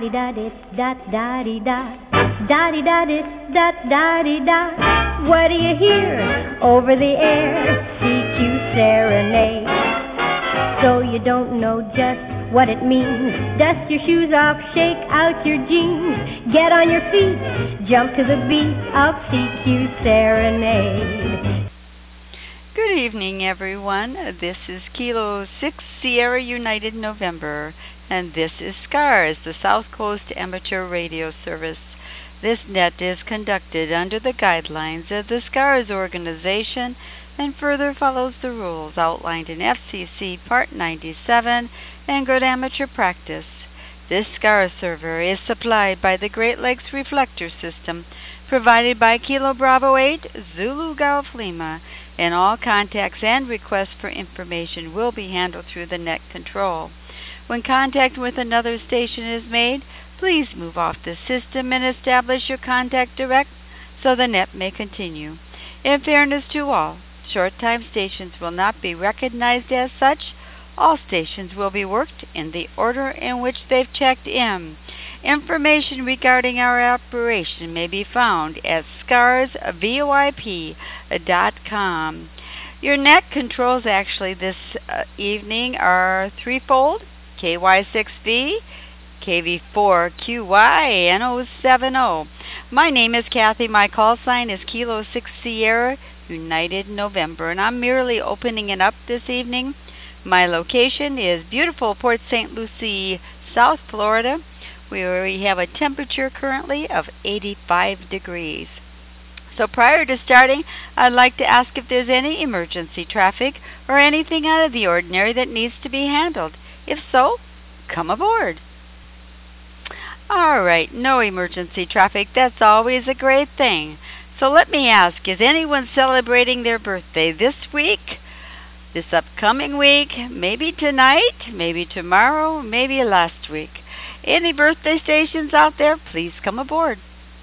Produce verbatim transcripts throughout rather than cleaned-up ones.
di da di da da di da da di da di da da di da. What do you hear over the air? C Q serenade. So you don't know just what it means. Dust your shoes off, shake out your jeans. Get on your feet, jump to the beat of C Q serenade. Good evening, everyone. This is Kilo six Sierra United November, and this is SCARS, the South Coast Amateur Radio Service. This net is conducted under the guidelines of the SCARS organization and further follows the rules outlined in F C C Part ninety-seven and Good Amateur Practice. This SCARS server is supplied by the Great Lakes Reflector System, provided by Kilo Bravo eight Zulu Golf Lima, and all contacts and requests for information will be handled through the net control. When contact with another station is made, please move off the system and establish your contact direct so the net may continue. In fairness to all, short-time stations will not be recognized as such. All stations will be worked in the order in which they've checked in. Information regarding our operation may be found at scars voip dot com. Your net controls actually this uh, evening are threefold: K Y six V, K V four Q Y, and oh seven oh. My name is Kathy. My call sign is Kilo six Sierra United November, and I'm merely opening it up this evening. My location is beautiful Port Saint Lucie, South Florida, where we have a temperature currently of eighty-five degrees. So prior to starting, I'd like to ask if there's any emergency traffic or anything out of the ordinary that needs to be handled. If so, come aboard. All right, no emergency traffic. That's always a great thing. So let me ask, is anyone celebrating their birthday this week, this upcoming week, maybe tonight, maybe tomorrow, maybe last week? Any birthday stations out there, please come aboard.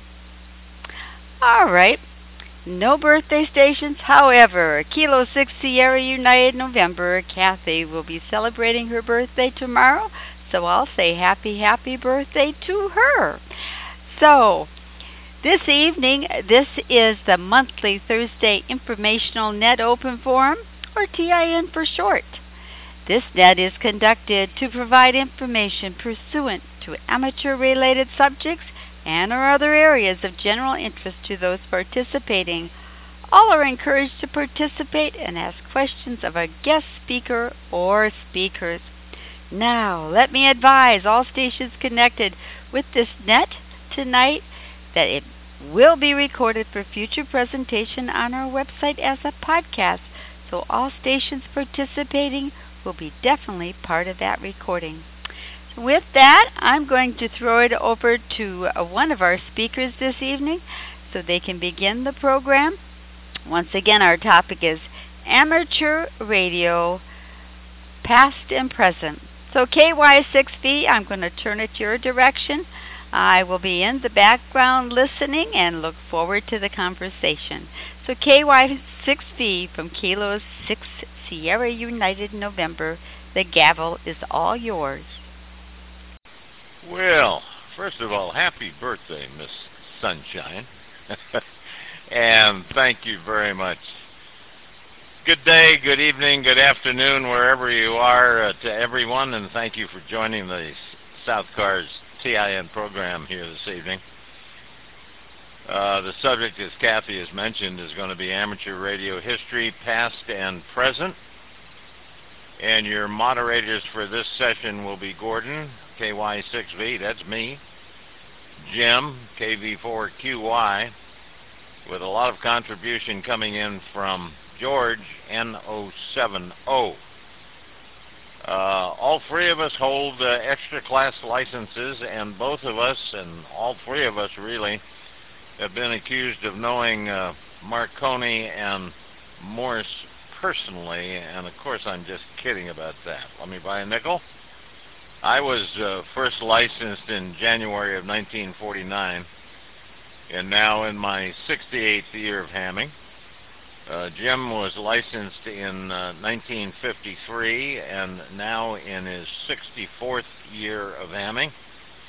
All right, no birthday stations. However, Kilo six Sierra United November, Kathy will be celebrating her birthday tomorrow, so I'll say happy, happy birthday to her. So, this evening, this is the monthly Thursday Informational Net Open Forum, or T I N for short. This net is conducted to provide information pursuant to amateur-related subjects and or other areas of general interest to those participating. All are encouraged to participate and ask questions of a guest speaker or speakers. Now, let me advise all stations connected with this net tonight that it will be recorded for future presentation on our website as a podcast, so all stations participating will be definitely part of that recording. With that, I'm going to throw it over to uh, one of our speakers this evening so they can begin the program. Once again, our topic is amateur radio, past and present. So K Y six V, I'm going to turn it your direction. I will be in the background listening and look forward to the conversation. So K Y six V from Kilo six Sierra United November, the gavel is all yours. Well, first of all, happy birthday, Miss Sunshine. And thank you very much. Good day, good evening, good afternoon, wherever you are, uh, to everyone, and thank you for joining the South Cars T I N program here this evening. Uh, the subject, as Kathy has mentioned, is going to be amateur radio history, past and present. And your moderators for this session will be Gordon, K Y six V, that's me, Jim, K V four Q Y, with a lot of contribution coming in from George, N oh seven oh. Uh, all three of us hold uh, extra class licenses, and both of us, and all three of us really, have been accused of knowing uh, Marconi and Morse personally, and of course I'm just kidding about that. Let me buy a nickel. I was uh, first licensed in January of nineteen forty-nine, and now in my sixty-eighth year of hamming. Uh, Jim was licensed in uh, nineteen fifty-three and now in his sixty-fourth year of hamming.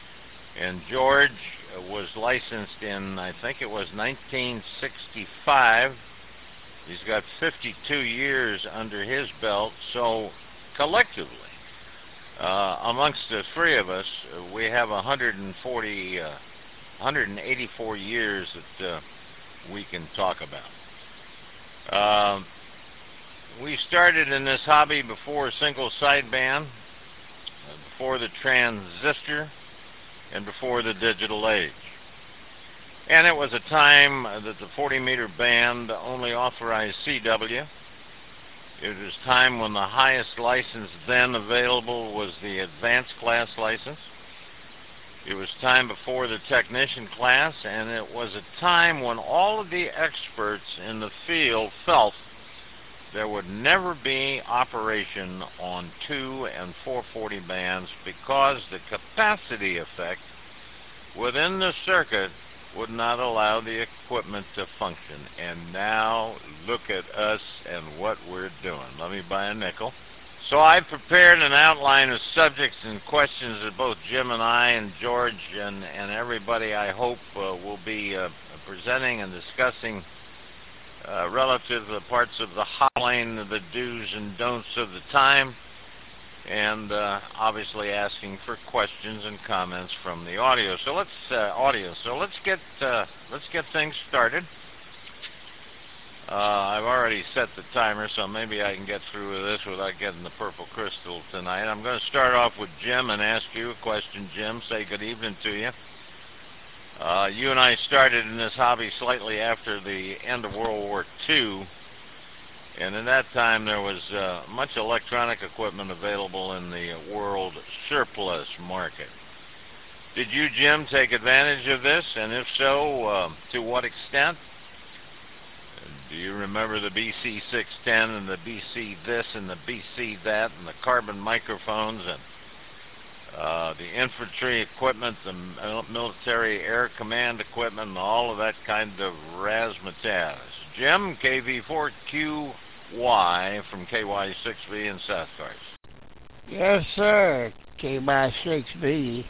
And George was licensed in, I think it was nineteen sixty-five. He's got fifty-two years under his belt. So collectively, uh, amongst the three of us, uh, we have one hundred forty, uh, one hundred eighty-four years that uh, we can talk about. Uh, we started in this hobby before a single sideband, uh, before the transistor, and before the digital age. And it was a time that the forty meter band only authorized C W. It was time when the highest license then available was the advanced class license. It was time before the technician class, and it was a time when all of the experts in the field felt there would never be operation on two and four forty bands because the capacity effect within the circuit would not allow the equipment to function. And now look at us and what we're doing. Let me buy a nickel. So I prepared an outline of subjects and questions that both Jim and I and George and, and everybody, I hope, uh, will be uh, presenting and discussing uh, relative to the parts of the hotline, the do's and don'ts of the time, and uh, obviously asking for questions and comments from the audio. So let's uh, audio. So let's get uh, let's get things started. Uh, I've already set the timer, so maybe I can get through with this without getting the purple crystal tonight. I'm going to start off with Jim and ask you a question. Jim, say good evening to you. Uh, you and I started in this hobby slightly after the end of World War Two, and in that time there was uh, much electronic equipment available in the world surplus market. Did you, Jim, take advantage of this, and if so, uh, to what extent? Do you remember the B C six ten and the B C this and the B C that and the carbon microphones and uh, the infantry equipment, the military air command equipment, and all of that kind of razzmatazz? Jim, K V four Q Y from K Y six B in South Cars. Yes, sir. K Y six B,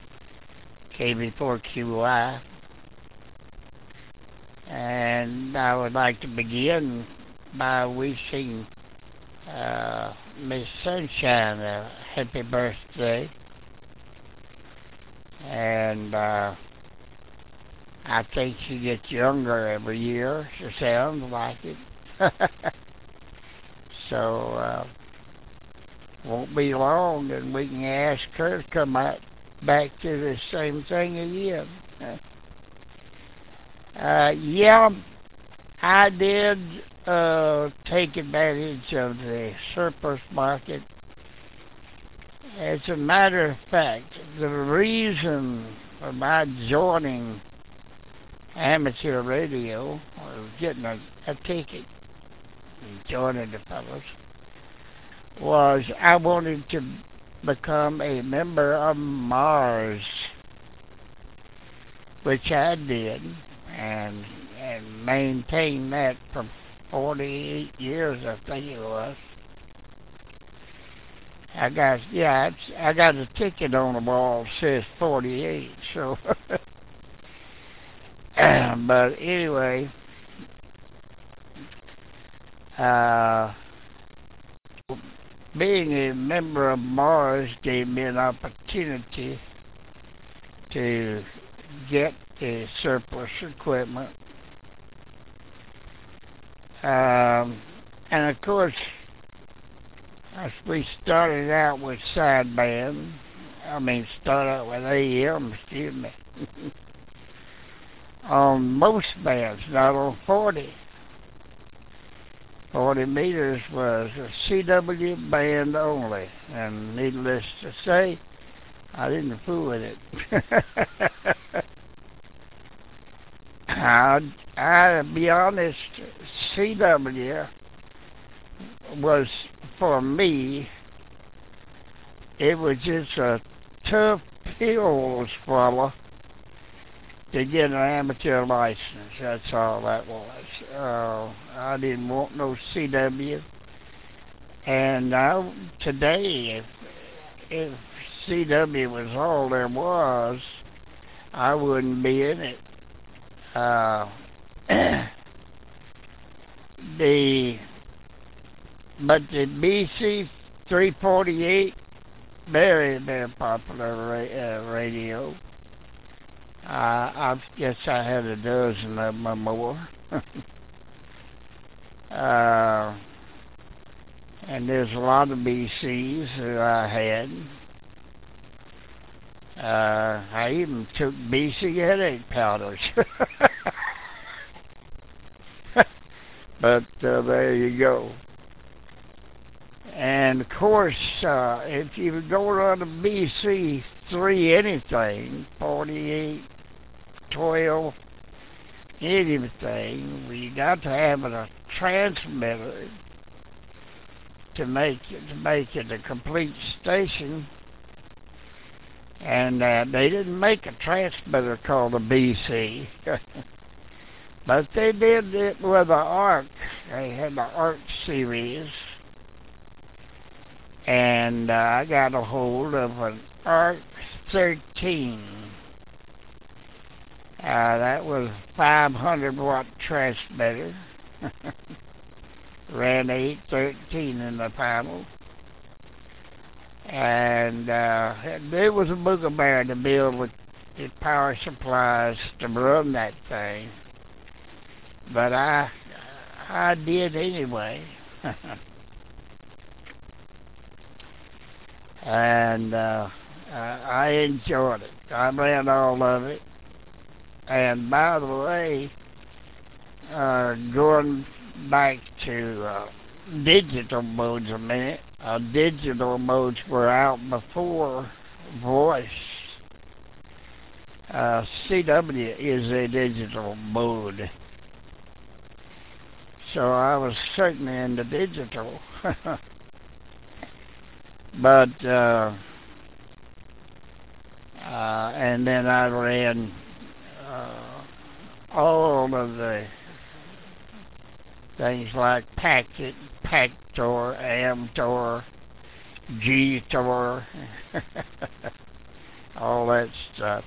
K V four Q Y. And I would like to begin by wishing uh, Miss Sunshine a happy birthday. And uh, I think she gets younger every year. She sounds like it. So, uh, won't be long and we can ask her to come out back to the same thing again. Uh, yeah, I did uh, take advantage of the surplus market. As a matter of fact, the reason for my joining amateur radio, or getting a, a ticket and joining the fellows, was I wanted to become a member of Mars, which I did. And and maintained that for forty-eight years, I think it was. I got yeah, it's, I got a ticket on the wall that says forty-eight. So, but anyway, uh, being a member of Mars gave me an opportunity to get the surplus equipment. Um, and of course, as we started out with sideband, I mean, start out with A M, excuse me, on most bands, not on forty. forty meters was a C W band only, and needless to say, I didn't fool with it. I, I'll be honest, C W was, for me, it was just a tough pill to swallow to get an amateur license. That's all that was. Uh, I didn't want no C W. And I, today, if, if C W was all there was, I wouldn't be in it. Uh, the but the B C three forty-eight, very very popular ra- uh, radio. Uh, I guess I had a dozen of them or more. uh, and there's a lot of B Cs that I had. Uh, I even took B C headache powders. But uh, there you go. And of course, uh, if you go on a B C three anything, forty-eight, twelve, anything, we got to have a transmitter to make it, to make it a complete station. And uh, they didn't make a transmitter called a B C. But they did it with the ARC. They had the ARC series. And uh, I got a hold of an ARC thirteen. Uh, that was a five hundred watt transmitter. Ran eight thirteen in the panel. And uh, it was a booger to build with the power supplies to run that thing. But I, I did anyway. And uh, I enjoyed it. I ran all of it. And by the way, uh, going back to uh, digital modes a minute, uh, digital modes were out before voice. Uh, C W is a digital mode. So I was certainly into digital. But, uh, uh, and then I ran uh, all of the things like Packet, Pactor, Amtor, G-Tor, all that stuff.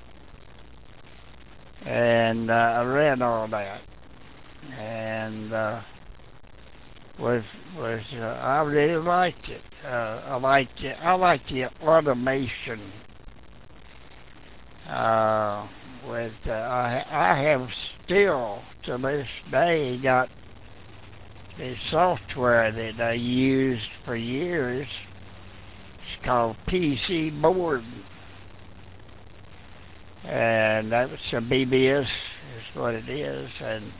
And uh, I ran all that. And uh, was was uh, I really liked it. Uh, I liked it. I liked the automation. Uh, with uh, I I have still to this day got the software that I used for years. It's called P C Board, and that was a B B S is what it is, and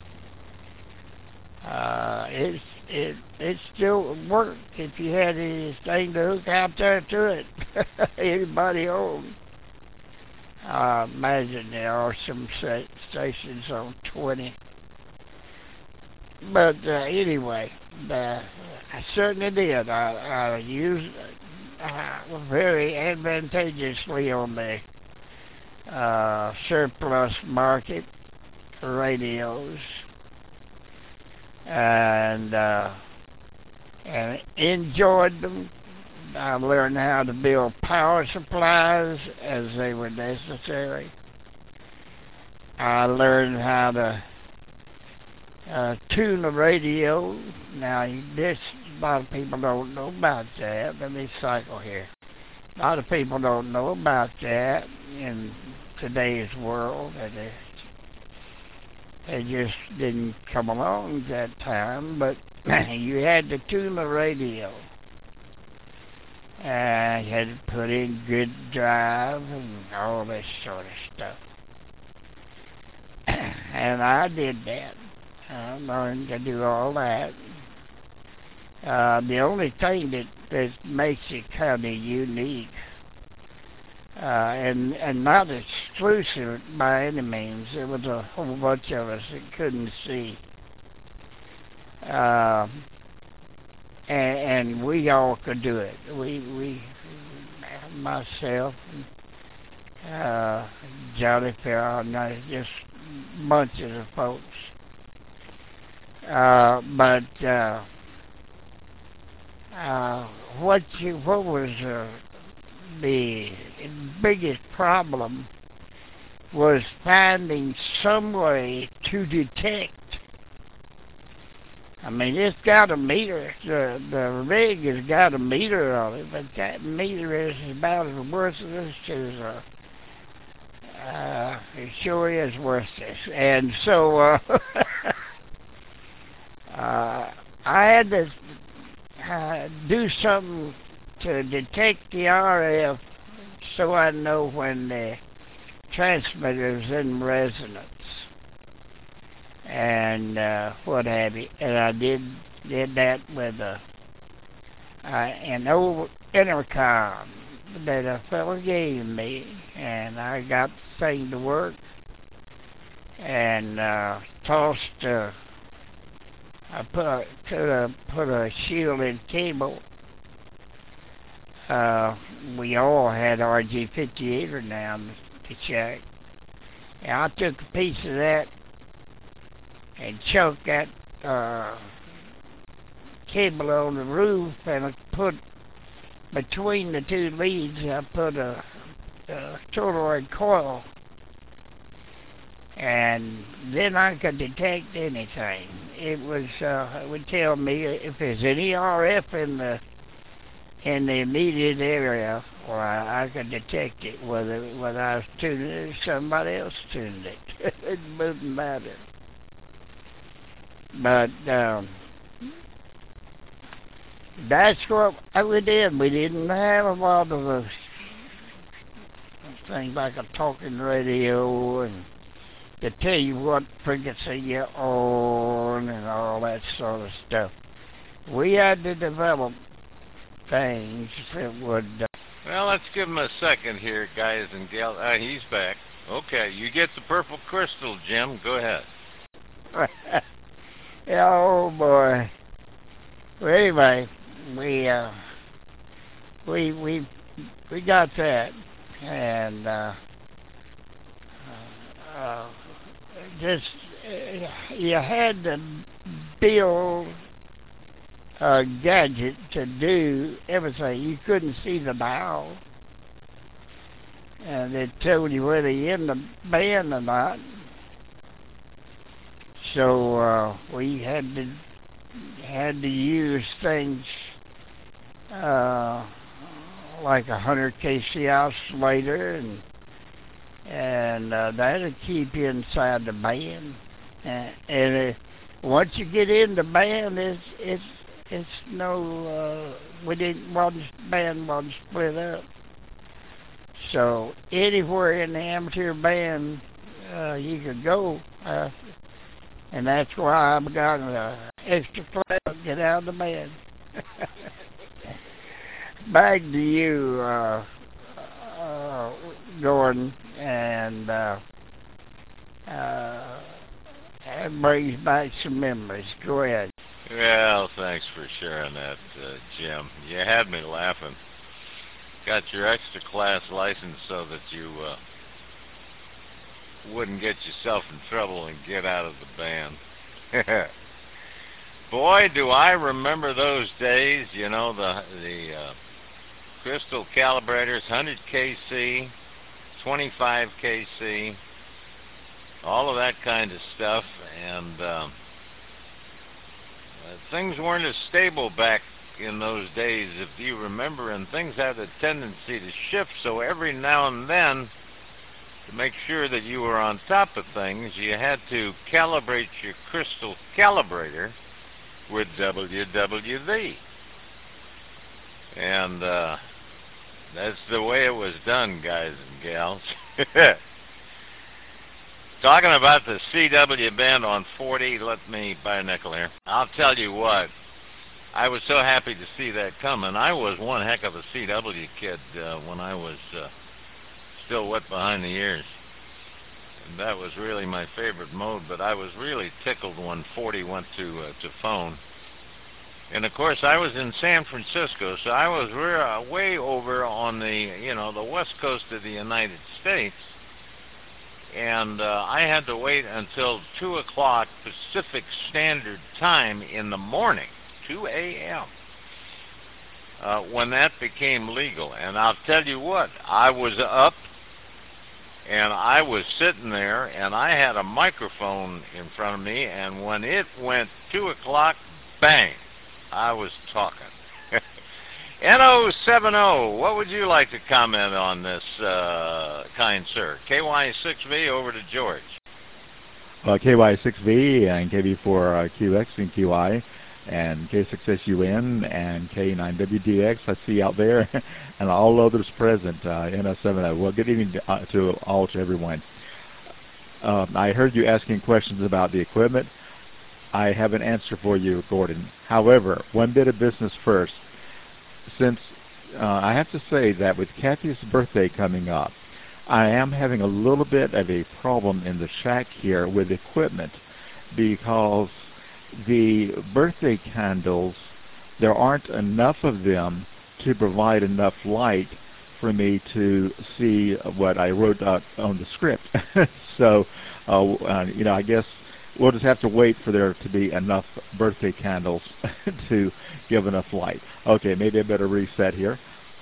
uh, it's it it still worked if you had anything to hook out there to it. Anybody home? I imagine there are some stations on twenty. But uh, anyway, uh, I certainly did. I, I used uh, very advantageously on the uh, surplus market radios, and uh, and enjoyed them. I learned how to build power supplies as they were necessary. I learned how to uh, tune a radio. Now, this, a lot of people don't know about that. Let me cycle here. A lot of people don't know about that in today's world. And they, they just didn't come along at that time. But you had to tune the radio. And you had to put in good drive and all this sort of stuff. And I did that. I learned to do all that. Uh, the only thing that, that makes it kind of unique, uh, and, and not exclusive by any means, there was a whole bunch of us that couldn't see. Uh, And, and we all could do it. We, we, myself, and, uh, Johnny Farrell, and just bunches of folks. Uh, but uh, uh, what you, what was uh, the biggest problem was finding some way to detect. I mean, it's got a meter. The, the rig has got a meter on it, but that meter is about as worthless as a... Uh, it sure is worthless. And so, uh, uh, I had to uh, do something to detect the R F so I know when the transmitter's in resonance and uh, what have you. And I did did that with a uh, an old intercom that a fellow gave me, and I got the thing to work and uh, tossed. Uh, I put a, could have put a shielded cable. Uh, we all had R G fifty-eight now to check. And I took a piece of that and chunked that uh, cable on the roof, and I put between the two leads, I put a, a toroid coil, and then I could detect anything. It was uh, it would tell me if there's any R F in the in the immediate area, or I, I could detect it, whether whether I was tuning it or somebody else tuned it. It wouldn't matter. But um, that's what we did. We didn't have a lot of the things like a talking radio and to tell you what frequency you're on and all that sort of stuff. We had to develop things that would... Uh, well, let's give him a second here, guys and gals. Uh, he's back. Okay, you get the purple crystal, Jim. Go ahead. Yeah, oh, boy. Well, anyway, we, uh, we, we, we got that, and, uh, uh, just, uh, you had to build a gadget to do everything. You couldn't see the dial, and it told you whether you're in the band or not. So uh, we had to had to use things uh, like a hundred K C oscillator, and and uh, that'll keep you inside the band. And, and uh, once you get in the band, it's it's it's no uh, we didn't one band wasn't split up. So anywhere in the amateur band uh, you could go. Uh, And that's why I've got an extra class to get out of the bed. Back to you, uh, uh, Gordon, and uh, uh, that brings back some memories. Go ahead. Well, thanks for sharing that, uh, Jim. You had me laughing. Got your extra class license so that you... Uh, wouldn't get yourself in trouble and get out of the band. Boy, do I remember those days. You know, the the uh, crystal calibrators, one hundred K C, twenty-five K C, all of that kind of stuff. And uh, uh, things weren't as stable back in those days, if you remember, and things had a tendency to shift. So every now and then, to make sure that you were on top of things, you had to calibrate your crystal calibrator with W W V. And uh, that's the way it was done, guys and gals. Talking about the C W band on forty, let me buy a nickel here. I'll tell you what, I was so happy to see that coming. I was one heck of a C W kid uh, when I was... Uh, still wet behind the ears. And that was really my favorite mode, but I was really tickled when forty went to uh, to phone. And of course, I was in San Francisco, so I was re- uh, way over on the you know the west coast of the United States, and uh, I had to wait until two o'clock Pacific Standard Time in the morning, two a.m. Uh, when that became legal. And I'll tell you what, I was up and I was sitting there, and I had a microphone in front of me, and when it went two o'clock, bang, I was talking. N O seven zero, what would you like to comment on this, uh, kind sir? K Y six V, over to George. Uh, K Y six V and K V four uh, Q X and Q I and K six S U N and K nine W D X I see out there, and all others present, uh, N O seven zero. Well, good evening to, uh, to all, to everyone. Uh, I heard you asking questions about the equipment. I have an answer for you, Gordon. However, one bit of business first. Since uh, I have to say that with Kathy's birthday coming up, I am having a little bit of a problem in the shack here with equipment, because the birthday candles, there aren't enough of them to provide enough light for me to see what I wrote out on the script. So, uh, uh, you know, I guess we'll just have to wait for there to be enough birthday candles to give enough light. Okay, maybe I better reset here.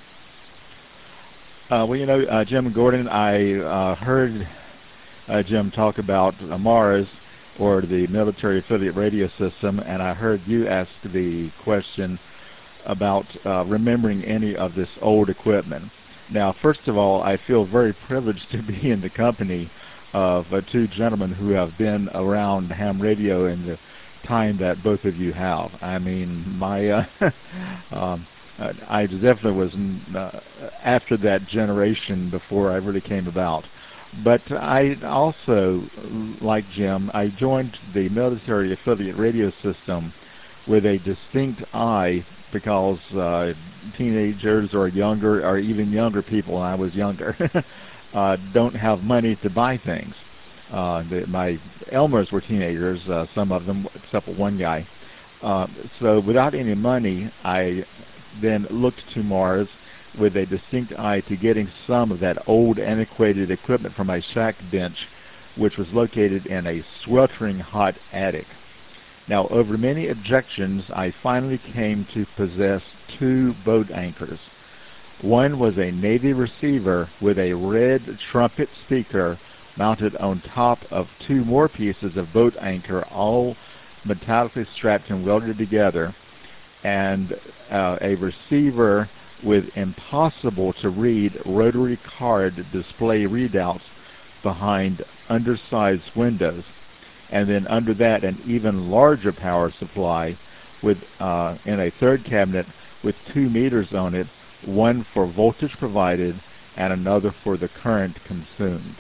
Uh, well, you know, uh, Jim and Gordon, I uh, heard uh, Jim talk about uh, Mars, or the military affiliate radio system, and I heard you ask the question about uh, remembering any of this old equipment. Now, first of all, I feel very privileged to be in the company of uh, two gentlemen who have been around ham radio in the time that both of you have. I mean, my uh, um, I definitely was uh, after that generation before I really came about. But I also, like Jim, I joined the military affiliate radio system with a distinct eye, because uh, teenagers or younger, or even younger people, and I was younger, uh, don't have money to buy things. Uh, the, my Elmers were teenagers, uh, some of them, except for one guy. Uh, so without any money, I then looked to Mars with a distinct eye to getting some of that old, antiquated equipment from my shack bench, which was located in a sweltering hot attic. Now, over many objections, I finally came to possess two boat anchors. One was a Navy receiver with a red trumpet speaker mounted on top of two more pieces of boat anchor, all metallically strapped and welded together, and uh, a receiver with impossible to read rotary card display readouts behind undersized windows, and then under that an even larger power supply with uh, in a third cabinet with two meters on it, one for voltage provided and another for the current consumed.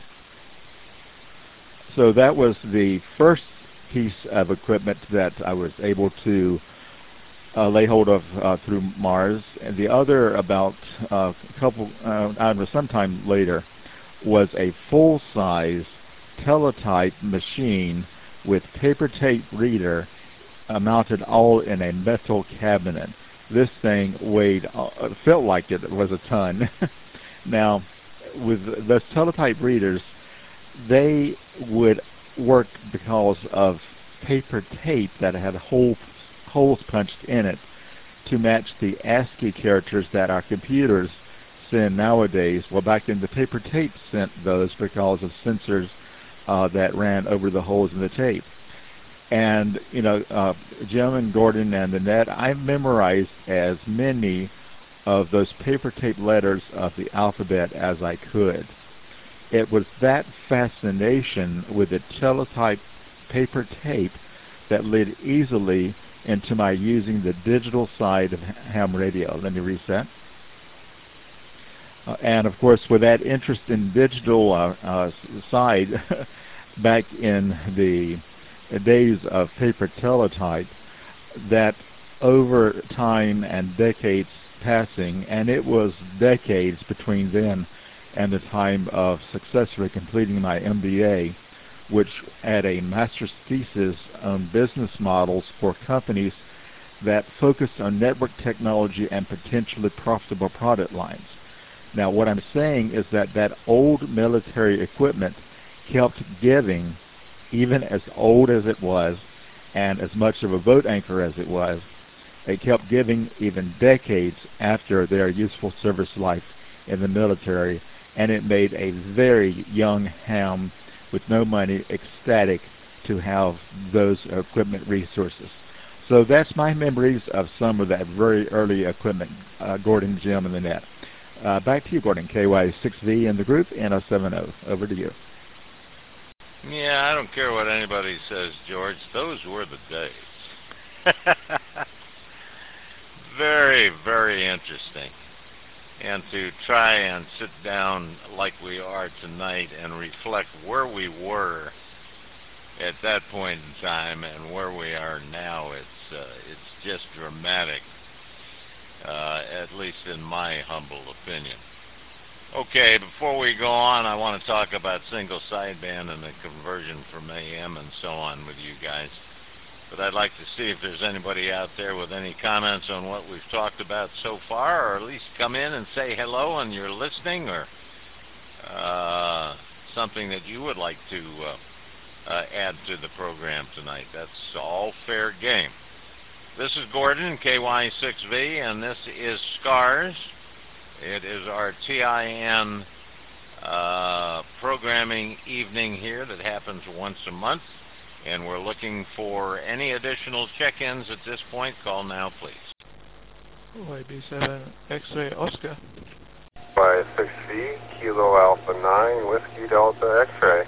So that was the first piece of equipment that I was able to uh, lay hold of uh, through Mars. And the other, about uh, a couple, uh, I don't know, sometime later, was a full-size teletype machine with paper tape reader uh, mounted all in a metal cabinet. This thing weighed, uh, felt like it was a ton. Now, with those teletype readers, they would work because of paper tape that had hole, holes punched in it to match the ASCII characters that our computers send nowadays. Well, back then the paper tape sent those because of sensors uh, that ran over the holes in the tape. And, you know, uh, Jim and Gordon and Annette, I memorized as many of those paper tape letters of the alphabet as I could. It was that fascination with the teletype paper tape that led easily into my using the digital side of ham radio. Let me reset. Uh, and of course, with that interest in digital uh, uh, side, back in the days of paper teletype, that over time and decades passing, and it was decades between then and the time of successfully completing my M B A, which had a master's thesis on business models for companies that focused on network technology and potentially profitable product lines. Now, what I'm saying is that that old military equipment kept giving, even as old as it was, and as much of a boat anchor as it was. It kept giving even decades after their useful service life in the military, and it made a very young ham with no money ecstatic to have those equipment resources. So that's my memories of some of that very early equipment, uh, Gordon, Jim, and the net. Uh, back to you, Gordon. K Y six V in the group, N O seven O. Over to you. Yeah, I don't care what anybody says, George. Those were the days. Very, very interesting. And to try and sit down like we are tonight and reflect where we were at that point in time and where we are now, it's uh, it's just dramatic, uh, at least in my humble opinion. Okay, before we go on, I want to talk about single sideband and the conversion from A M and so on with you guys. But I'd like to see if there's anybody out there with any comments on what we've talked about so far, or at least come in and say hello and you're listening, or uh, something that you would like to uh, uh, add to the program tonight. That's all fair game. This is Gordon, K Y six V, and this is SCARS. It is our T I N uh, programming evening here that happens once a month, and we're looking for any additional check-ins at this point. Call now, please. Y B seven X-ray Oscar. Y six V, Kilo Alpha nine, Whiskey Delta X-ray.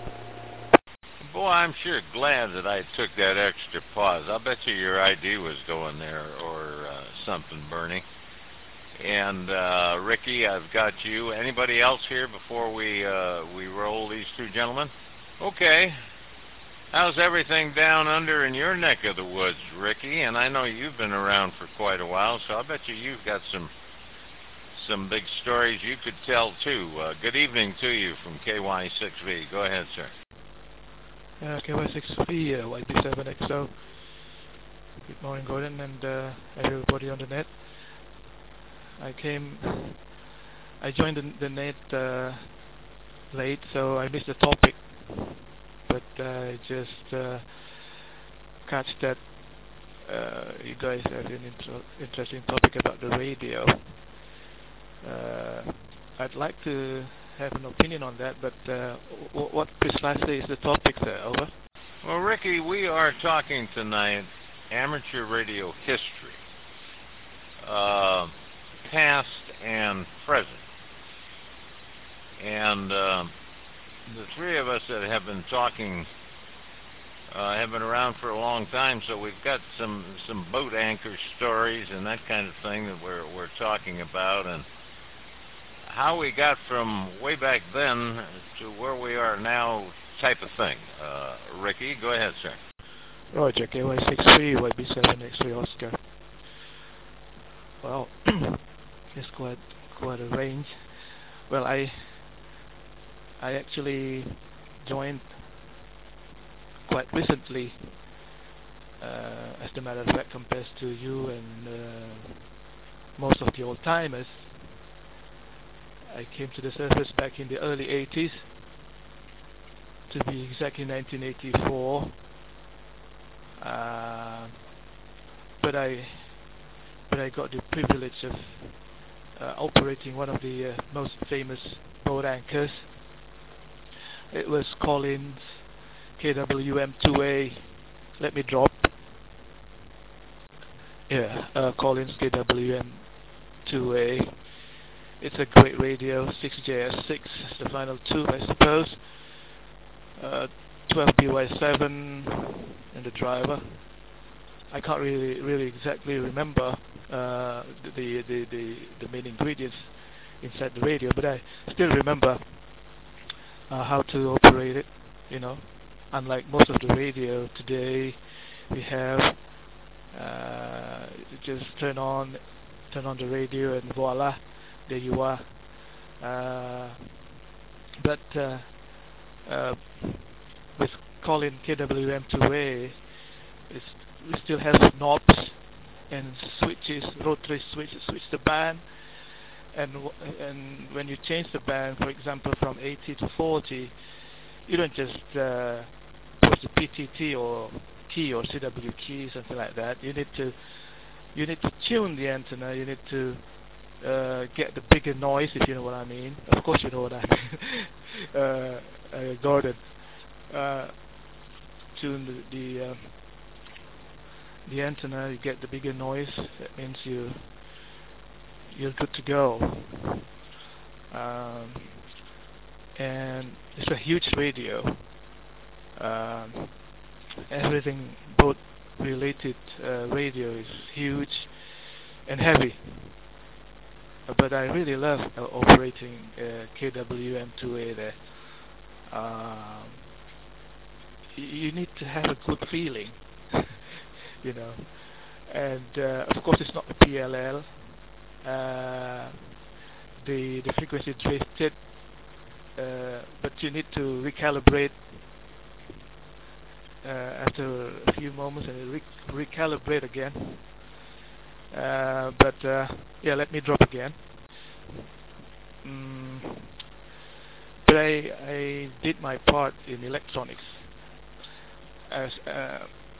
Boy, I'm sure glad that I took that extra pause. I'll bet you your I D was going there or uh, something, Bernie. And uh, Ricky, I've got you. Anybody else here before we uh, we roll these two gentlemen? Okay. How's everything down under in your neck of the woods, Ricky? And I know you've been around for quite a while, so I bet you you've got some some big stories you could tell too. Uh, good evening to you from K Y six V. Go ahead, sir. Uh, K Y six V, uh, Y B seven X O. Good morning, Gordon, and uh, everybody on the net. I came, I joined the, the net uh, late, so I missed the topic. But I uh, just uh, catch that uh, you guys have an intro interesting topic about the radio. Uh, I'd like to have an opinion on that, but uh, w what precisely is the topic there? Over. Well, Ricky, we are talking tonight amateur radio history. Uh, past and present. And uh, the three of us that have been talking uh, have been around for a long time, so we've got some some boat anchor stories and that kind of thing that we're we're talking about, and how we got from way back then to where we are now, type of thing. Uh, Ricky, go ahead, sir. Roger, K Y six three, Y B seven X-ray Oscar. Well, it's quite quite a range. Well, I I actually joined quite recently, uh, as a matter of fact, compared to you and uh, most of the old timers. I came to the surface back in the early eighties, to be exact in nineteen eighty-four. Uh, but I but I got the privilege of uh, operating one of the uh, most famous boat anchors. It was Collins K W M two A. Let me drop. Yeah, uh, Collins K W M two A. It's a great radio, six J S six, the final two, I suppose. Uh, twelve B Y seven and the driver. I can't really, really exactly remember uh, the, the the the main ingredients inside the radio, but I still remember uh, how to operate it. You know, unlike most of the radio today, we have uh, just turn on, turn on the radio, and voila, there you are. Uh, but uh, uh, with Collins K W M two A, it's, we still have knobs and switches, rotary switches, switch the band, and w and when you change the band, for example, from eighty to forty, you don't just uh, push the P T T or key or C W key, something like that. You need to you need to tune the antenna. You need to uh, get the bigger noise, if you know what I mean. Of course, you know what I mean. uh, uh, Gordon, uh, tune the the, uh, the antenna. You get the bigger noise. That means you you're good to go. Um, and it's a huge radio. Um, everything, both related uh, radio, is huge and heavy. Uh, but I really love uh, operating uh, K W M two A there. Um, y- you need to have a good feeling, you know. And uh, of course, it's not a P L L. Uh, the the frequency drifted, uh, but you need to recalibrate uh, after a few moments and re- recalibrate again. Uh, but uh, yeah, let me drop again. Mm, but I I did my part in electronics. As uh,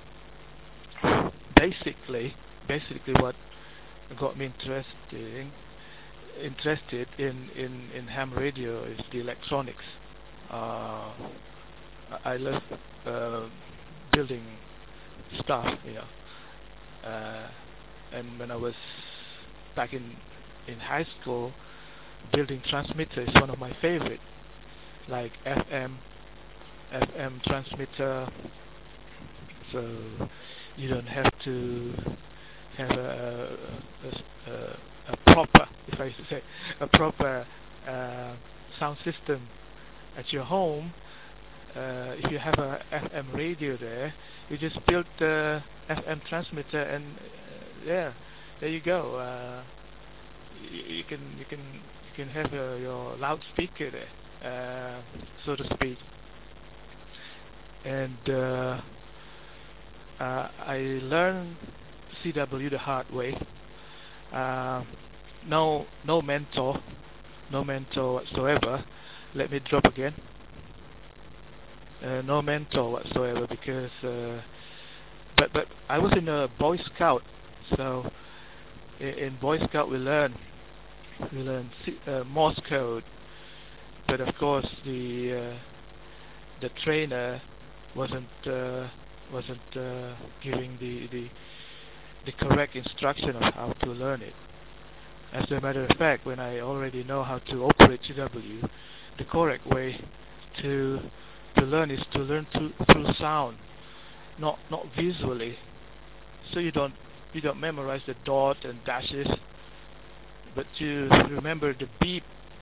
basically basically what got me interested interested in in in ham radio is the electronics. Uh, I love uh, building stuff, you know. Uh, and when I was back in in high school, building transmitters is one of my favorite, like F M F M transmitter. So you don't have to have a, a, a, a proper, if I say, a proper uh, sound system at your home. Uh, if you have a F M radio there, you just build the F M transmitter, and uh, yeah, there you go. Uh, you, you can you can you can have uh, your loudspeaker there, uh, so to speak. And uh, uh, I learned C W the hard way. Uh, no no mentor, no mentor whatsoever. Let me drop again. Uh, no mentor whatsoever, because uh, but but I was in a Boy Scout, so in, in Boy Scout we learn we learn uh, Morse code, but of course the uh, the trainer wasn't uh, wasn't uh, giving the, the the correct instruction of how to learn it. As a matter of fact, when I already know how to operate C W, the correct way to to learn is to learn through, through sound, not not visually. So you don't you don't memorize the dot and dashes, but you remember the beep.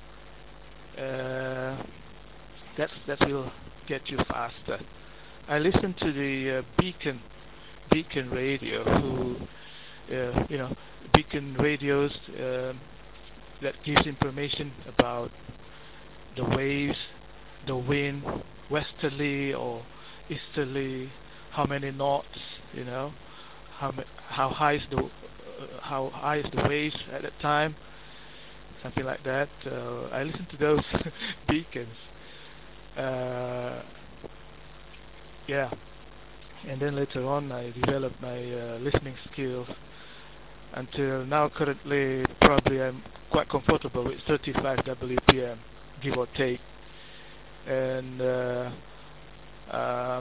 Uh, that's that will get you faster. I listen to the uh, Beacon Beacon radio, who uh, you know Beacon radios uh, that gives information about the waves, the wind, westerly or easterly, how many knots, you know, how ma- how high is the uh, how high is the waves at that time, something like that. Uh, I listen to those beacons. Uh, yeah, and then later on I developed my uh, listening skills until now. Currently, probably I'm quite comfortable with thirty-five W P M, give or take. And uh, uh,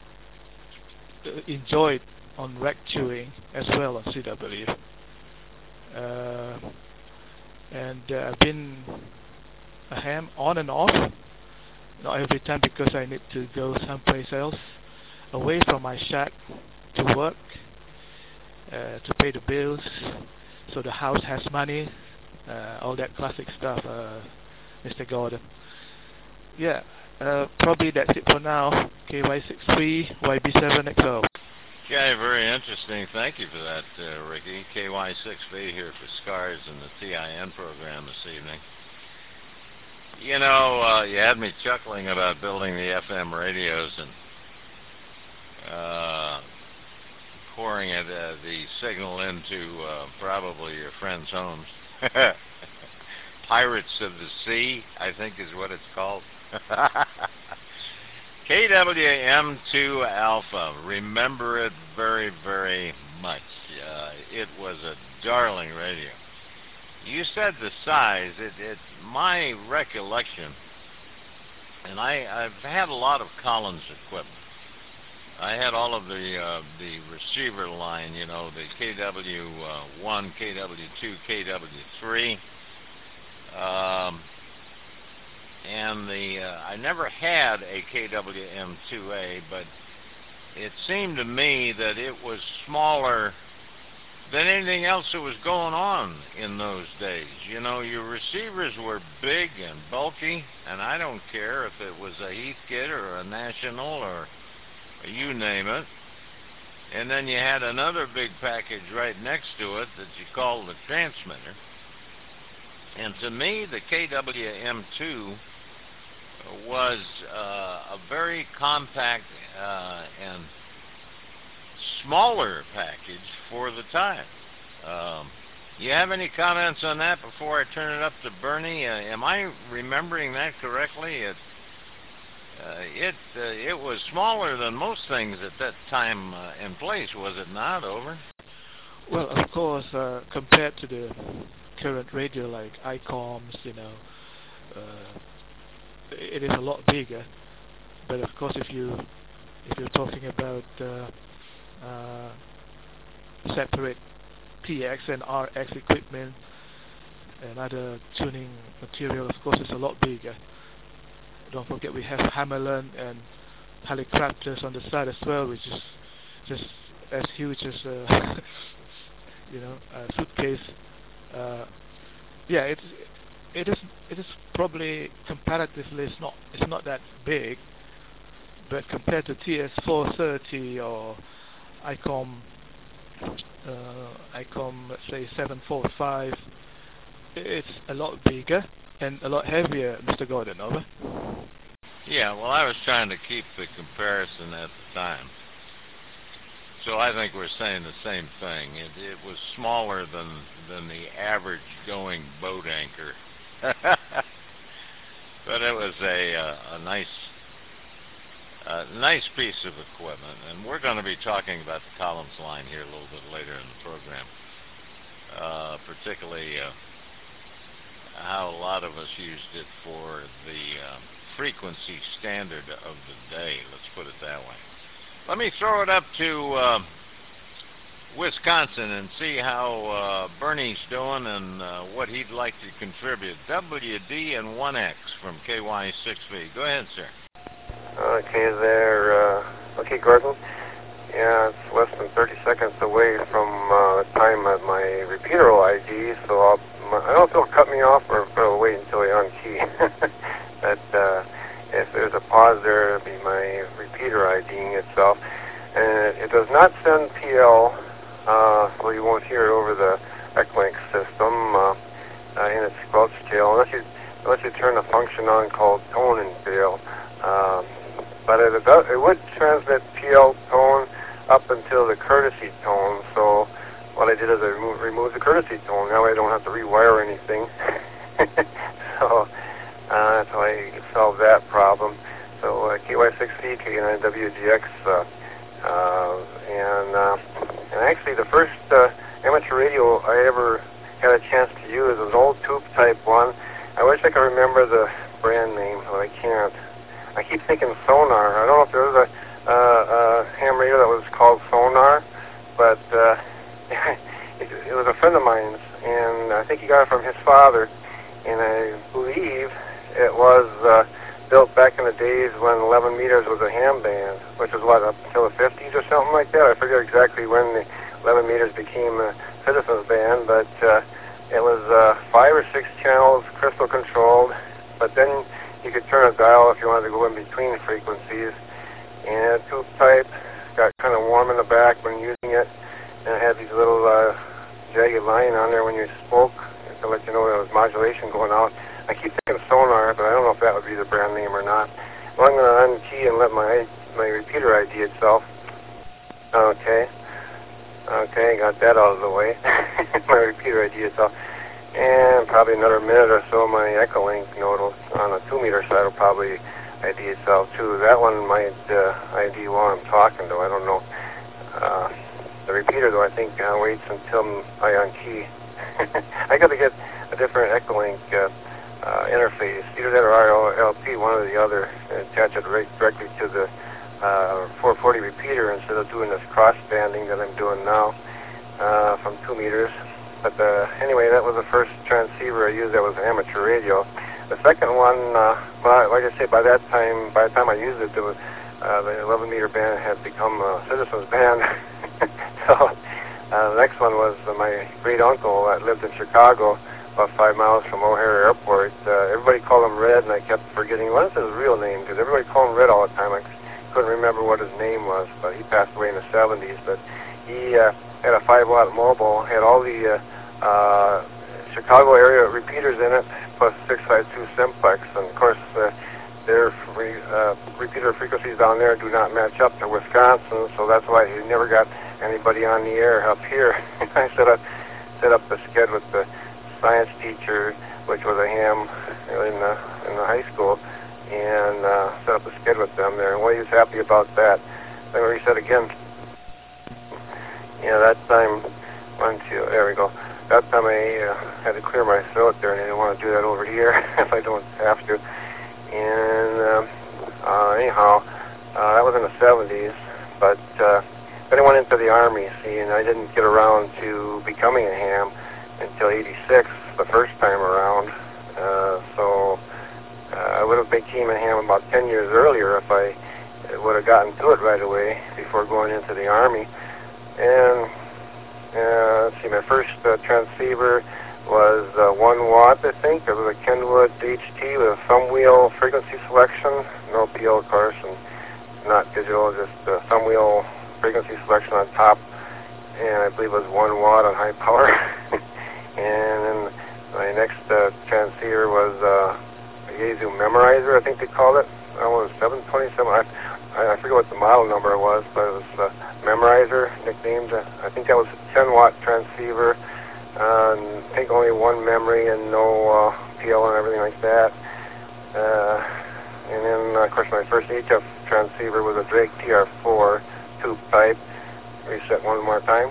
enjoyed on rec chewing as well on C W. Uh, and uh, I've been a ham on and off, not every time, because I need to go someplace else, away from my shack, to work, uh, to pay the bills, so the house has money, uh, all that classic stuff, uh, Mister Gordon. Yeah, uh, probably that's it for now. K Y six three Y B seven X O. Okay, very interesting. Thank you for that, uh, Ricky. K Y six V here for SCARS and the T I N program this evening. You know, uh, you had me chuckling about building the F M radios and uh, pouring it, uh, the signal into uh, probably your friends' homes. Pirates of the Sea, I think is what it's called. K W M two Alpha, remember it very, very much. Uh, it was a darling radio. you said the size. It, it my recollection, and I, I've had a lot of Collins equipment. I had all of the uh, the receiver line, you know, the K W one, K W two, K W three, um, and the uh, I never had a K W M two A, but it seemed to me that it was smaller than anything else that was going on in those days. You know, your receivers were big and bulky, and I don't care if it was a Heathkit or a National or you name it. And then you had another big package right next to it that you called the transmitter. And to me, the K W M two was uh, a very compact uh, and smaller package for the time. Um, you have any comments on that before I turn it up to Bernie? Uh, am I remembering that correctly? It uh, it uh, it was smaller than most things at that time uh, in place, was it not? Over. Well, of course, uh, compared to the current radio like I COMs, you know, uh, it is a lot bigger. But of course, if you if you're talking about uh, uh, separate T X and R X equipment and other tuning material, of course, it's a lot bigger. Don't forget we have Hammerland and Helicopters on the side as well, which is just as huge as uh, you know, a suitcase. Uh, yeah, it's it is it is probably comparatively it's not it's not that big, but compared to T S four thirty or I COM uh, I COM let's say seven forty-five, it's a lot bigger and a lot heavier, Mister Gordon. Over. Yeah, well, I was trying to keep the comparison at the time. So I think we're saying the same thing. It, it was smaller than than the average going boat anchor, but it was a uh, a nice uh, nice piece of equipment. And we're going to be talking about the Collins line here a little bit later in the program, uh, particularly uh, how a lot of us used it for the uh, frequency standard of the day. Let's put it that way. Let me throw it up to uh, Wisconsin and see how uh, Bernie's doing and uh, what he'd like to contribute. W D and one X from K Y six V. Go ahead, sir. Okay, there. Uh, okay, Gordon. Yeah, it's less than thirty seconds away from uh, the time of my repeater I D, so I'll, I don't know if it'll cut me off or if it'll wait until you're on key. But uh, if there's a pause there, it'll be my repeater IDing itself. And it does not send P L, uh, so you won't hear it over the Eclink system uh, uh, in its squelch tail, unless you, unless you turn a function on called tone and fail. Um, but it, it, does, it would transmit P L tone up until the courtesy tone, so what I did is I remove, removed the courtesy tone. That way I don't have to rewire anything. so uh, that's how I solved that problem. So uh, K Y six V, K nine W G X, uh, uh, and, uh, and actually the first uh, amateur radio I ever had a chance to use was an old tube type one. I wish I could remember the brand name, but I can't. I keep thinking Sonar. I don't know if there was a Uh, uh, ham radio that was called Sonar, but uh, it, it was a friend of mine's, and I think he got it from his father, and I believe it was uh, built back in the days when eleven meters was a ham band, which was what, up until the fifties or something like that. I forget exactly when the eleven meters became a citizens band, but uh, it was uh, five or six channels, crystal controlled, but then you could turn a dial if you wanted to go in between frequencies. And tube type, got kind of warm in the back when using it, and it had these little uh, jagged line on there when you spoke to let you know there was modulation going out. I keep thinking Sonar, but I don't know if that would be the brand name or not. Well, I'm going to unkey and let my my repeater I D itself. Okay. Okay, got that out of the way. My repeater I D itself. And probably another minute or so, my Echolink node on the two meter side will probably I D itself too. That one might uh, I D while I'm talking though, I don't know. Uh, the repeater though I think uh, waits until I unkey. I got to get a different Echolink uh, uh, interface, either that or R L P, one or the other, and attach it right directly to the uh, four forty repeater instead of doing this cross banding that I'm doing now uh, from two meters. But uh, anyway, that was the first transceiver I used that was amateur radio. The second one, uh, well, like I say, by that time, by the time I used it, there was, uh, the eleven meter band had become a citizens band. So uh, the next one was uh, my great uncle that lived in Chicago, about five miles from O'Hare Airport. Uh, everybody called him Red, and I kept forgetting what is his real name, because everybody called him Red all the time. I couldn't remember what his name was, but he passed away in the seventies. But he uh, had a five watt mobile, had all the uh, uh, Chicago area repeaters in it, plus six five two simplex, and of course uh, their free, uh, repeater frequencies down there do not match up to Wisconsin, so that's why he never got anybody on the air up here. I set up set up the sked with the science teacher, which was a ham in the in the high school, and uh, set up a sked with them there. And well, he was happy about that. Then he said again, you know, that time, one, two, there we go. That time I uh, had to clear my throat there, and I didn't want to do that over here if I don't have to. And um, uh, anyhow, uh, that was in the seventies. But uh, then I went into the Army, see, and I didn't get around to becoming a ham until eighty-six, the first time around. Uh, so uh, I would have became a ham about ten years earlier if I would have gotten to it right away before going into the Army. And Uh, let's see, my first uh, transceiver was uh, one watt, I think. It was a Kenwood H T with a thumb wheel frequency selection. No P O, of course, and not digital, just uh, thumb wheel frequency selection on top. And I believe it was one watt on high power. And then my next uh, transceiver was uh, a Yaesu Memorizer, I think they called it. That was seven twenty-seven. I, I forget what the model number was, but it was uh, Memorizer, nicknamed. Uh, I think that was a ten watt transceiver. Uh, I think only one memory and no uh, P L and everything like that. Uh, and then, uh, of course, my first H F transceiver was a Drake T R four tube type. Reset one more time.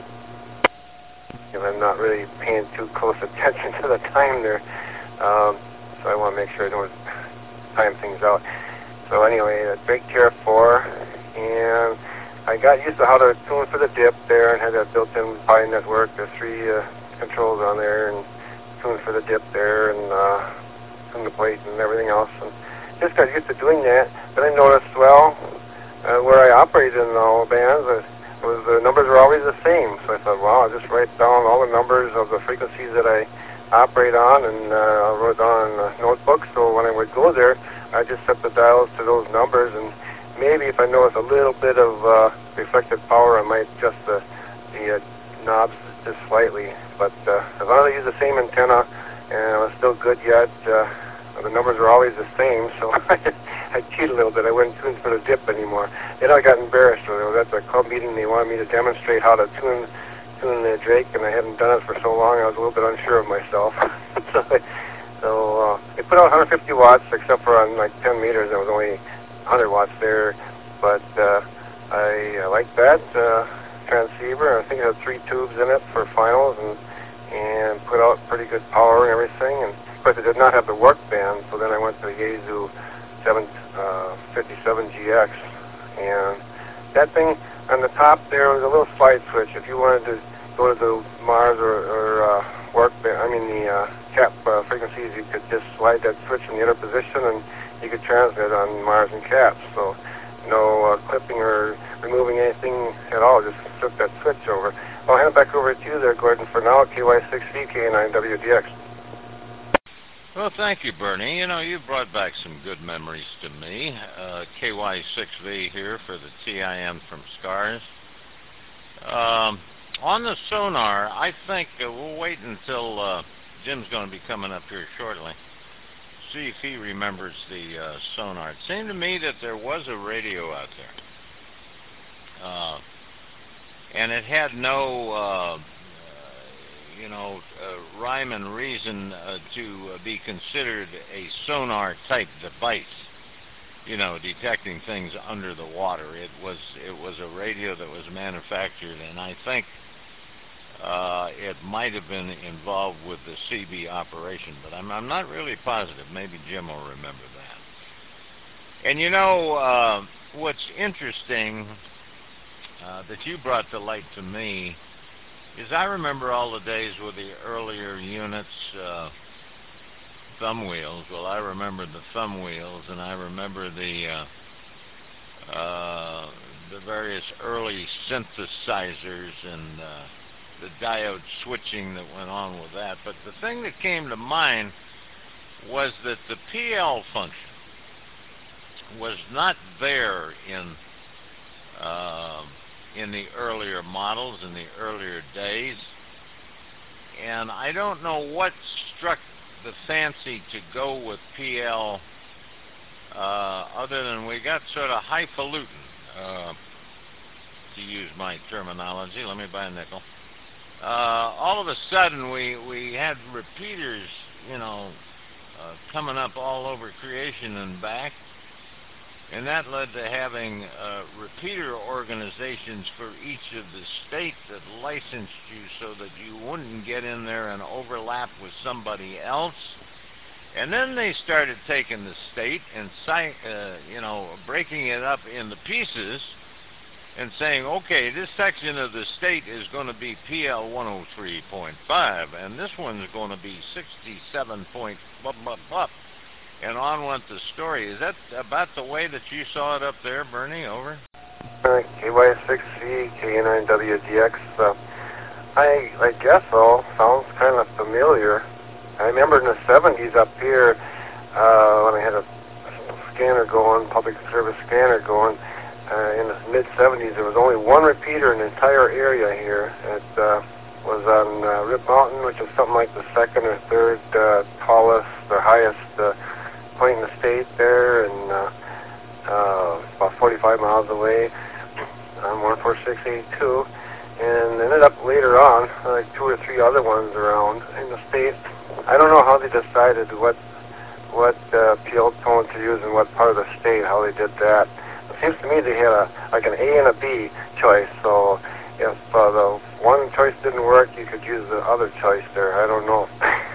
Because I'm not really paying too close attention to the time there. Um, so I want to make sure I don't time things out. So anyway, a Drake T R four, and I got used to how to tune for the dip there, and had that built-in Pi network, the three uh, controls on there, and tune for the dip there, and uh, tune the plate and everything else. And just got used to doing that. Then I noticed, well, uh, where I operated in all bands, uh, was the numbers were always the same. So I thought, wow, I'll just write down all the numbers of the frequencies that I operate on, and uh, I wrote on a notebook. So when I would go there, I just set the dials to those numbers, and maybe if I notice a little bit of uh, reflected power, I might adjust the, the uh, knobs just slightly. But uh, as long as I use the same antenna and it was still good yet, uh, the numbers were always the same, so I cheated a little bit. I wouldn't tune for the dip anymore. Then I got embarrassed. I was at the club meeting. They wanted me to demonstrate how to tune tune the Drake, and I hadn't done it for so long, I was a little bit unsure of myself. so I, So uh, it put out one hundred fifty watts, except for on like ten meters, there was only one hundred watts there. But uh, I, I liked that uh, transceiver. I think it had three tubes in it for finals, and and put out pretty good power and everything. And of course, it did not have the work band, so then I went to the Yaesu seven fifty-seven G X, and that thing on the top there was a little slide switch. If you wanted to go to the Mars or, or uh, work, I mean the uh, cap uh, frequencies, you could just slide that switch in the inner position, and you could transmit on Mars and caps. So no uh, clipping or removing anything at all. Just flip that switch over. I'll hand it back over to you there, Gordon. For now, K Y six V K nine W D X. Well, thank you, Bernie. You know, you brought back some good memories to me. Uh, K Y six V here for the T I M from SCARS. Um, on the sonar, I think uh, we'll wait until uh, Jim's going to be coming up here shortly. See if he remembers the uh, sonar. It seemed to me that there was a radio out there. Uh, and it had no... Uh, you know, uh, rhyme and reason uh, to uh, be considered a sonar-type device, you know, detecting things under the water. It was it was a radio that was manufactured, and I think uh, it might have been involved with the C B operation, but I'm, I'm not really positive. Maybe Jim will remember that. And you know, uh, what's interesting uh, that you brought to light to me is I remember all the days with the earlier units, uh, thumb wheels. Well, I remember the thumb wheels, and I remember the uh, uh, the various early synthesizers and uh, the diode switching that went on with that. But the thing that came to mind was that the P L function was not there in uh, in the earlier models, in the earlier days. And I don't know what struck the fancy to go with P L uh, other than we got sort of highfalutin, uh, to use my terminology. Let me buy a nickel. Uh, all of a sudden we, we had repeaters, you know, uh, coming up all over creation and back. And that led to having uh, repeater organizations for each of the states that licensed you so that you wouldn't get in there and overlap with somebody else. And then they started taking the state and, uh, you know, breaking it up into pieces and saying, okay, this section of the state is going to be P L one oh three point five, and this one's going to be sixty-seven point blah, blah, blah. And on went the story. Is that about the way that you saw it up there, Bernie? Over. Uh, K Y six C, K nine W D X. Uh, I, I guess so. Sounds kind of familiar. I remember in the seventies up here, uh, when I had a scanner going, public service scanner going, uh, in the mid seventies, there was only one repeater in the entire area here. It uh, was on uh, Rip Mountain, which is something like the second or third uh, tallest or highest uh, point in the state there, and uh, uh, about forty-five miles away on one four six eight two, and ended up later on, like two or three other ones around in the state. I don't know how they decided what what uh, P L tone to use in what part of the state, how they did that. It seems to me they had a like an A and a B choice, so if uh, the one choice didn't work, you could use the other choice there. I don't know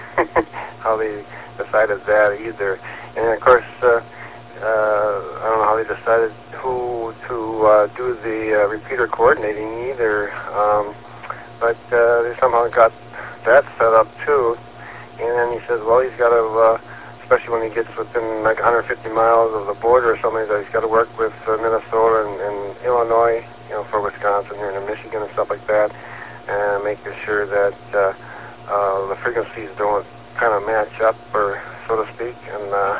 how they decided that either. And of course, uh, uh, I don't know how they decided who to uh, do the uh, repeater coordinating either. Um, but uh, they somehow got that set up too. And then he says, well, he's got to, uh, especially when he gets within like one hundred fifty miles of the border or something, that he's got to work with uh, Minnesota and, and Illinois, you know, for Wisconsin here and Michigan and stuff like that, and making sure that uh, uh, the frequencies don't kind of match up, or so to speak. And uh,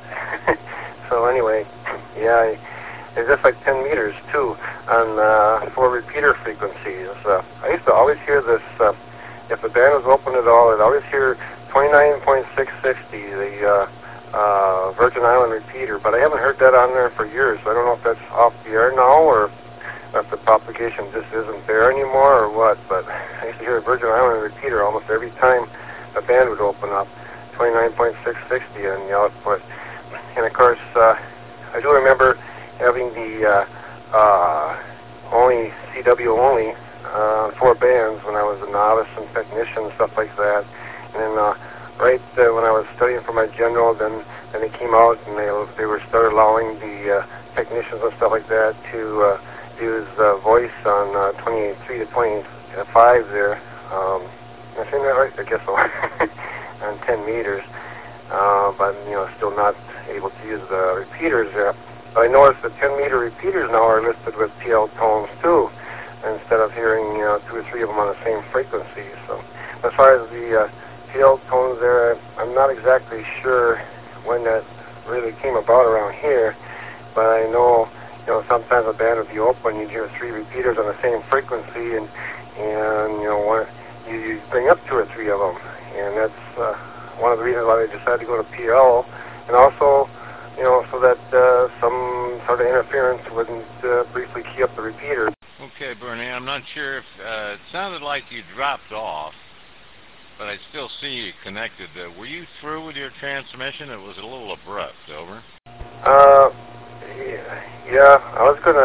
so anyway, yeah, it's just like ten meters too on uh, for repeater frequencies. Uh, I used to always hear this. Uh, if the band was open at all, I'd always hear twenty-nine point six sixty, the uh, uh, Virgin Island repeater, but I haven't heard that on there for years. So I don't know if that's off the air now, or if the propagation just isn't there anymore, or what. But I used to hear a Virgin Island repeater almost every time a band would open up, twenty-nine point six sixty on the output. And of course, uh, I do remember having the uh, uh, only C W only uh, four bands when I was a novice and technician and stuff like that. And then uh, right uh, when I was studying for my general, then then they came out and they they were started allowing the uh, technicians and stuff like that to uh, use uh, voice on uh, twenty-eight point three to twenty-five point five there. Um, Am I saying that right? I guess so. On ten meters, uh, but you know, still not able to use the repeaters there. But I noticed the ten meter repeaters now are listed with P L tones too, instead of hearing you know two or three of them on the same frequency. So as far as the uh, P L tones there, I'm not exactly sure when that really came about around here, but I know you know sometimes a band would be open, you'd hear three repeaters on the same frequency, and and you know one. You, you bring up two or three of them, and that's uh, one of the reasons why they decided to go to P L, and also, you know, so that uh, some sort of interference wouldn't uh, briefly key up the repeater. Okay, Bernie, I'm not sure if uh, it sounded like you dropped off, but I still see you connected. Uh, were you through with your transmission? It was a little abrupt. Over. Uh, yeah, yeah I was gonna.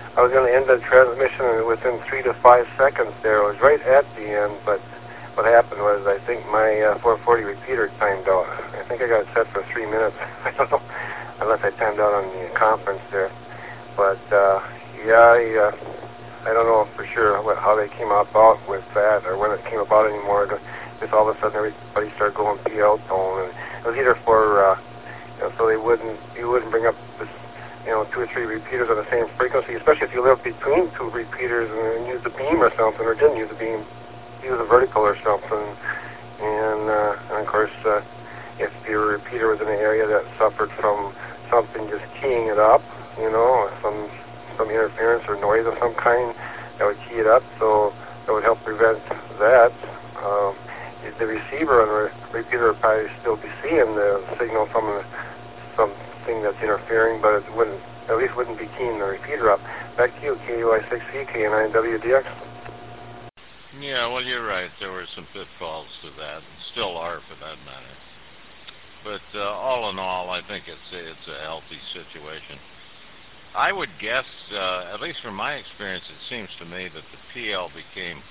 I was going to end the transmission within three to five seconds there. It was right at the end, but what happened was I think my uh, four forty repeater timed out. I think I got it set for three minutes. I don't know, unless I timed out on the conference there. But uh, yeah, I, uh, I don't know for sure what, how they came about with that or when it came about anymore. Just all of a sudden everybody started going P L tone, and it was either for uh, you know, so they wouldn't you wouldn't bring up this, you know, two or three repeaters on the same frequency, especially if you lived between two repeaters and, and used a beam or something, or didn't use a beam, use a vertical or something. And, uh, and of course, uh, if your repeater was in an area that suffered from something just keying it up, you know, some some interference or noise of some kind, that would key it up, so that would help prevent that. Um, the receiver on the repeater would probably still be seeing the signal from the, something that's interfering, but it wouldn't, at least wouldn't be keying the repeater up. Back to you, K U I six C, K nine W D X. Yeah, well, you're right. There were some pitfalls to that, and still are for that matter. But uh, all in all, I think it's a, it's a healthy situation. I would guess, uh, at least from my experience, it seems to me that the P L became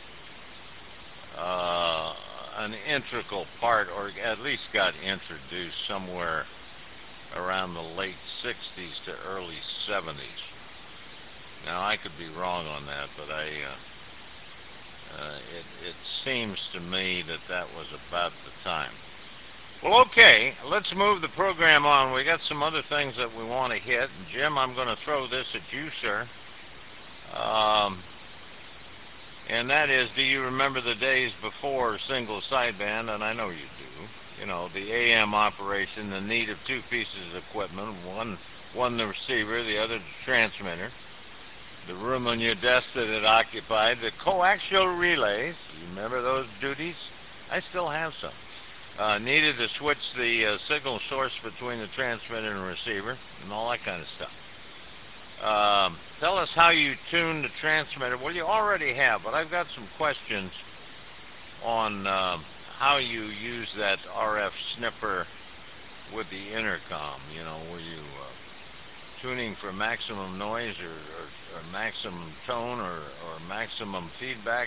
uh, an integral part, or at least got introduced somewhere around the late sixties to early seventies. Now, I could be wrong on that, but I uh, uh, it, it seems to me that that was about the time. Well, okay, let's move the program on. We got some other things that we want to hit. And Jim, I'm going to throw this at you, sir. Um, and that is, do you remember the days before single sideband? And I know you do. You know, the A M operation, the need of two pieces of equipment, one one the receiver, the other the transmitter, the room on your desk that it occupied, the coaxial relays. You remember those duties? I still have some. Uh, needed to switch the uh, signal source between the transmitter and receiver, and all that kind of stuff. Um, tell us how you tune the transmitter. Well, you already have, but I've got some questions on uh, how you use that R F sniffer with the intercom. You know, were you uh, tuning for maximum noise or, or, or maximum tone or, or maximum feedback?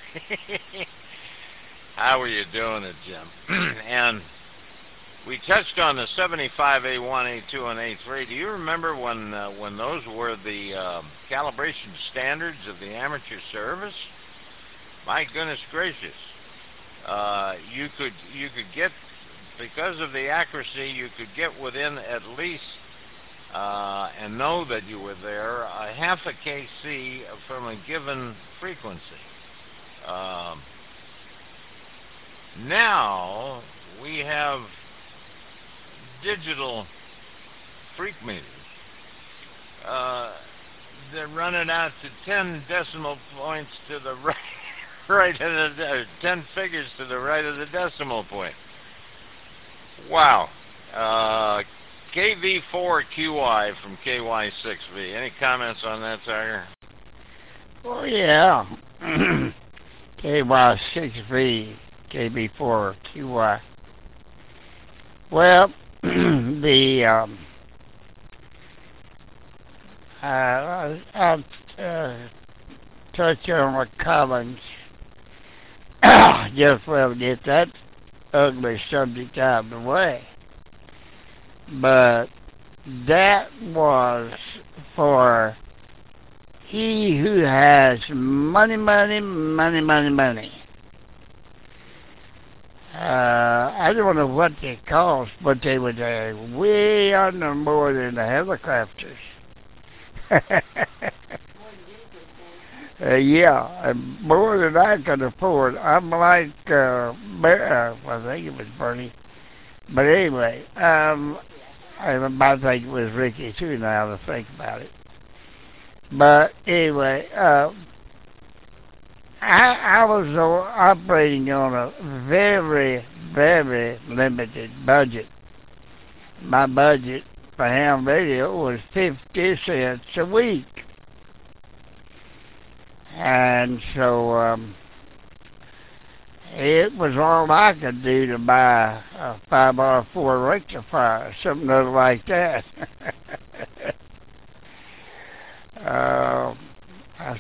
How are you doing it, Jim? And we touched on the seventy-five A one, A two, and A three. Do you remember when uh, when those were the uh, calibration standards of the amateur service? My goodness gracious. Uh, you could you could get, because of the accuracy, you could get within at least, uh, and know that you were there, a half a K C from a given frequency. Um, Now we have digital freak meters uh, that run it out to ten decimal points to the right, right of the, uh, ten figures to the right of the decimal point. Wow. Uh, K V four Q I from K Y six V. Any comments on that, Tiger? Oh, yeah. K Y six V. K B four Q Y. Well, the um, uh, I'll uh, touch on what Collins just well get that ugly subject out of the way. But that was for he who has money, money, money, money, money. Uh, I don't know what they cost, but they were uh, way under more than the helicopters. uh, yeah, more than I could afford. I'm like, uh, Bear, uh, I think it was Bernie. But anyway, um, I, I think it was Ricky too now to think about it. But anyway, uh, I, I was uh, operating on a very, very limited budget. My budget for ham radio was fifty cents a week. And so um, it was all I could do to buy a five R four rectifier, something like that. uh,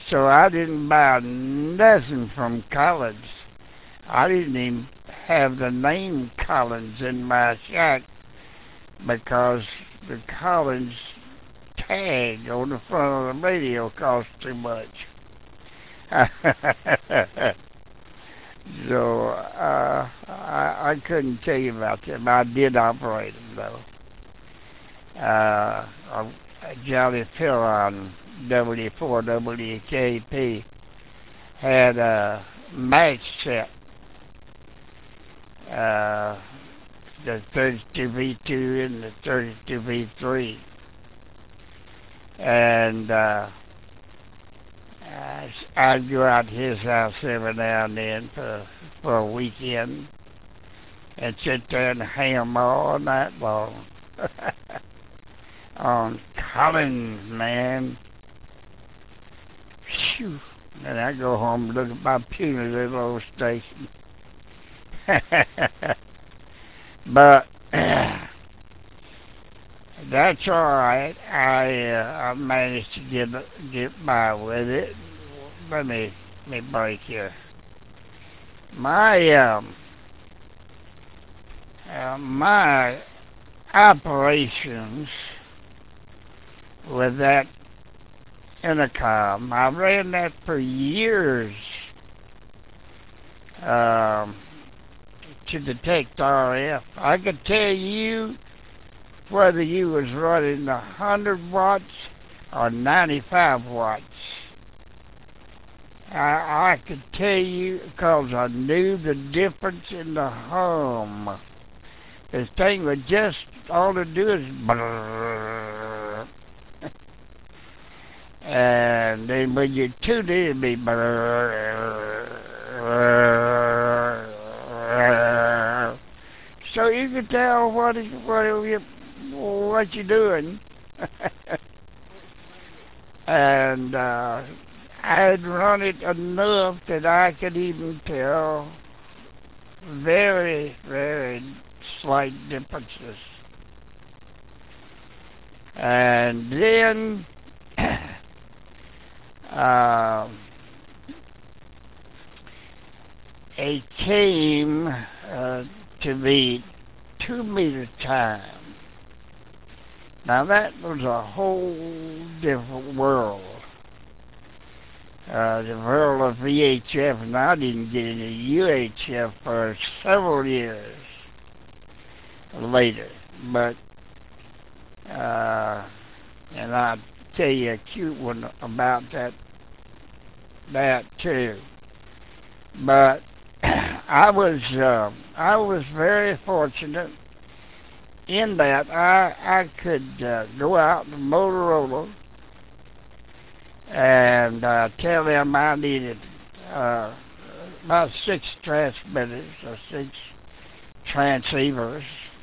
so I didn't buy nothing from Collins. I didn't even have the name Collins in my shack because the Collins tag on the front of the radio cost too much. So uh, I, I couldn't tell you about them. I did operate them though. Uh, a Jolly Phil W four W K P had a match set, uh, the thirty-two V two and the thirty-two V three, and uh, I'd go out to his house every now and then for for a weekend and sit there and ham all night long on Collins, man. Phew. And I go home and look at my puny little old station. But that's all right. I uh, I managed to get get by with it. Let me let me break here. My um uh, my operations with that intercom, I ran that for years um, to detect R F. I could tell you whether you was running one hundred watts or ninety-five watts. I, I could tell you because I knew the difference in the hum. This thing would just, all it do is brrrr. And then when you tune in, it'd be brrrr. So you could tell what is, what you, what you're doing. And uh, I'd run it enough that I could even tell very, very slight differences. And then uh, it came uh, to be two meter time. Now that was a whole different world. Uh, the world of V H F, and I didn't get into U H F for several years later. But, uh, and I'll tell you a cute one about that, that too. But I was, uh, I was very fortunate in that I, I could uh, go out to Motorola and uh, tell them I needed uh, about six transmitters or six transceivers,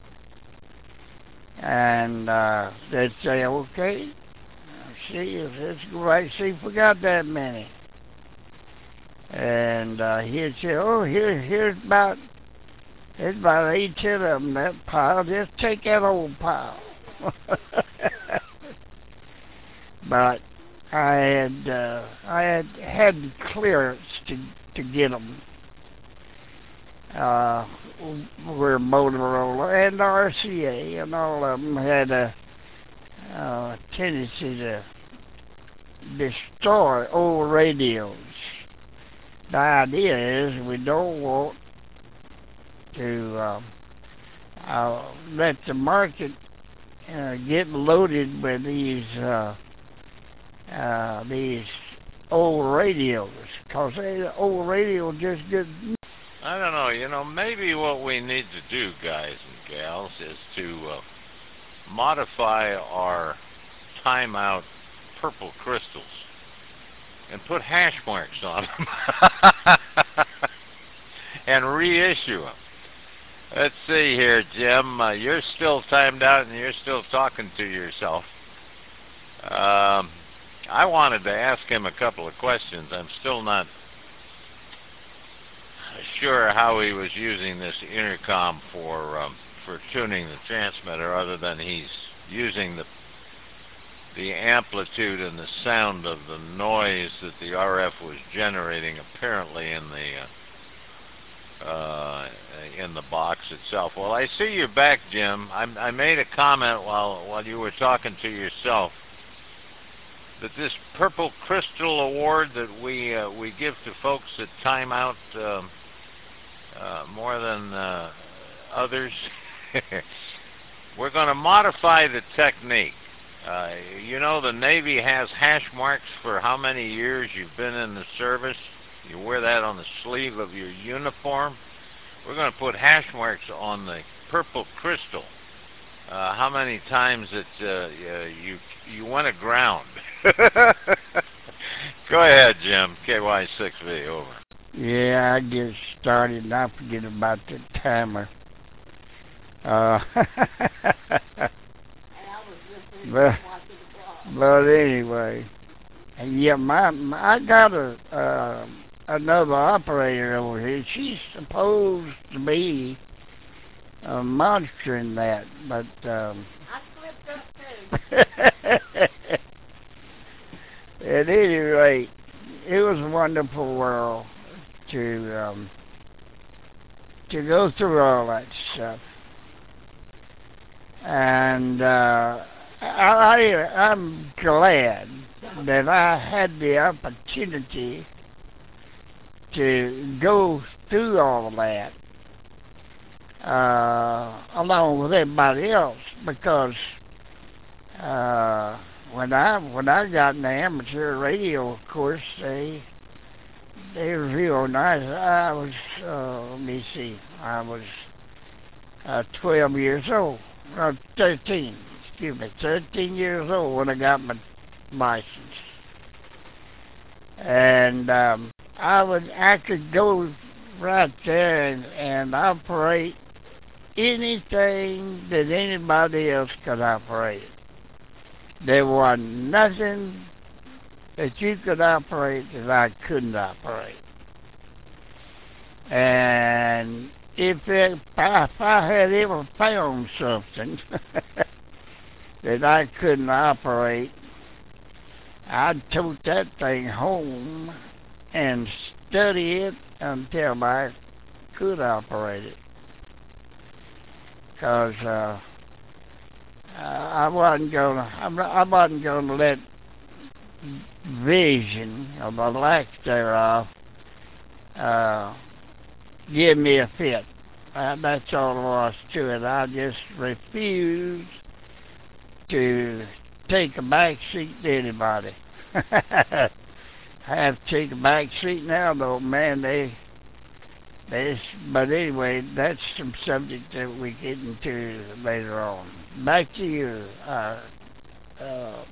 and uh, they'd say, okay, see, let's go right and see if we got that many. And uh, he'd say, oh, here, here's about, there's about eight, ten of them, that pile, just take that old pile. But I had uh, I had had clearance to to get them. Uh, where Motorola and R C A and all of them had a uh, tendency to destroy old radios. The idea is we don't want to uh, uh, let the market uh, get loaded with these. Uh, Uh, these old radios, because the old radio just get... I don't know, you know, maybe what we need to do, guys and gals, is to uh, modify our timeout purple crystals and put hash marks on them and reissue them. Let's see here, Jim. Uh, you're still timed out and you're still talking to yourself. Um... I wanted to ask him a couple of questions. I'm still not sure how he was using this intercom for um, for tuning the transmitter, other than he's using the the amplitude and the sound of the noise that the R F was generating apparently in the uh, uh, in the box itself. Well, I see you back, Jim. I, I made a comment while while you were talking to yourself that this Purple Crystal Award that we uh, we give to folks that time out uh, uh, more than uh, others, we're going to modify the technique. Uh, you know, the Navy has hash marks for how many years you've been in the service. You wear that on the sleeve of your uniform. We're going to put hash marks on the Purple Crystal. Uh, how many times that uh, you you went aground. Go ahead, Jim. K Y six V, over. Yeah, I get started and I forget about the timer. Uh, but, but anyway, yeah, my, my I got a uh, another operator over here. She's supposed to be uh, monitoring that, but um, I slipped up too. At any rate, it was a wonderful world to um, to go through all that stuff. And uh, I, I, I'm glad that I had the opportunity to go through all of that uh, along with everybody else, because uh, when I when I got in the amateur radio, of course, they they were real nice. I was uh, let me see, I was uh, twelve years old. Uh, thirteen, excuse me, thirteen years old when I got my license, and um, I would I could go right there and, and operate anything that anybody else could operate. There was nothing that you could operate that I couldn't operate, and If, it, if I had ever found something that I couldn't operate, I'd tote that thing home and study it until I could operate it. Because uh, I wasn't gonna, I wasn't gonna let vision or the lack thereof uh, give me a fit. Uh, that's all there was to it. I just refused to take a back seat to anybody. I have to take a back seat now, though, man. They, they. But anyway, that's some subject that we get into later on. Back to you, uh, uh,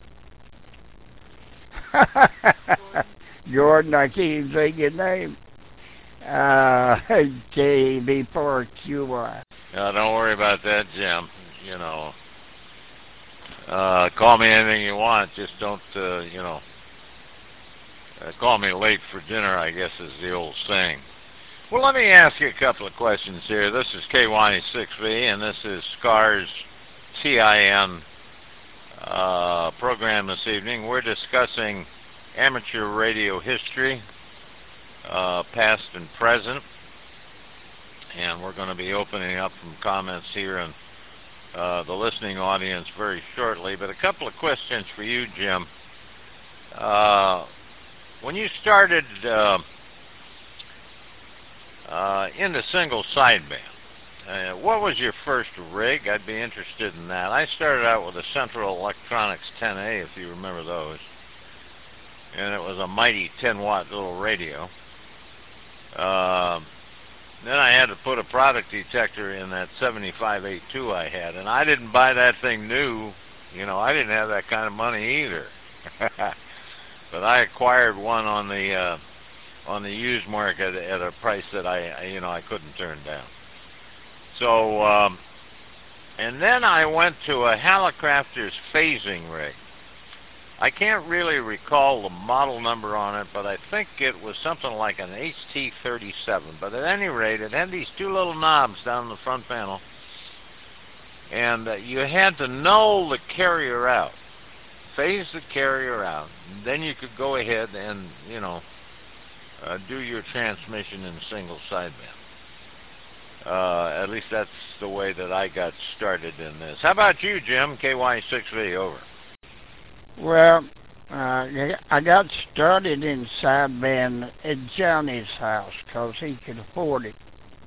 Jordan. I can't even say your name. Uh, K B four Q Y. No, don't worry about that, Jim. You know, uh, call me anything you want. Just don't, uh, you know, uh, call me late for dinner, I guess is the old saying. Well, let me ask you a couple of questions here. This is K Y six V, and this is SCAR's T I N uh, program this evening. We're discussing amateur radio history, Uh, past and present, and we're going to be opening up some comments here in uh, the listening audience very shortly. But a couple of questions for you, Jim. Uh, when you started uh, uh, in the single sideband, uh, what was your first rig? I'd be interested in that. I started out with a Central Electronics ten A, if you remember those, and it was a mighty ten watt little radio. Uh, then I had to put a product detector in that seventy-five eighty-two I had, and I didn't buy that thing new. You know, I didn't have that kind of money either. But I acquired one on the uh, on the used market at a price that I, you know, I couldn't turn down. So, um, and then I went to a Hallicrafter's phasing rig. I can't really recall the model number on it, but I think it was something like an H T thirty-seven. But at any rate, it had these two little knobs down the front panel, and uh, you had to null the carrier out. phase the carrier out. Then you could go ahead and, you know, uh, do your transmission in single sideband. Uh, at least that's the way that I got started in this. How about you, Jim? K Y six V, over. Well, uh, I got started in sideband at Johnny's house because he could afford it.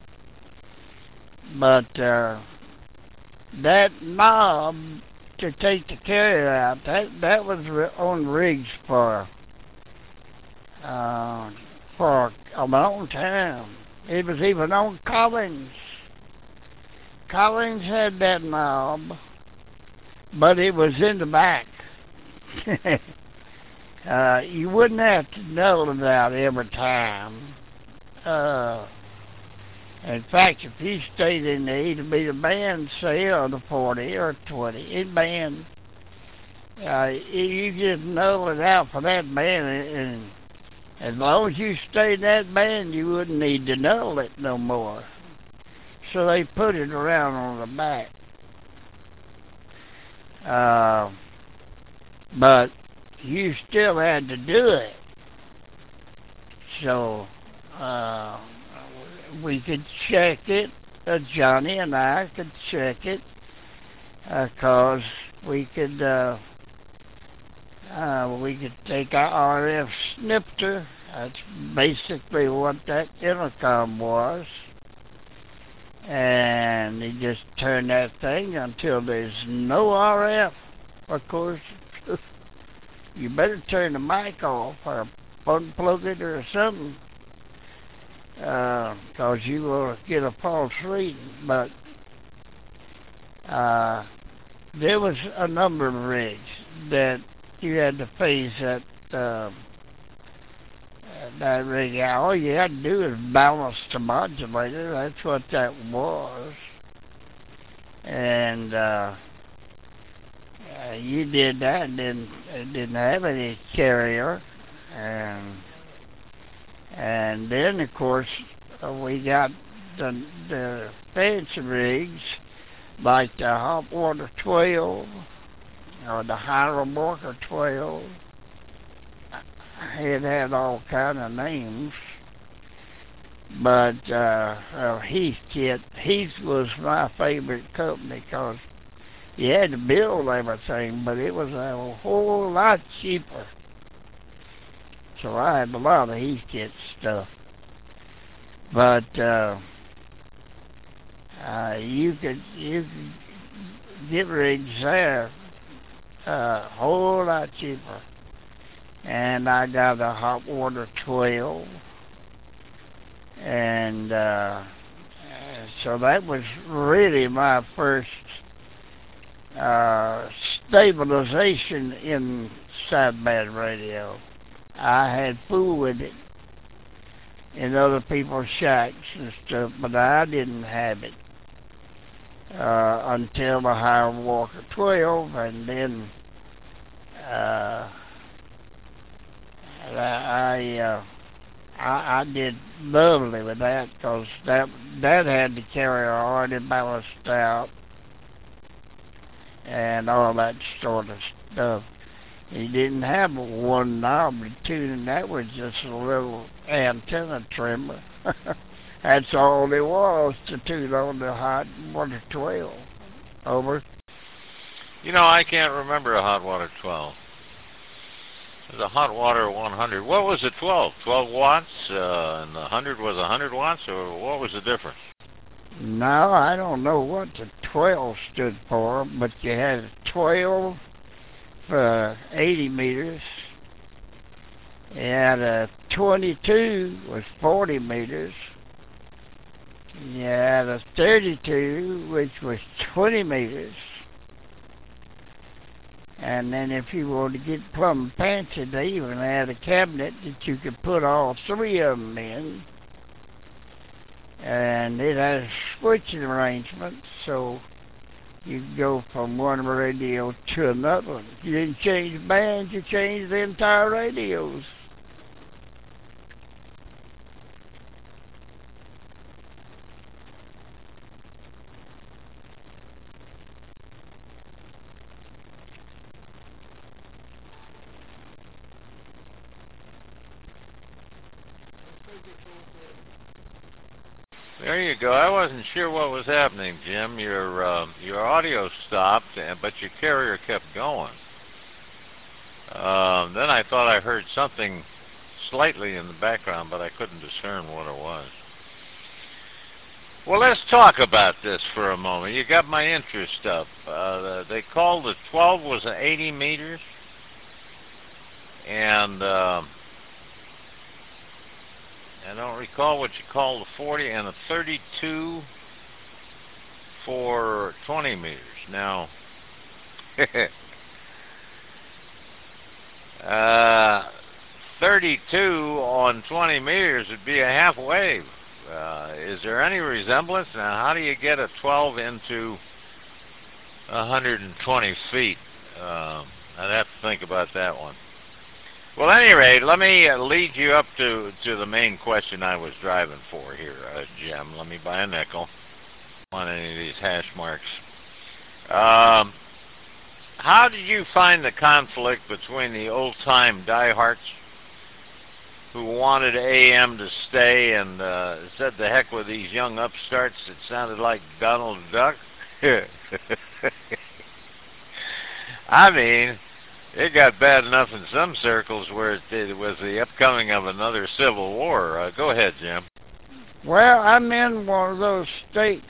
But uh, that knob to take the carrier out, that that was on rigs for uh, for a long time. It was even on Collins. Collins had that knob, but it was in the back. uh, you wouldn't have to null it out every time. Uh, in fact, if you stayed in the either be the band, say, or the forty or twenty, in band, uh, you just null it out for that band, and as long as you stayed in that band, you wouldn't need to null it no more. So they put it around on the back. Uh, but you still had to do it. So uh, we could check it. Uh, Johnny and I could check it because uh, we could uh, uh, we could take our R F snifter. That's basically what that intercom was. And you just turn that thing until there's no R F. Of course, you better turn the mic off or unplug it or something, because uh, you will get a false reading. But uh, there was a number of rigs that you had to phase that uh, that rig out. All you had to do is balance the modulator. That's what that was. And uh, uh, you did that and didn't, it didn't have any carrier. And and then, of course, uh, we got the, the fancy rigs like the Hot Water twelve or the Hiram Walker twelve. It had all kind of names, but uh, uh, Heathkit, Heath was my favorite company because you had to build everything, but it was a whole lot cheaper. So I had a lot of Heathkit stuff, but uh, uh, you could you could get rigs there a uh, whole lot cheaper. And I got a Hot Water twelve, and uh, so that was really my first uh, stabilization in sideband radio. I had fooled with it in other people's shacks and stuff, but I didn't have it uh, until the Hiram Walker twelve, and then uh, I, uh, I I did lovely with that because that that had the carrier already balanced out and all that sort of stuff. He didn't have one knob to tune, that was just a little antenna trimmer. That's all there was to tune on the Hot Water twelve. Over. You know, I can't remember a Hot Water twelve. The Hot Water one hundred. What was it? twelve? twelve watts, uh, and the one hundred was one hundred watts, or what was the difference? No, I don't know what the twelve stood for, but you had twelve for eighty meters. You had a twenty-two was forty meters. You had a thirty-two, which was twenty meters. And then if you wanted to get plumb fancy, they even had a cabinet that you could put all three of them in. And it has switching arrangements, so you could go from one radio to another. If you didn't change bands, you changed the entire radios. There you go. I wasn't sure what was happening, Jim. Your uh, your audio stopped, but your carrier kept going. Um, then I thought I heard something slightly in the background, but I couldn't discern what it was. Well, let's talk about this for a moment. You got my interest up. Uh, they called the twelve was eighty meters, and uh, I don't recall what you call the forty, and a thirty-two for twenty meters. Now, uh, thirty-two on twenty meters would be a half wave. Uh, is there any resemblance? Now, how do you get a twelve into one hundred twenty feet? Uh, I'd have to think about that one. Well, at any rate, let me uh, lead you up to, to the main question I was driving for here, uh, Jim. Let me buy a nickel on any of these hash marks. Um, how did you find the conflict between the old-time diehards who wanted A M to stay and uh, said the heck with these young upstarts that sounded like Donald Duck? I mean, it got bad enough in some circles where it, it was the upcoming of another civil war. Uh, go ahead, Jim. Well, I'm in one of those states.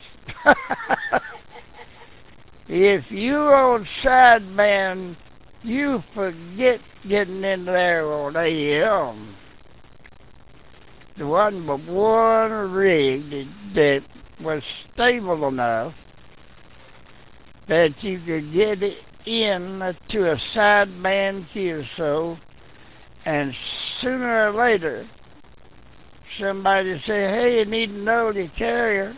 If you own sideband, you forget getting in there on A M. There wasn't but one rig that, that was stable enough that you could get it in to a sideband Q S O, and sooner or later somebody say, hey, you need to know the carrier.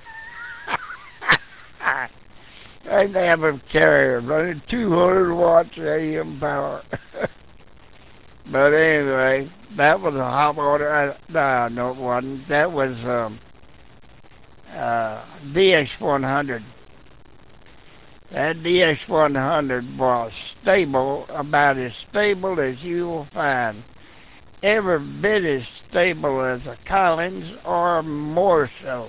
I have a carrier running two hundred watts A M power. But anyway, that was a hot water. No, no, it wasn't. That was um, uh, D X one hundred. That D X one hundred was stable, about as stable as you will find. Every bit as stable as a Collins, or more so.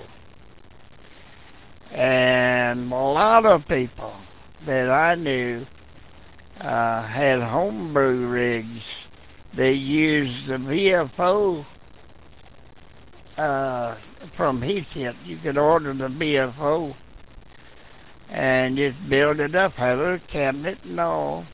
And a lot of people that I knew uh, had homebrew rigs. They used the V F O uh, from Heathkit. You could order the V F O and just build it up, have a little cabinet and all.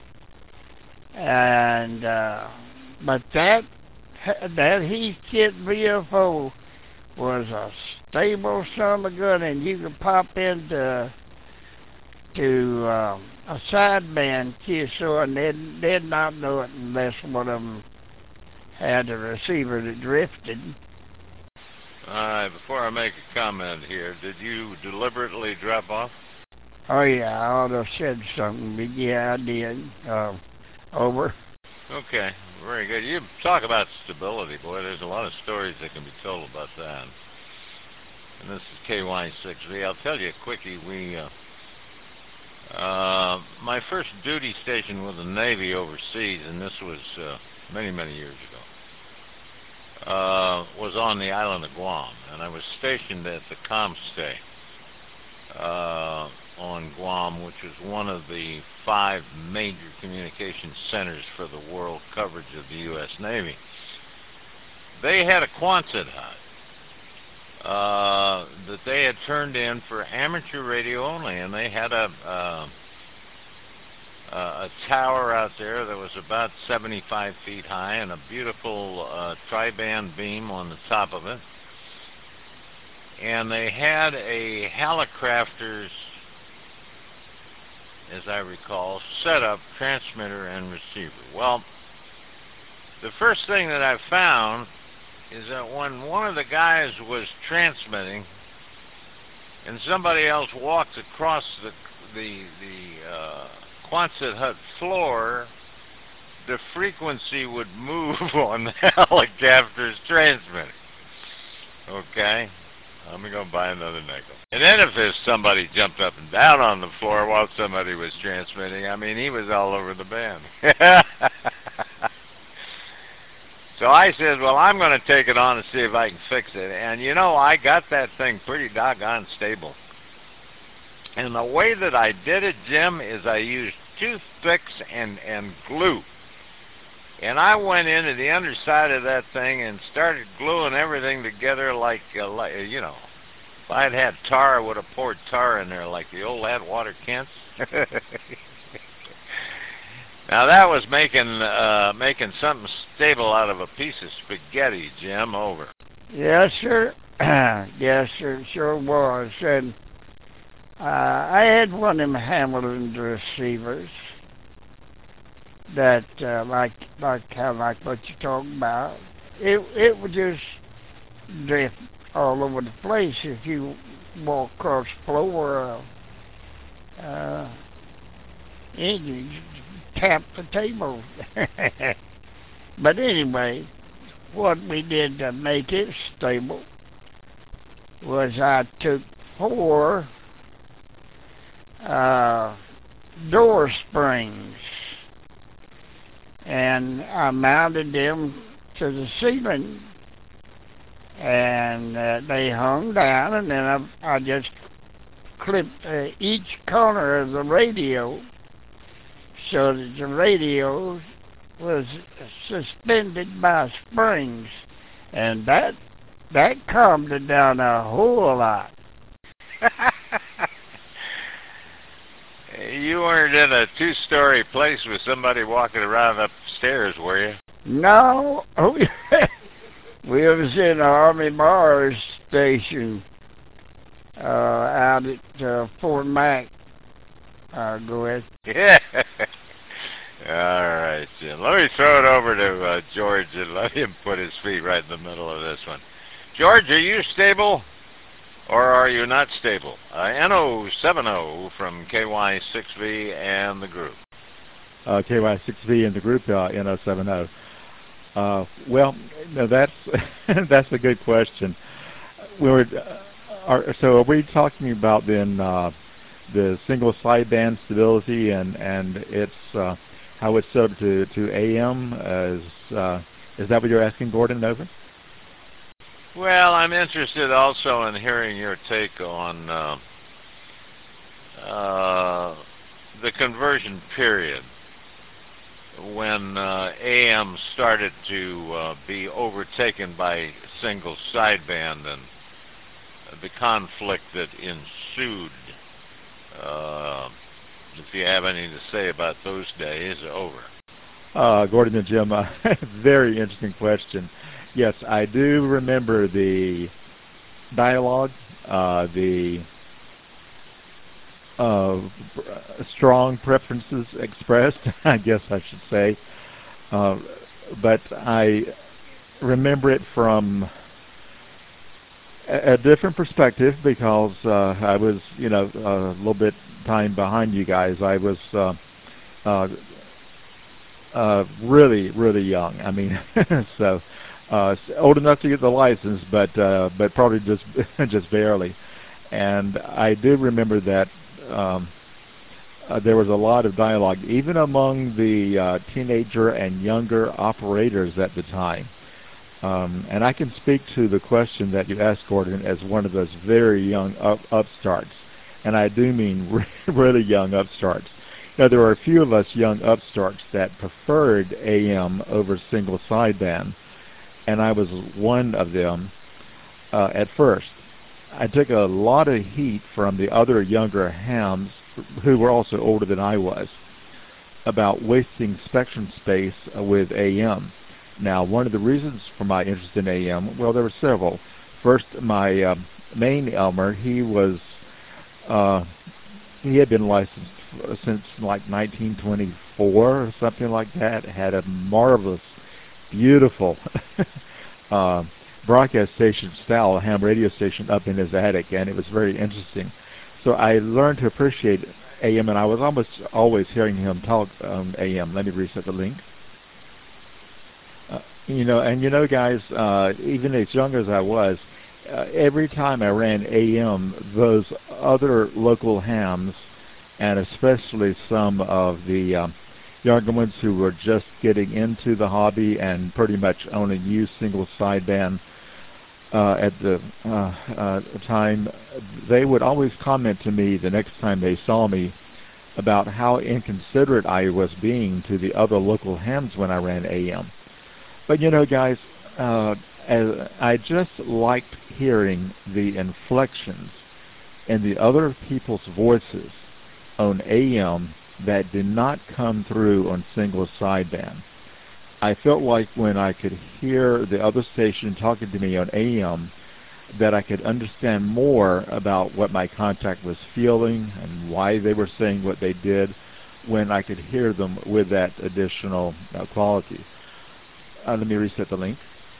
And uh, but that that Heathkit V F O was a stable son of a gun, and you could pop into to um, a sideband Q S O, and they'd, they'd not know it unless one of them had a receiver that drifted. All right, before I make a comment here, did you deliberately drop off? Oh, yeah, I ought to have said something, but yeah, I did. Uh, over. Okay, very good. You talk about stability, boy. There's a lot of stories that can be told about that. And this is K Y six V. I'll tell you a quickie. We, uh, uh, my first duty station with the Navy overseas, and this was uh, many, many years ago, uh, was on the island of Guam, and I was stationed at the ComStay uh, on Guam, which was one of the five major communication centers for the world coverage of the U S Navy. They had a Quonset hut uh, that they had turned in for amateur radio only, and they had a uh, a tower out there that was about seventy-five feet high and a beautiful uh, tri-band beam on the top of it. And they had a Hallicrafters, as I recall, setup, transmitter, and receiver. Well, the first thing that I found is that when one of the guys was transmitting and somebody else walked across the the the uh, Quonset hut floor, the frequency would move on the Hallicrafters transmitter. Okay? Let me go buy another nickel. And then if there's somebody jumped up and down on the floor while somebody was transmitting, I mean, he was all over the band. So I said, well, I'm going to take it on and see if I can fix it. And, you know, I got that thing pretty doggone stable. And the way that I did it, Jim, is I used toothpicks and, and glue. And I went into the underside of that thing and started gluing everything together like, uh, like you know, if I'd had tar, I would have poured tar in there like the old Atwater Kents. Now that was making uh, making something stable out of a piece of spaghetti, Jim. Over. Yes, sir. Yes, sir. Sure was. And uh, I had one of them Hamilton receivers that, uh, like, like kind of like what you're talking about. It it would just drift all over the place if you walk across the floor. Uh, uh, and you tap the table. But anyway, what we did to make it stable was I took four uh, door springs and I mounted them to the ceiling, and uh, they hung down, and then I, I just clipped uh, each corner of the radio so that the radio was suspended by springs, and that that calmed it down a whole lot. You weren't in a two-story place with somebody walking around upstairs, were you? No, we, we was in the Army Mars station uh, out at uh, Fort Mac. Uh, go ahead. Yeah. All right, Jim. Let me throw it over to uh, George and let him put his feet right in the middle of this one. George, are you stable or are you not stable? Uh, N O seven zero from K Y six V and the group. Uh, K Y six V and the group, uh, N O seven zero. Uh, well, no, that's that's a good question. We were, uh, are, so are we talking about then uh, the single sideband stability and and its uh, how it's set up to to A M? As uh, is that what you're asking, Gordon? Over. Well, I'm interested also in hearing your take on uh, uh, the conversion period when uh, A M started to uh, be overtaken by single sideband and the conflict that ensued. Uh, if you have anything to say about those days, over. Uh, Gordon and Jim, uh, very interesting question. Yes, I do remember the dialogue, uh, the uh, strong preferences expressed, I guess I should say. Uh, but I remember it from a, a different perspective because uh, I was, you know, a little bit time behind you guys. I was uh, uh, uh, really, really young. I mean, so... Uh, old enough to get the license, but uh, but probably just just barely. And I do remember that um, uh, there was a lot of dialogue, even among the uh, teenager and younger operators at the time. Um, and I can speak to the question that you asked, Gordon, as one of those very young up upstarts. And I do mean really young upstarts. Now, there were a few of us young upstarts that preferred A M over single sideband. And I was one of them uh, at first. I took a lot of heat from the other younger hams, who were also older than I was, about wasting spectrum space uh, with A M. Now, one of the reasons for my interest in A M, well, there were several. First, my uh, main Elmer, he was, uh, he had been licensed since like nineteen twenty-four or something like that, had a marvelous beautiful uh, broadcast station style ham radio station up in his attic, and it was very interesting. So I learned to appreciate A M, and I was almost always hearing him talk um, A M. Let me reset the link. Uh, you know, and you know, guys, uh, even as young as I was, uh, every time I ran A M, those other local hams, and especially some of the um, younger ones who were just getting into the hobby and pretty much only used single sideband uh, at the uh, uh, time, they would always comment to me the next time they saw me about how inconsiderate I was being to the other local hams when I ran A M. But you know, guys, uh, as I just liked hearing the inflections in the other people's voices on A M that did not come through on single sideband. I felt like when I could hear the other station talking to me on A M that I could understand more about what my contact was feeling and why they were saying what they did when I could hear them with that additional uh, quality. Uh, let me reset the link.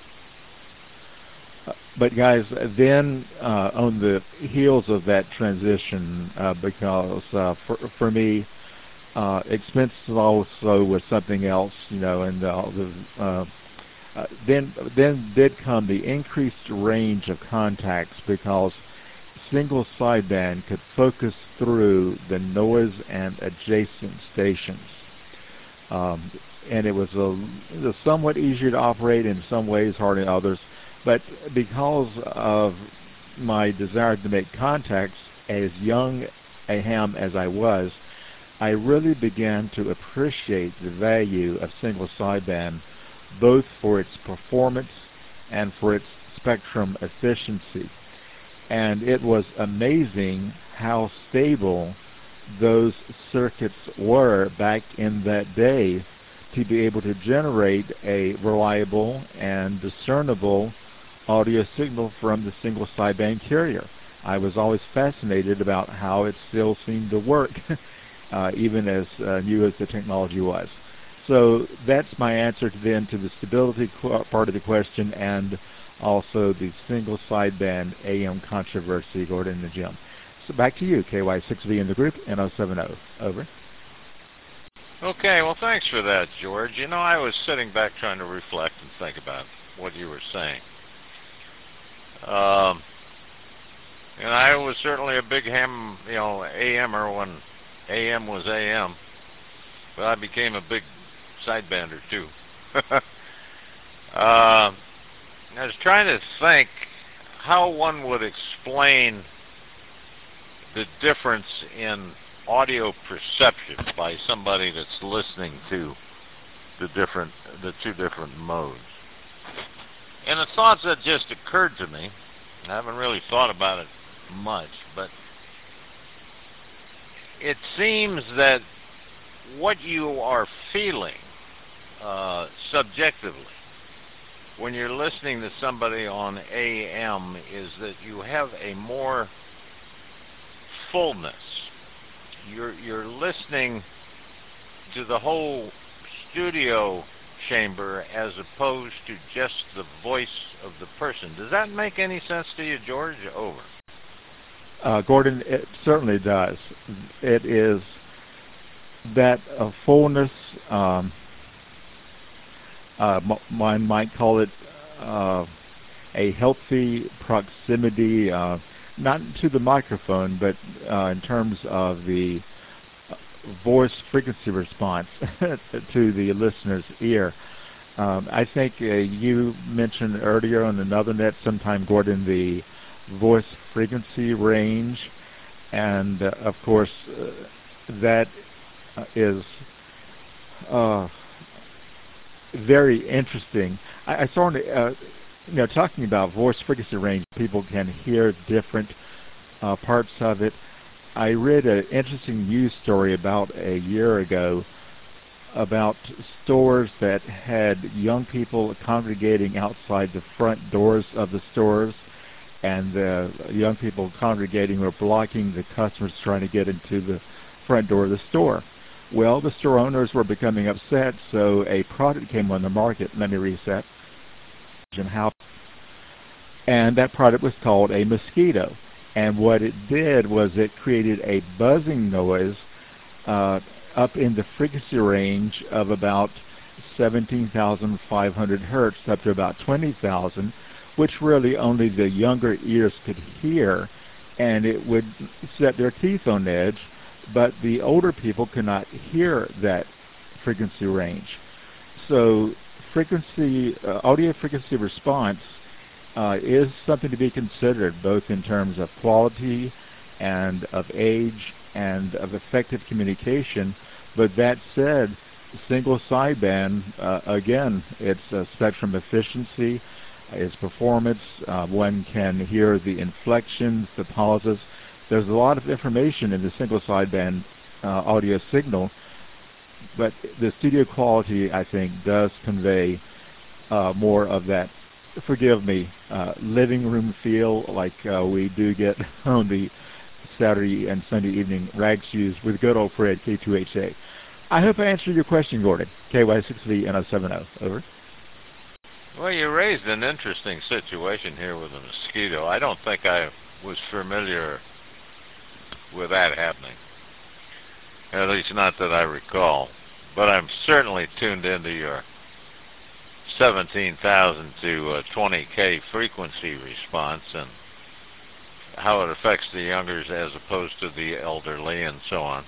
Uh, but guys, then uh, on the heels of that transition, uh, because uh, for, for me, uh, expenses also was something else, you know, and uh, the uh, Uh, then then did come the increased range of contacts because single sideband could focus through the noise and adjacent stations. Um, and it was, a, it was somewhat easier to operate in some ways, hard in others. But because of my desire to make contacts as young a ham as I was, I really began to appreciate the value of single sideband, both for its performance and for its spectrum efficiency. And it was amazing how stable those circuits were back in that day to be able to generate a reliable and discernible audio signal from the single sideband carrier. I was always fascinated about how it still seemed to work, uh, even as uh, new as the technology was. So that's my answer to then to the stability part of the question and also the single sideband A M controversy, Gordon and Jim. So back to you, K Y six V in the group, N oh seven oh. Over. Okay, well, thanks for that, George. You know, I was sitting back trying to reflect and think about what you were saying. Um, and I was certainly a big ham, you know, A M-er when A M was A M, but I became a big sidebander too. uh, I was trying to think how one would explain the difference in audio perception by somebody that's listening to the different, the two different modes. And the thoughts that just occurred to me, I haven't really thought about it much, but it seems that what you are feeling uh, subjectively when you're listening to somebody on A M is that you have a more fullness. You're, you're listening to the whole studio chamber as opposed to just the voice of the person. Does that make any sense to you, George? Over. Uh, Gordon, it certainly does. It is that uh, fullness, um, uh, one might call it uh, a healthy proximity, uh, not to the microphone, but uh, in terms of the voice frequency response to the listener's ear. Um, I think uh, you mentioned earlier on another net sometime, Gordon, the voice frequency range, and uh, of course uh, that uh, is uh, very interesting. I, I saw, uh, you know, talking about voice frequency range, people can hear different uh, parts of it. I read an interesting news story about a year ago about stores that had young people congregating outside the front doors of the stores, and the young people congregating were blocking the customers trying to get into the front door of the store. Well, the store owners were becoming upset, so a product came on the market. Let me reset. And that product was called a mosquito. And what it did was it created a buzzing noise uh, up in the frequency range of about seventeen thousand five hundred hertz up to about twenty thousand, which really only the younger ears could hear, and it would set their teeth on edge, but the older people could not hear that frequency range. So frequency, uh, audio frequency response uh, is something to be considered, both in terms of quality and of age and of effective communication. But that said, single sideband, uh, again, it's uh, spectrum efficiency, its performance. Uh, one can hear the inflections, the pauses. There's a lot of information in the single sideband uh, audio signal, but the studio quality, I think, does convey uh, more of that, forgive me, uh, living room feel like uh, we do get on the Saturday and Sunday evening rag shoes with good old Fred, K two H A. I hope I answered your question, Gordon. K Y six V N O seven zero. Over. Well, you raised an interesting situation here with a mosquito. I don't think I was familiar with that happening. At least not that I recall. But I'm certainly tuned into your seventeen thousand to uh, twenty K frequency response and how it affects the youngers as opposed to the elderly and so on.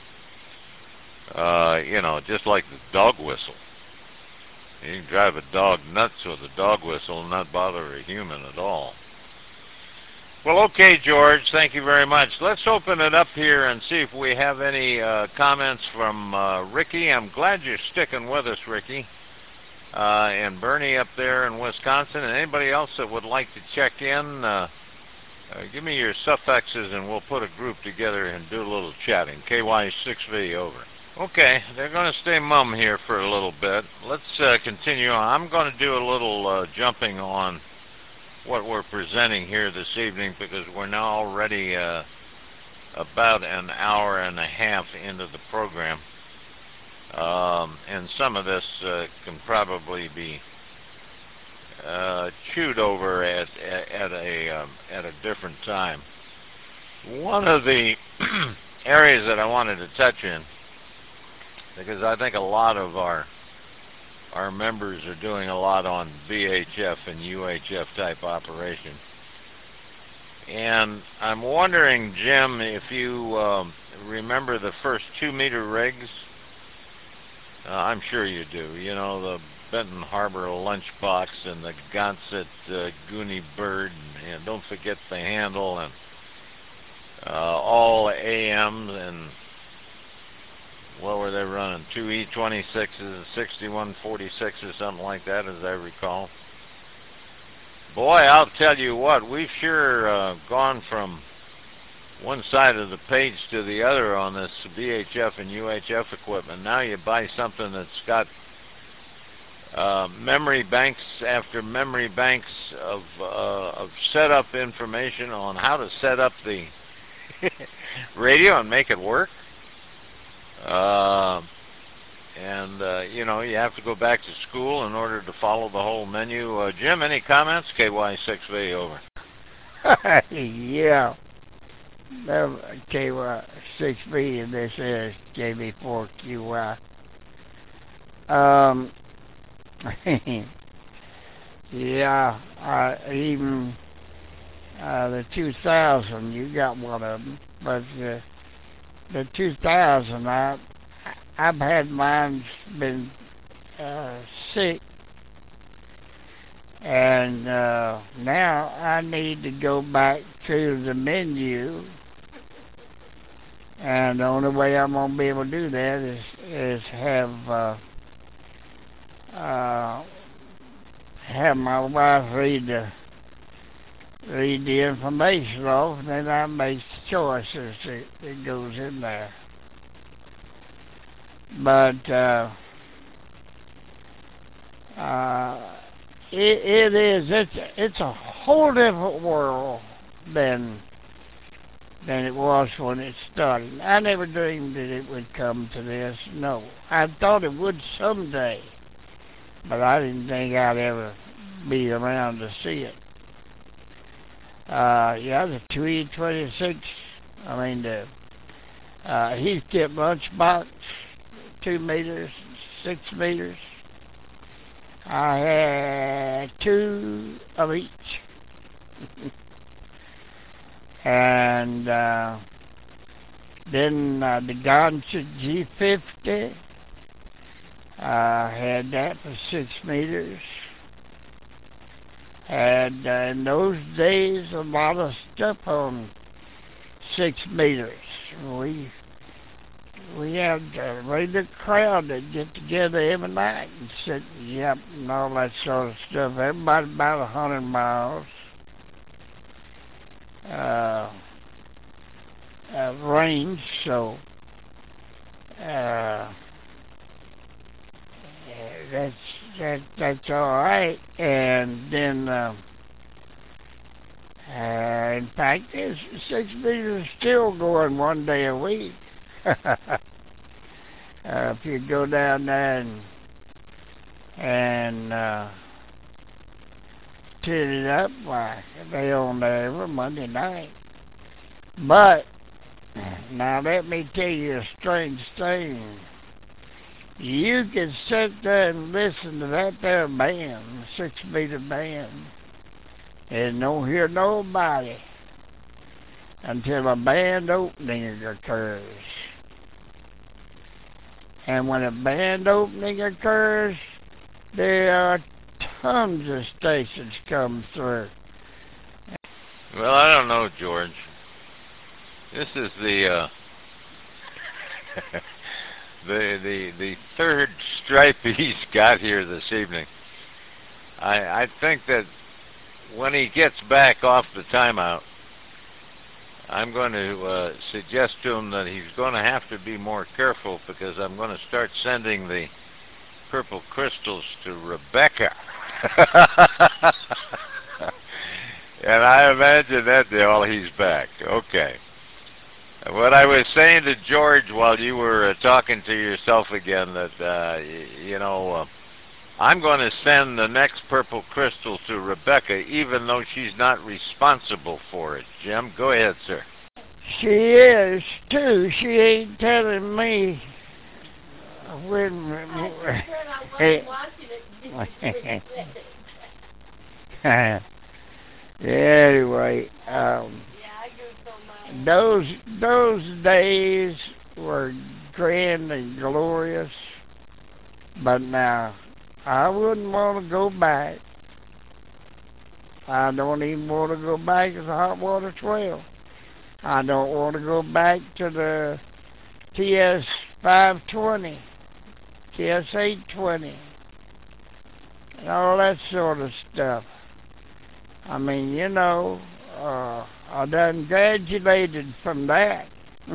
Uh, you know, just like the dog whistle. You can drive a dog nuts with a dog whistle and not bother a human at all. Well, okay, George, thank you very much. Let's open it up here and see if we have any uh, comments from uh, Ricky. I'm glad you're sticking with us, Ricky. Uh, and Bernie up there in Wisconsin, and anybody else that would like to check in, uh, uh, give me your suffixes and we'll put a group together and do a little chatting. K Y six V, over. Okay, they're going to stay mum here for a little bit. Let's uh, continue on. I'm going to do a little uh, jumping on what we're presenting here this evening because we're now already uh, about an hour and a half into the program. Um, and some of this uh, can probably be uh, chewed over at, at, at, a, um, at a different time. One of the areas that I wanted to touch in, because I think a lot of our our members are doing a lot on V H F and U H F type operation. And I'm wondering, Jim, if you um, remember the first two meter rigs. Uh, I'm sure you do. You know, the Benton Harbor lunchbox and the Gonset uh, Goonie Bird, and, and don't forget the handle, and uh, all A Ms, and what were they running? Two E twenty-sixes, sixty-one forty-sixes, something like that, as I recall. Boy, I'll tell you what, we've sure uh, gone from one side of the page to the other on this V H F and U H F equipment. Now you buy something that's got uh, memory banks after memory banks of, uh, of setup information on how to set up the radio and make it work. Uh, and, uh, you know, you have to go back to school in order to follow the whole menu. Uh, Jim, any comments? K Y six V, over. Yeah. K Y six V, and this is J B four Q Y. Um, yeah, I, even uh, the two thousand, you got one of them, but the, the two thousand, I, I've had mine been uh, sick, and uh, now I need to go back to the menu, and the only way I'm going to be able to do that is, is have uh, uh, have my wife read the read the information off, and then I make choices that, that goes in there. But uh, uh, it, it is it's it's a whole different world than than it was when it started. I never dreamed that it would come to this. No, I thought it would someday, but I didn't think I'd ever be around to see it. Uh, yeah, the two E twenty-six, I mean, the uh, Heathkit lunchbox, two meters, six meters. I had two of each. And uh, then uh, the Gonset G fifty, I had that for six meters. And uh, in those days, a lot of stuff on six meters. We we had a regular crowd that get together every night and sit and yap and all that sort of stuff. Everybody about a hundred miles. Uh, uh, range, so uh, that's that that's all right. And then, uh, uh, in fact, it's six meters still going one day a week. uh, if you go down there and and uh, tune it up, why they on there every Monday night. But now let me tell you a strange thing. You can sit there and listen to that there band, six meter band, and don't hear nobody until a band opening occurs. And when a band opening occurs, there are tons of stations come through. Well, I don't know, George. This is the uh, the the the third stripe he's got here this evening. I I think that when he gets back off the timeout, I'm going to uh, suggest to him that he's going to have to be more careful, because I'm going to start sending the purple crystals to Rebecca. And I imagine that while he's back. Okay. What I was saying to George while you were uh, talking to yourself again, that, uh, y you know, uh, I'm going to send the next purple crystal to Rebecca, even though she's not responsible for it. Jim, go ahead, sir. She is, too. She ain't telling me when... I said I wasn't watching it. Anyway, um... Those those days were grand and glorious, but now I wouldn't want to go back. I don't even want to go back to the hot water trail. I don't want to go back to the T S five twenty, T S eight twenty, and all that sort of stuff. I mean, you know, uh, I done graduated from that.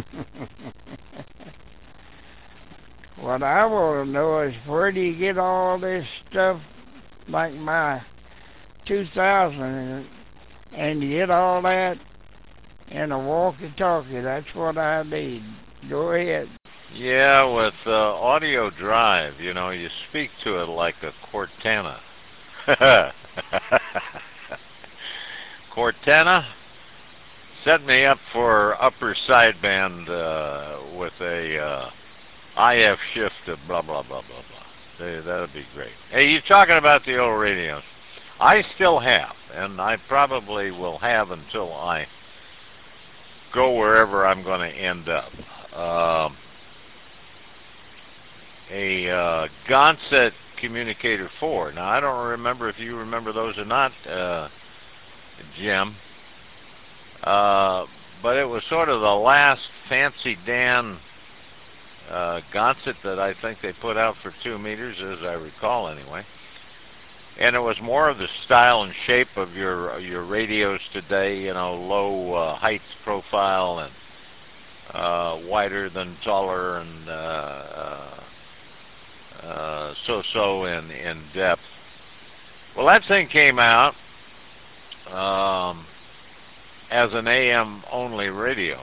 What I want to know is, where do you get all this stuff like my two thousand, and you get all that in a walkie-talkie? That's what I need. Go ahead. Yeah, with uh, Audio Drive, you know, you speak to it like a Cortana. Cortana, set me up for upper sideband uh, with a uh, I F shift of blah, blah, blah, blah, blah. Hey, that'd be great. Hey, you're talking about the old radios. I still have, and I probably will have until I go wherever I'm going to end up. Uh, a uh, Gonset Communicator four. Now, I don't remember if you remember those or not, uh, Jim. Uh, but it was sort of the last fancy Dan uh, Gonset that I think they put out for two meters, as I recall anyway. And it was more of the style and shape of your your radios today, you know, low uh, height profile and uh, wider than taller, and uh, uh, so-so in, in depth. Well, that thing came out um, as an A M only radio,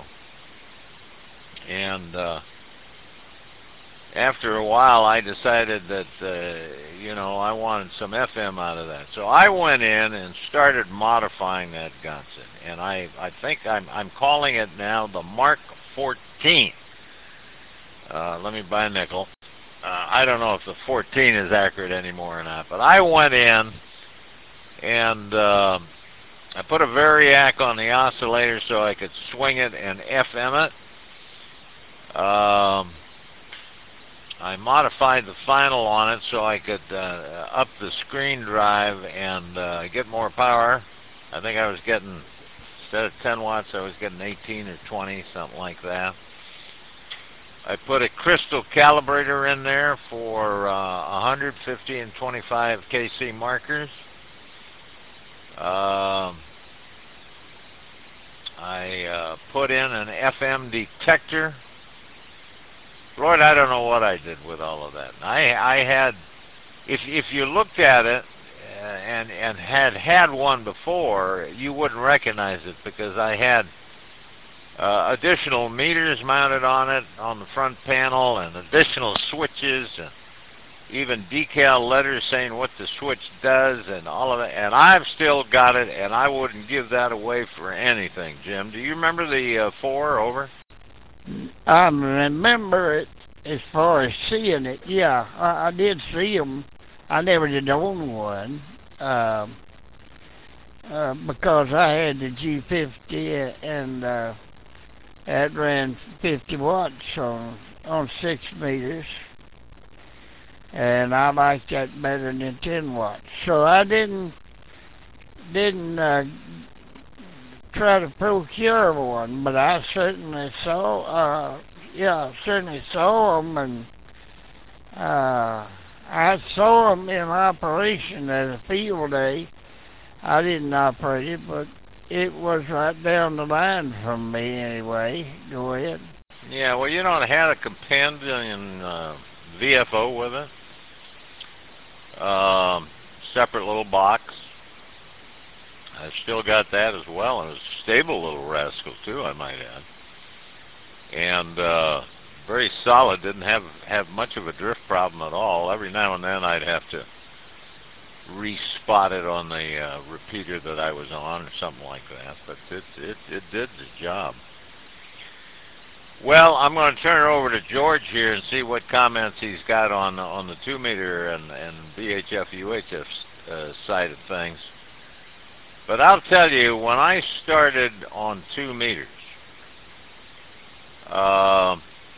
and uh, after a while I decided that uh, you know, I wanted some F M out of that, so I went in and started modifying that Gonset, and I I think I'm I'm calling it now the Mark fourteen. Uh, let me buy a nickel. Uh, I don't know if the fourteen is accurate anymore or not, but I went in and uh, I put a Variac on the oscillator so I could swing it and F M it. Um, I modified the final on it so I could uh, up the screen drive and uh, get more power. I think I was getting, instead of ten watts, I was getting eighteen or twenty, something like that. I put a crystal calibrator in there for uh, one hundred fifty and twenty-five K C markers. Uh, I uh, put in an F M detector. Lord, I don't know what I did with all of that. I I had, if if you looked at it uh, and and had had one before, you wouldn't recognize it because I had uh, additional meters mounted on it on the front panel and additional switches and even decal letters saying what the switch does and all of that. And I've still got it, and I wouldn't give that away for anything. Jim, do you remember the uh, four over? I remember it as far as seeing it. Yeah, I, I did see them. I never did own one um, uh, because I had the G fifty and uh, that ran fifty watts on on six meters, and I liked that better than ten watts. So I didn't didn't. Uh, try to procure one, but I certainly saw, uh, yeah, certainly saw them, and uh, I saw them in operation at a field day. I didn't operate it, but it was right down the line from me anyway. Go ahead. Yeah, well, you know, it had a companion uh, V F O with it, um, separate little box. I still got that as well, and it was a stable little rascal too, I might add. And uh, very solid, didn't have have much of a drift problem at all. Every now and then I'd have to re-spot it on the uh, repeater that I was on or something like that, but it, it, it did the job. Well, I'm going to turn it over to George here and see what comments he's got on on the two meter and, and V H F U H F uh, side of things. But I'll tell you, when I started on two meters, uh,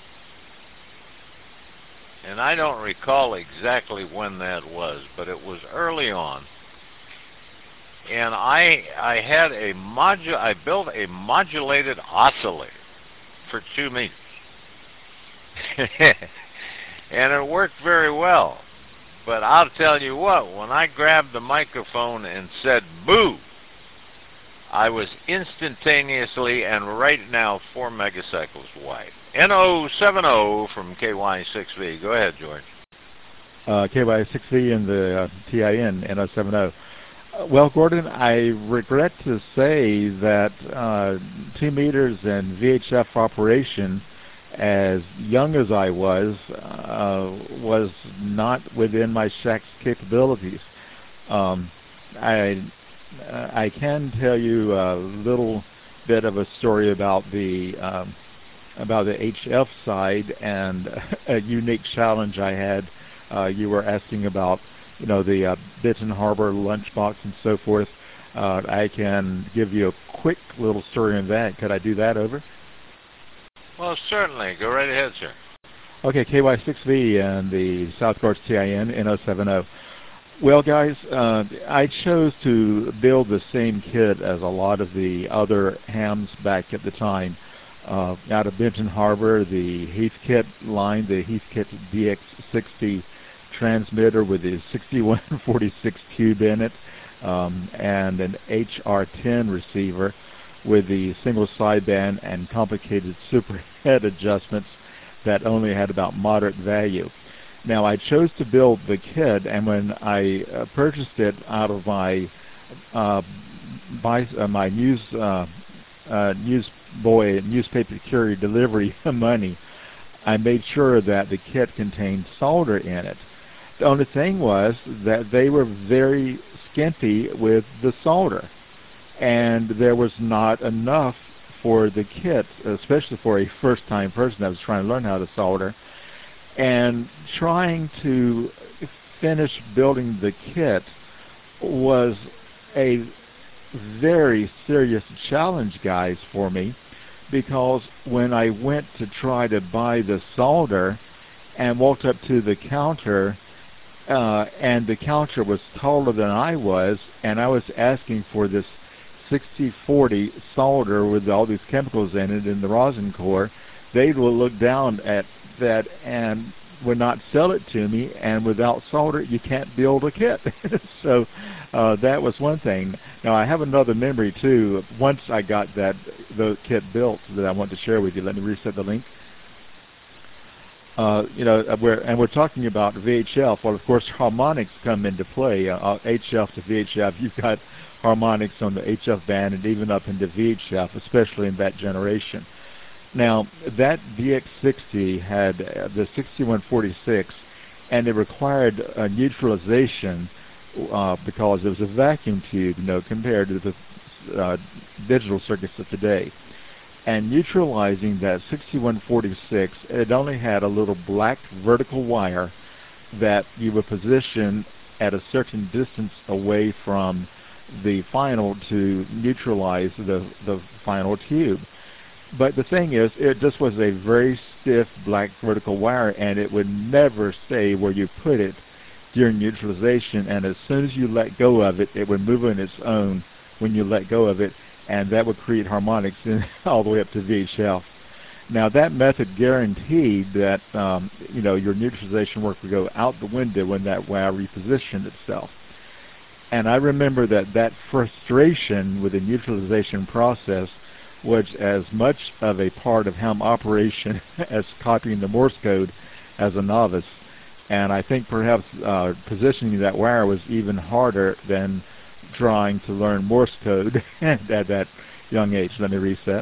and I don't recall exactly when that was, but it was early on, and I I had a modu I built a modulated oscillator for two meters, and it worked very well. But I'll tell you what, when I grabbed the microphone and said "boo," I was instantaneously and right now four megacycles wide. N O seven O from K Y six V. Go ahead, George. Uh, K Y six V and the uh, T I N N O seven O. Uh, well, Gordon, I regret to say that uh, two meters and V H F operation, as young as I was, uh, was not within my shack's capabilities. Um, I Uh, I can tell you a little bit of a story about the um, about the H F side and a unique challenge I had. Uh, you were asking about, you know, the uh, Benton Harbor lunchbox and so forth. Uh, I can give you a quick little story on that. Could I do that over? Well, certainly. Go right ahead, sir. Okay, K Y six V and the South Guards T I N N O seven O. Well, guys, uh, I chose to build the same kit as a lot of the other hams back at the time. Uh, out of Benton Harbor, the Heathkit line, the Heathkit D X sixty transmitter with the sixty-one forty-six tube in it, um, and an H R ten receiver with the single sideband and complicated superhead adjustments that only had about moderate value. Now, I chose to build the kit, and when I uh, purchased it out of my uh, buy, uh, my news uh, uh, newsboy newspaper courier delivery money, I made sure that the kit contained solder in it. The only thing was that they were very skimpy with the solder, and there was not enough for the kit, especially for a first-time person that was trying to learn how to solder. And trying to finish building the kit was a very serious challenge, guys, for me, because when I went to try to buy the solder and walked up to the counter, uh, and the counter was taller than I was, and I was asking for this sixty forty solder with all these chemicals in it in the rosin core. They will look down at that and would not sell it to me, and without solder you can't build a kit. So uh, that was one thing. Now I have another memory too. Once I got that the kit built that I want to share with you. Let me reset the link. Uh, you know, we're, and we're talking about V H F. Well, of course, harmonics come into play. Uh, H F to V H F, you've got harmonics on the H F band and even up into V H F, especially in that generation. Now, that V X sixty had uh, the sixty-one forty-six, and it required a neutralization uh, because it was a vacuum tube, you know, compared to the uh, digital circuits of today. And neutralizing that sixty-one forty-six, it only had a little black vertical wire that you would position at a certain distance away from the final to neutralize the, the final tube. But the thing is, it just was a very stiff black vertical wire, and it would never stay where you put it during neutralization, and as soon as you let go of it, it would move on its own when you let go of it, and that would create harmonics in, all the way up to V H F. Now that method guaranteed that um, you know, your neutralization work would go out the window when that wire repositioned itself. And I remember that that frustration with the neutralization process was as much of a part of ham operation as copying the Morse code as a novice. And I think perhaps uh, positioning that wire was even harder than trying to learn Morse code at that young age. Let me reset.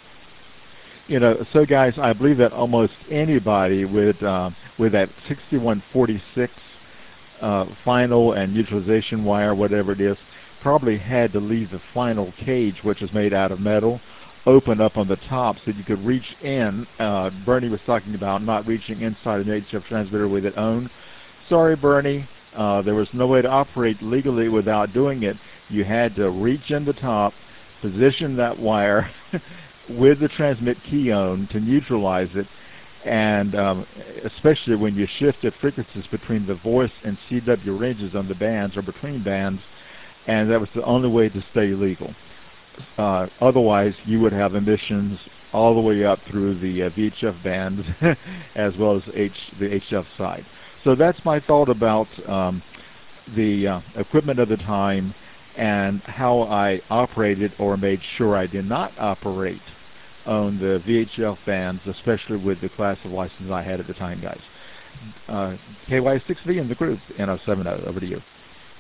You know, so guys, I believe that almost anybody with uh, with that sixty-one forty-six uh, final and neutralization wire, whatever it is, probably had to leave the final cage, which is made out of metal, open up on the top so you could reach in. Uh, Bernie was talking about not reaching inside an H F transmitter with it own. Sorry, Bernie. Uh, there was no way to operate legally without doing it. You had to reach in the top, position that wire with the transmit key on to neutralize it, and um, especially when you shifted frequencies between the voice and C W ranges on the bands or between bands, and that was the only way to stay legal. Uh, otherwise, you would have emissions all the way up through the uh, V H F bands as well as H, the H F side. So that's my thought about um, the uh, equipment of the time and how I operated or made sure I did not operate on the V H F bands, especially with the class of license I had at the time, guys. Uh, K Y six V in the group, N oh seven oh, over to you.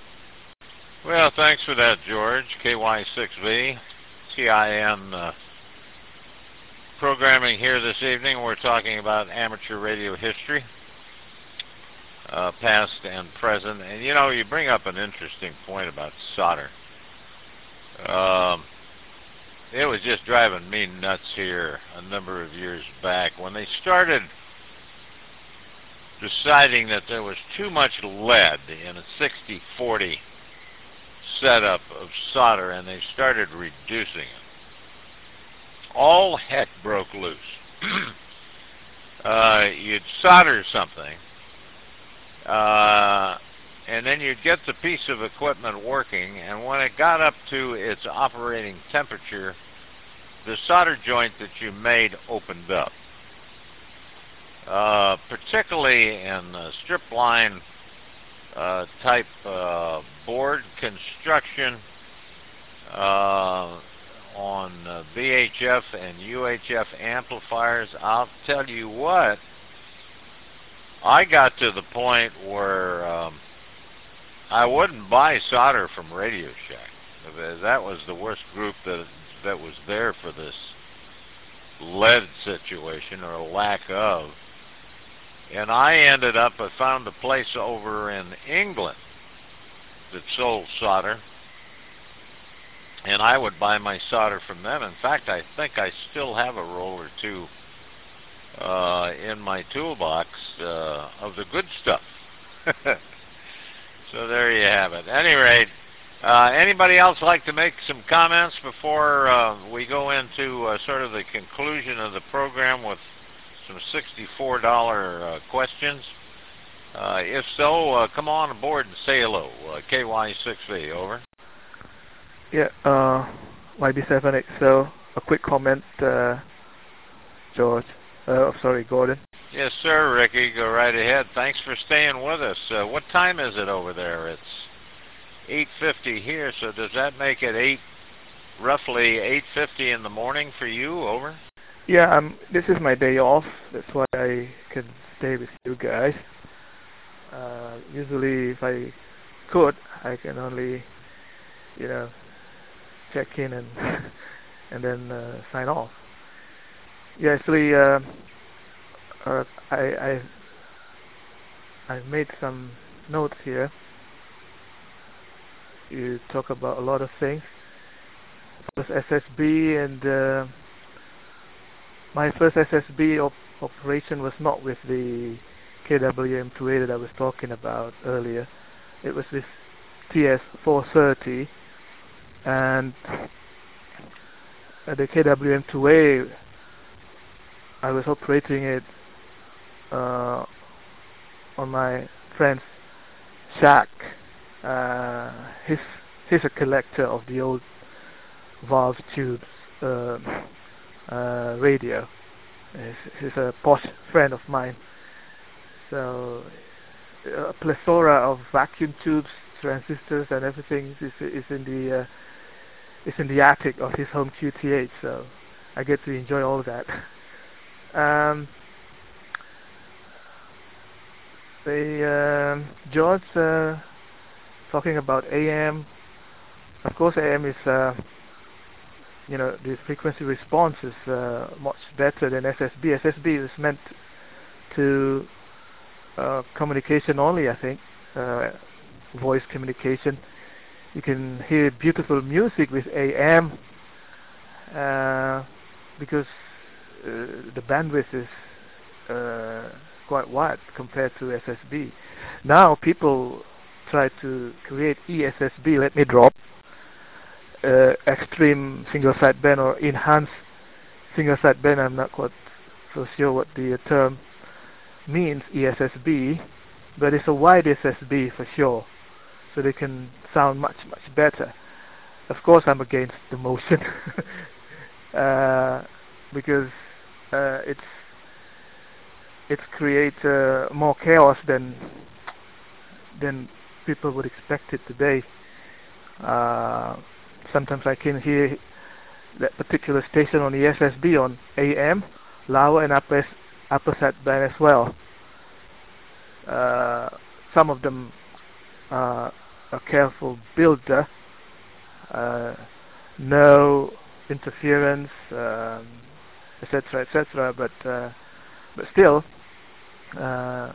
Well, thanks for that, George. K Y six V, T I N uh, programming here this evening. We're talking about amateur radio history, uh, past and present. And, you know, you bring up an interesting point about solder. Um, it was just driving me nuts here a number of years back when they started deciding that there was too much lead in a sixty forty setup of solder, and they started reducing it. All heck broke loose. uh, you'd solder something, uh, and then you'd get the piece of equipment working, and when it got up to its operating temperature, the solder joint that you made opened up. Uh, particularly in uh, strip line uh, type uh, board construction uh, on uh, V H F and U H F amplifiers, I'll tell you what, I got to the point where um, I wouldn't buy solder from Radio Shack. That was the worst group that that was there for this lead situation, or lack of. And I ended up, I found a place over in England that sold solder, and I would buy my solder from them. In fact, I think I still have a roll or two uh, in my toolbox uh, of the good stuff. So there you have it. At any rate, uh, anybody else like to make some comments before uh, we go into uh, sort of the conclusion of the program with some sixty-four dollar uh, questions? Uh, if so, uh, come on aboard and say hello. Uh, K Y six V, over. Yeah, uh, Y B seven X L, a quick comment, uh, George. Uh, sorry, Gordon. Yes, sir, Ricky. Go right ahead. Thanks for staying with us. Uh, what time is it over there? It's eight fifty here, so does that make it eight, roughly eight fifty in the morning for you, over? Yeah, um, this is my day off. That's why I can stay with you guys. Uh, usually, if I could, I can only, you know, check in and and then uh, sign off. Yeah, actually, uh, uh, I I I made some notes here. You talk about a lot of things. First S S B, and uh, my first S S B op operation was not with the K W M two A that I was talking about earlier. It was with T S four thirty, and uh, the K W M two A, I was operating it uh, on my friend's shack. Uh, he's he's a collector of the old valve tubes uh, uh, radio. He's, he's a posh friend of mine. So a plethora of vacuum tubes, transistors, and everything is is in the uh, is in the attic of his home Q T H. So I get to enjoy all of that. Um, the uh, George uh, talking about A M. Of course, A M is uh, you know, the frequency response is uh, much better than S S B. S S B is meant to uh, communication only, I think, uh, voice communication. You can hear beautiful music with A M uh, because uh, the bandwidth is uh, quite wide compared to S S B. Now people try to create E S S B, let me drop, uh, extreme single sideband or enhanced single sideband. I'm not quite so sure what the term means, E S S B, but it's a wide S S B for sure, so they can sound much much better. Of course, I'm against the motion uh, because uh, it's it's create uh, more chaos than than people would expect it today. Uh, sometimes I can hear that particular station on the S S B on A M, lower and upper upper sideband as well. Uh, some of them uh, are careful builder, uh, no interference, um, et cetera, et cetera. But uh, but still, uh,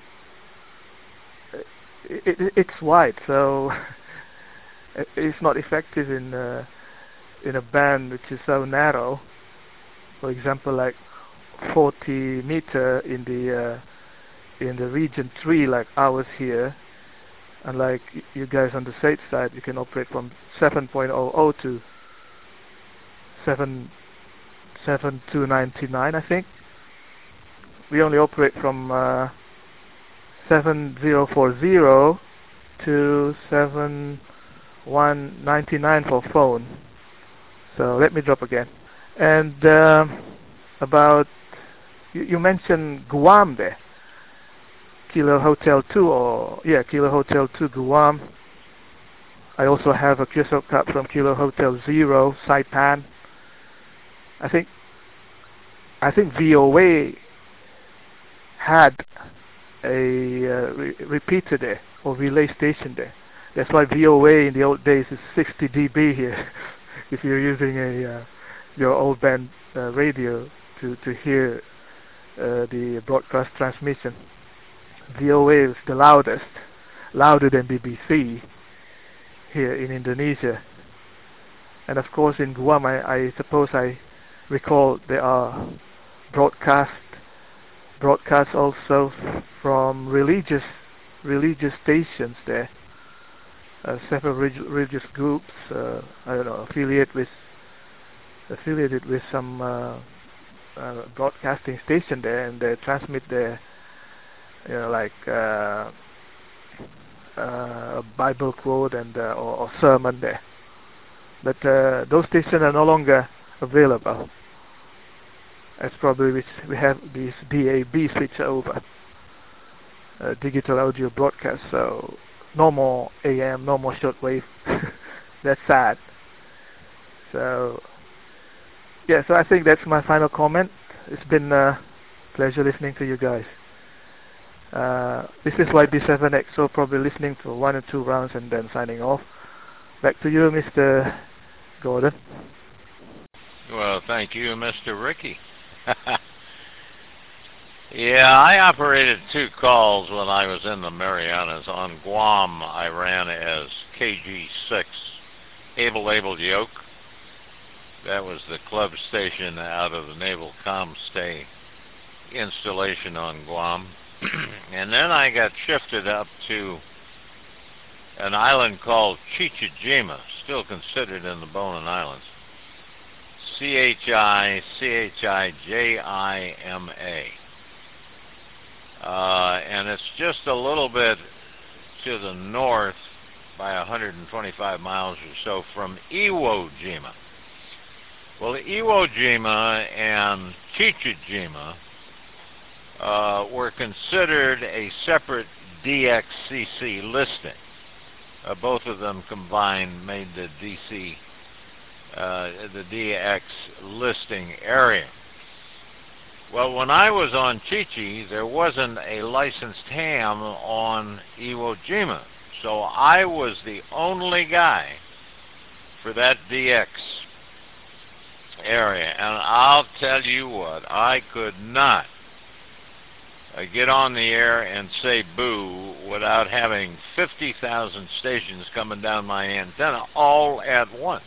it, it, it's wide, so it's not effective in uh, in a band which is so narrow. For example, like forty meter in the uh, in the region three, like ours here, and like you guys on the Sage side, you can operate from seven point zero zero to seven seven two ninety-nine, I think. We only operate from uh, seven zero four zero to seven one ninety-nine for phone. So let me drop again. And uh, about you, you mentioned Guam there, Kilo Hotel two, or yeah, Kilo Hotel two Guam. I also have a Q S O card from Kilo Hotel Zero Saipan. I think I think V O A had a uh, re repeater there, or relay station there. That's why V O A in the old days is sixty D B here. If you're using a uh, your old band uh, radio to to hear uh, the broadcast transmission, V O A is the loudest, louder than B B C here in Indonesia. And of course in Guam, I, I suppose I recall there are broadcast broadcasts also from religious religious stations there. Uh, several religious groups, uh, I don't know, affiliate with affiliated with some uh, uh, broadcasting station there, and they transmit the, you know, like uh, uh, Bible quote and uh, or, or sermon there. But uh, those stations are no longer available. That's probably which we have these D A B switch over, uh, digital audio broadcast. So no more A M, no more shortwave. That's sad. So yeah, so I think that's my final comment. It's been a pleasure listening to you guys. Uh, this is Y B seven X, so probably listening to one or two rounds and then signing off. Back to you, Mister Gordon. Well, thank you, Mister Ricky. Yeah, I operated two calls when I was in the Marianas. On Guam, I ran as K G six, Able Able Yoke. That was the club station out of the Naval Comstay installation on Guam. And then I got shifted up to an island called Chichijima, still considered in the Bonin Islands. C H I C H I J I M A. Uh, and it's just a little bit to the north by one hundred twenty-five miles or so from Iwo Jima. Well, Iwo Jima and Chichijima uh, were considered a separate D X C C listing. Uh, both of them combined made the D C, uh, the D X listing area. Well, when I was on Chi-Chi, there wasn't a licensed ham on Iwo Jima, so I was the only guy for that D X area. And I'll tell you what, I could not uh, get on the air and say boo without having fifty thousand stations coming down my antenna all at once.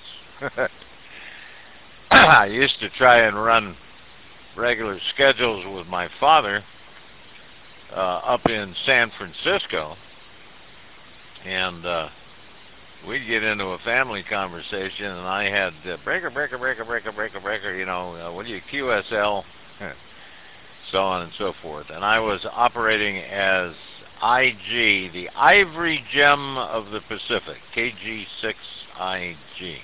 I used to try and run regular schedules with my father uh, up in San Francisco, and uh, we'd get into a family conversation, and I had uh, breaker, breaker, breaker, breaker, breaker, breaker, you know, uh, what do you, Q S L, so on and so forth. And I was operating as I G, the Ivory Gem of the Pacific, K G six I G.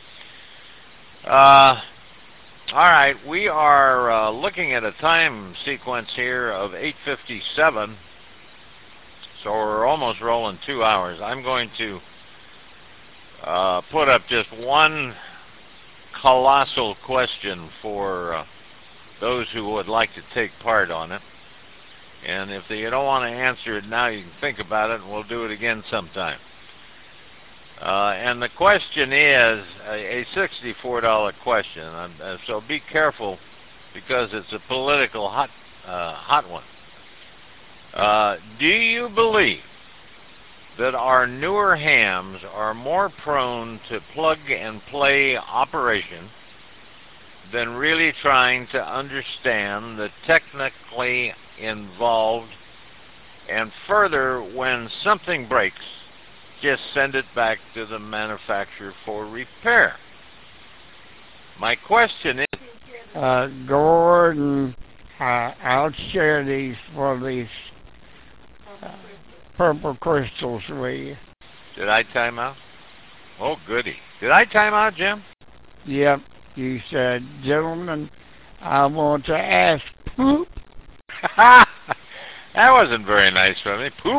Uh, all right, we are uh, looking at a time sequence here of eight fifty-seven, so we're almost rolling two hours. I'm going to uh, put up just one colossal question for uh, those who would like to take part on it. And if you don't want to answer it now, you can think about it, and we'll do it again sometime. Uh, and the question is a, a sixty-four dollar question, uh, so be careful because it's a political hot, uh, hot one. Uh, do you believe that our newer hams are more prone to plug-and-play operation than really trying to understand the technically involved, and further, when something breaks, just send it back to the manufacturer for repair? My question is... Uh, Gordon, uh, I'll share these for these uh, purple crystals with you. Did I time out? Oh, goody. Did I time out, Jim? Yep. You said, gentlemen, I want to ask poop. That wasn't very nice from me. Poop.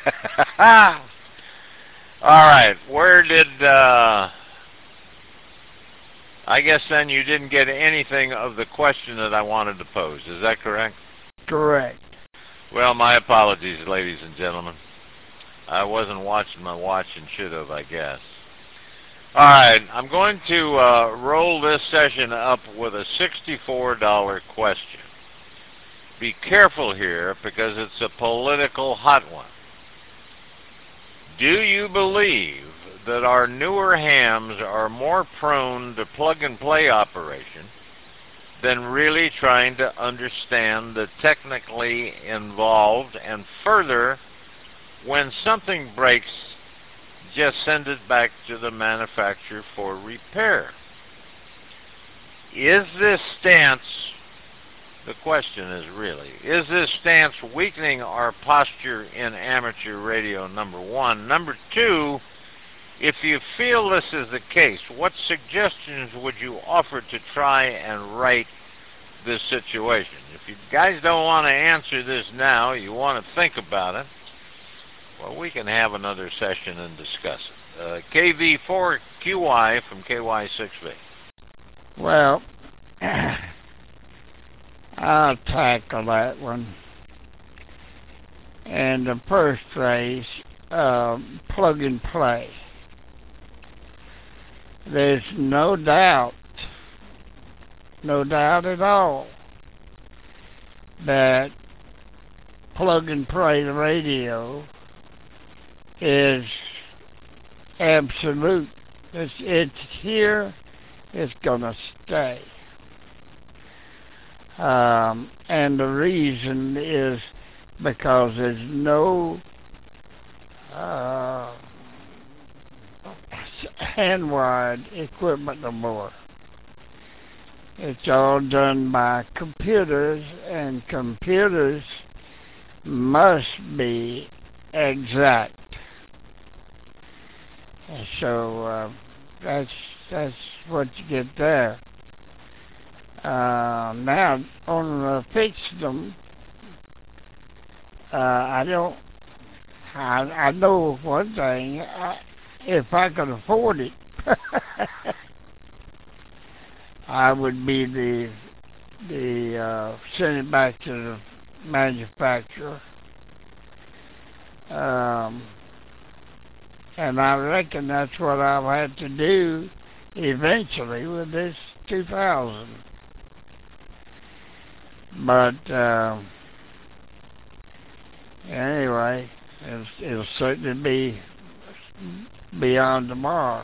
All right, where did, uh, I guess then you didn't get anything of the question that I wanted to pose. Is that correct? Correct. Well, my apologies, ladies and gentlemen. I wasn't watching my watch and should have, I guess. All right, I'm going to uh, roll this session up with a sixty-four dollar question. Be careful here because it's a political hot one. Do you believe that our newer hams are more prone to plug-and-play operation than really trying to understand the technically involved, and further, when something breaks, just send it back to the manufacturer for repair? Is this stance The question is really, is this stance weakening our posture in amateur radio, number one? Number two, if you feel this is the case, what suggestions would you offer to try and right this situation? If you guys don't want to answer this now, you want to think about it, well, we can have another session and discuss it. Uh, K V four Q Y from K Y six V. Well, I'll tackle that one. In the first place, uh, plug and play. There's no doubt, no doubt at all, that plug and play radio is absolute. It's, it's here, it's gonna stay. Um, and the reason is because there's no uh, hand-wired equipment no more. It's all done by computers, and computers must be exact. So uh, that's that's what you get there. Uh, now on the fixed them, uh, I don't. I I know one thing. I, if I could afford it, I would be the the uh, send it back to the manufacturer. Um, and I reckon that's what I'll have to do eventually with this two thousand. But uh, anyway, it'll, it'll certainly be beyond tomorrow.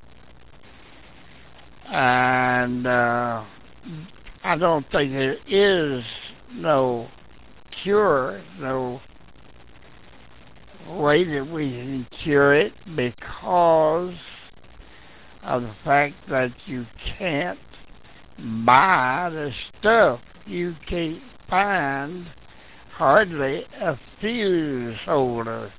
And uh, I don't think there is no cure, no way that we can cure it because of the fact that you can't buy the stuff. You can't find hardly a fuse holder.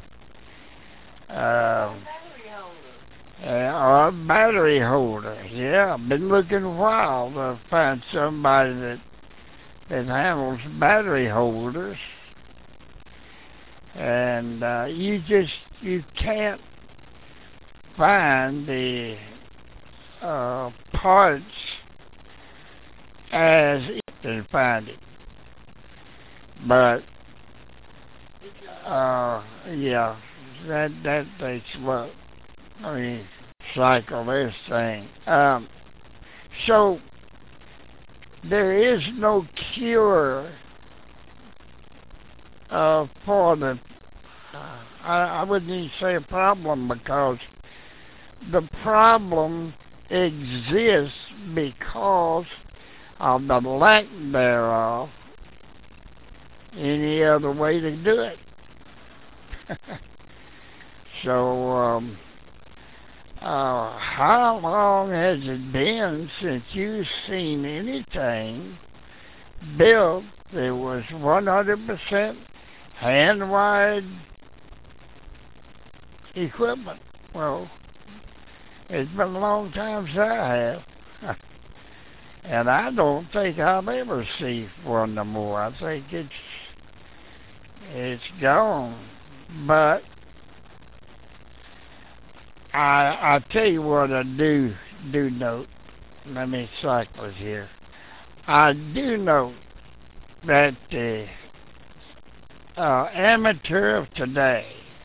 Uh, or a battery holder. Yeah, I've been looking a while to find somebody that that handles battery holders. And uh, you just you can't find the uh, parts as you can find it. But uh, yeah, that that takes what I mean cycle this thing. Um, so there is no cure uh, for the. Uh, I, I wouldn't even say a problem because the problem exists because of the lack thereof. Any other way to do it? So, um, uh, how long has it been since you've seen anything built that was one hundred percent hand-wired equipment? Well, it's been a long time since I have. And I don't think I'll ever see one no more. I think it's it's gone. But I I tell you what I do do note. Let me cycle it here. I do note that the uh, amateur of today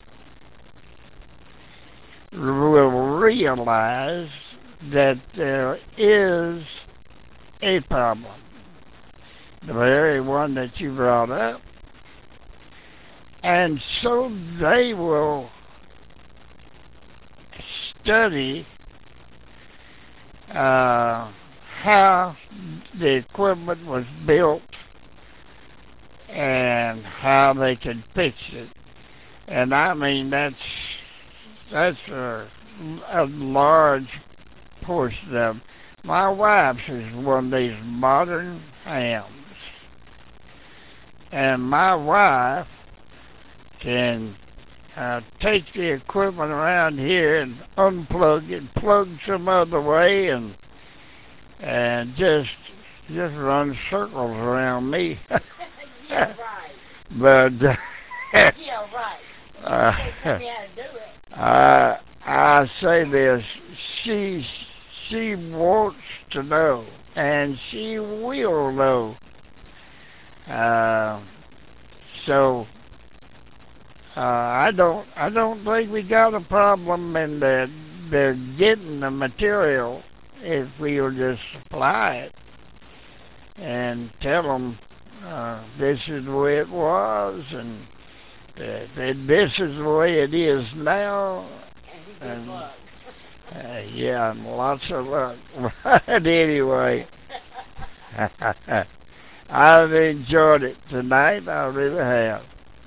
will realize that there is a problem, the very one that you brought up, and so they will study uh, how the equipment was built and how they can fix it. And I mean that's that's a, a large portion of. My wife's is one of these modern hams, and my wife can uh, take the equipment around here and unplug it, plug some other way, and and just just run circles around me. Yeah, right. But uh, Yeah, right. uh, Tell me how to do it. I I say this: she she wants to know, and she will know. Uh, so uh, I don't I don't think we got a problem in that they're getting the material if we'll just supply it and tell them uh, this is the way it was and uh, that this is the way it is now. And, uh, yeah, and lots of luck. But anyway, I've enjoyed it tonight. I really have.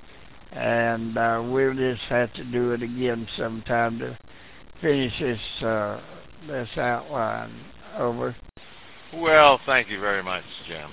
And uh, we'll just have to do it again sometime to finish this uh, this outline. Over. Well, thank you very much, Jim.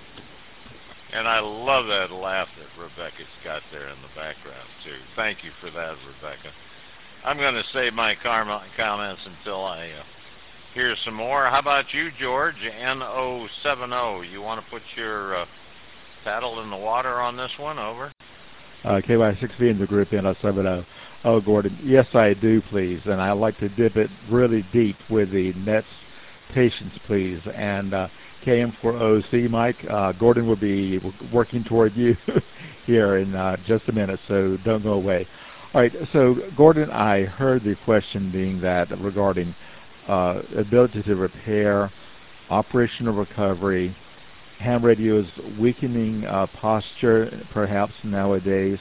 And I love that laugh that Rebecca's got there in the background, too. Thank you for that, Rebecca. I'm going to save my karma comments until I uh, hear some more. How about you, George? N O seven zero. You want to put your uh, paddle in the water on this one? Over. Uh, K Y six V in the group N O seven zero. Oh, Gordon, yes, I do, please. And I like to dip it really deep with the Nets patience, please. And uh, K M four O C, Mike, uh, Gordon will be working toward you here in uh, just a minute, so don't go away. All right, so Gordon, I heard the question being that regarding uh, ability to repair, operational recovery, ham radio's weakening uh, posture perhaps nowadays,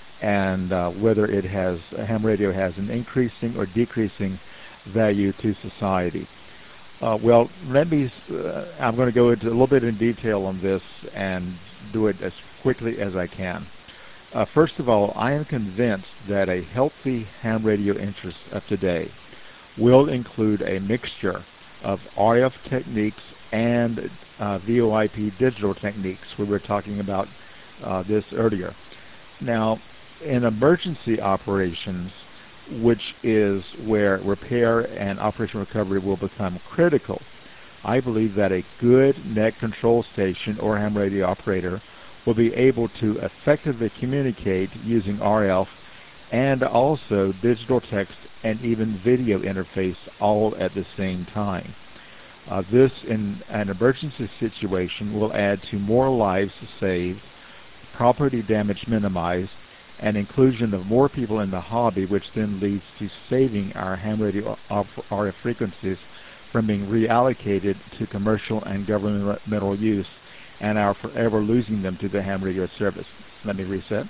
and uh, whether it has ham radio has an increasing or decreasing value to society. Uh, well, let me. Uh, I'm going to go into a little bit in detail on this and do it as quickly as I can. Uh, first of all, I am convinced that a healthy ham radio interest of today will include a mixture of R F techniques and uh, V O I P digital techniques. We were talking about uh, this earlier. Now, in emergency operations, which is where repair and operational recovery will become critical, I believe that a good net control station or ham radio operator will be able to effectively communicate using R F and also digital text and even video interface all at the same time. Uh, this, in an emergency situation, will add to more lives saved, property damage minimized, and inclusion of more people in the hobby, which then leads to saving our ham radio R F frequencies from being reallocated to commercial and governmental use, and our forever losing them to the ham radio service. Let me reset.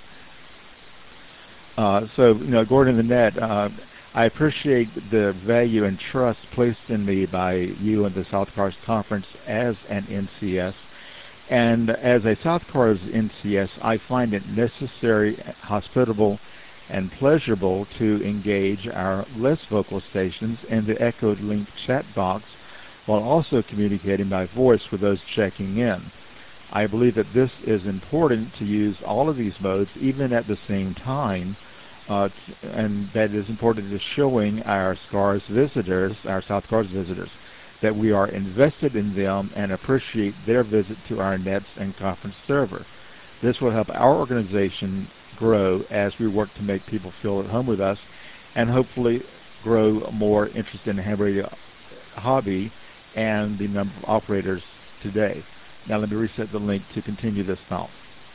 Uh, so, you know, Gordon the Net, uh, I appreciate the value and trust placed in me by you and the South Cars Conference as an N C S. And as a South Cars N C S, I find it necessary, hospitable, and pleasurable to engage our less vocal stations in the echoed link chat box while also communicating by voice with those checking in. I believe that this is important to use all of these modes even at the same time, uh, and that is important to showing our SCARS visitors, our South Cars visitors, that we are invested in them and appreciate their visit to our nets and conference server. This will help our organization grow as we work to make people feel at home with us and hopefully grow more interest in the ham radio hobby and the number of operators today. Now let me reset the link to continue this thought.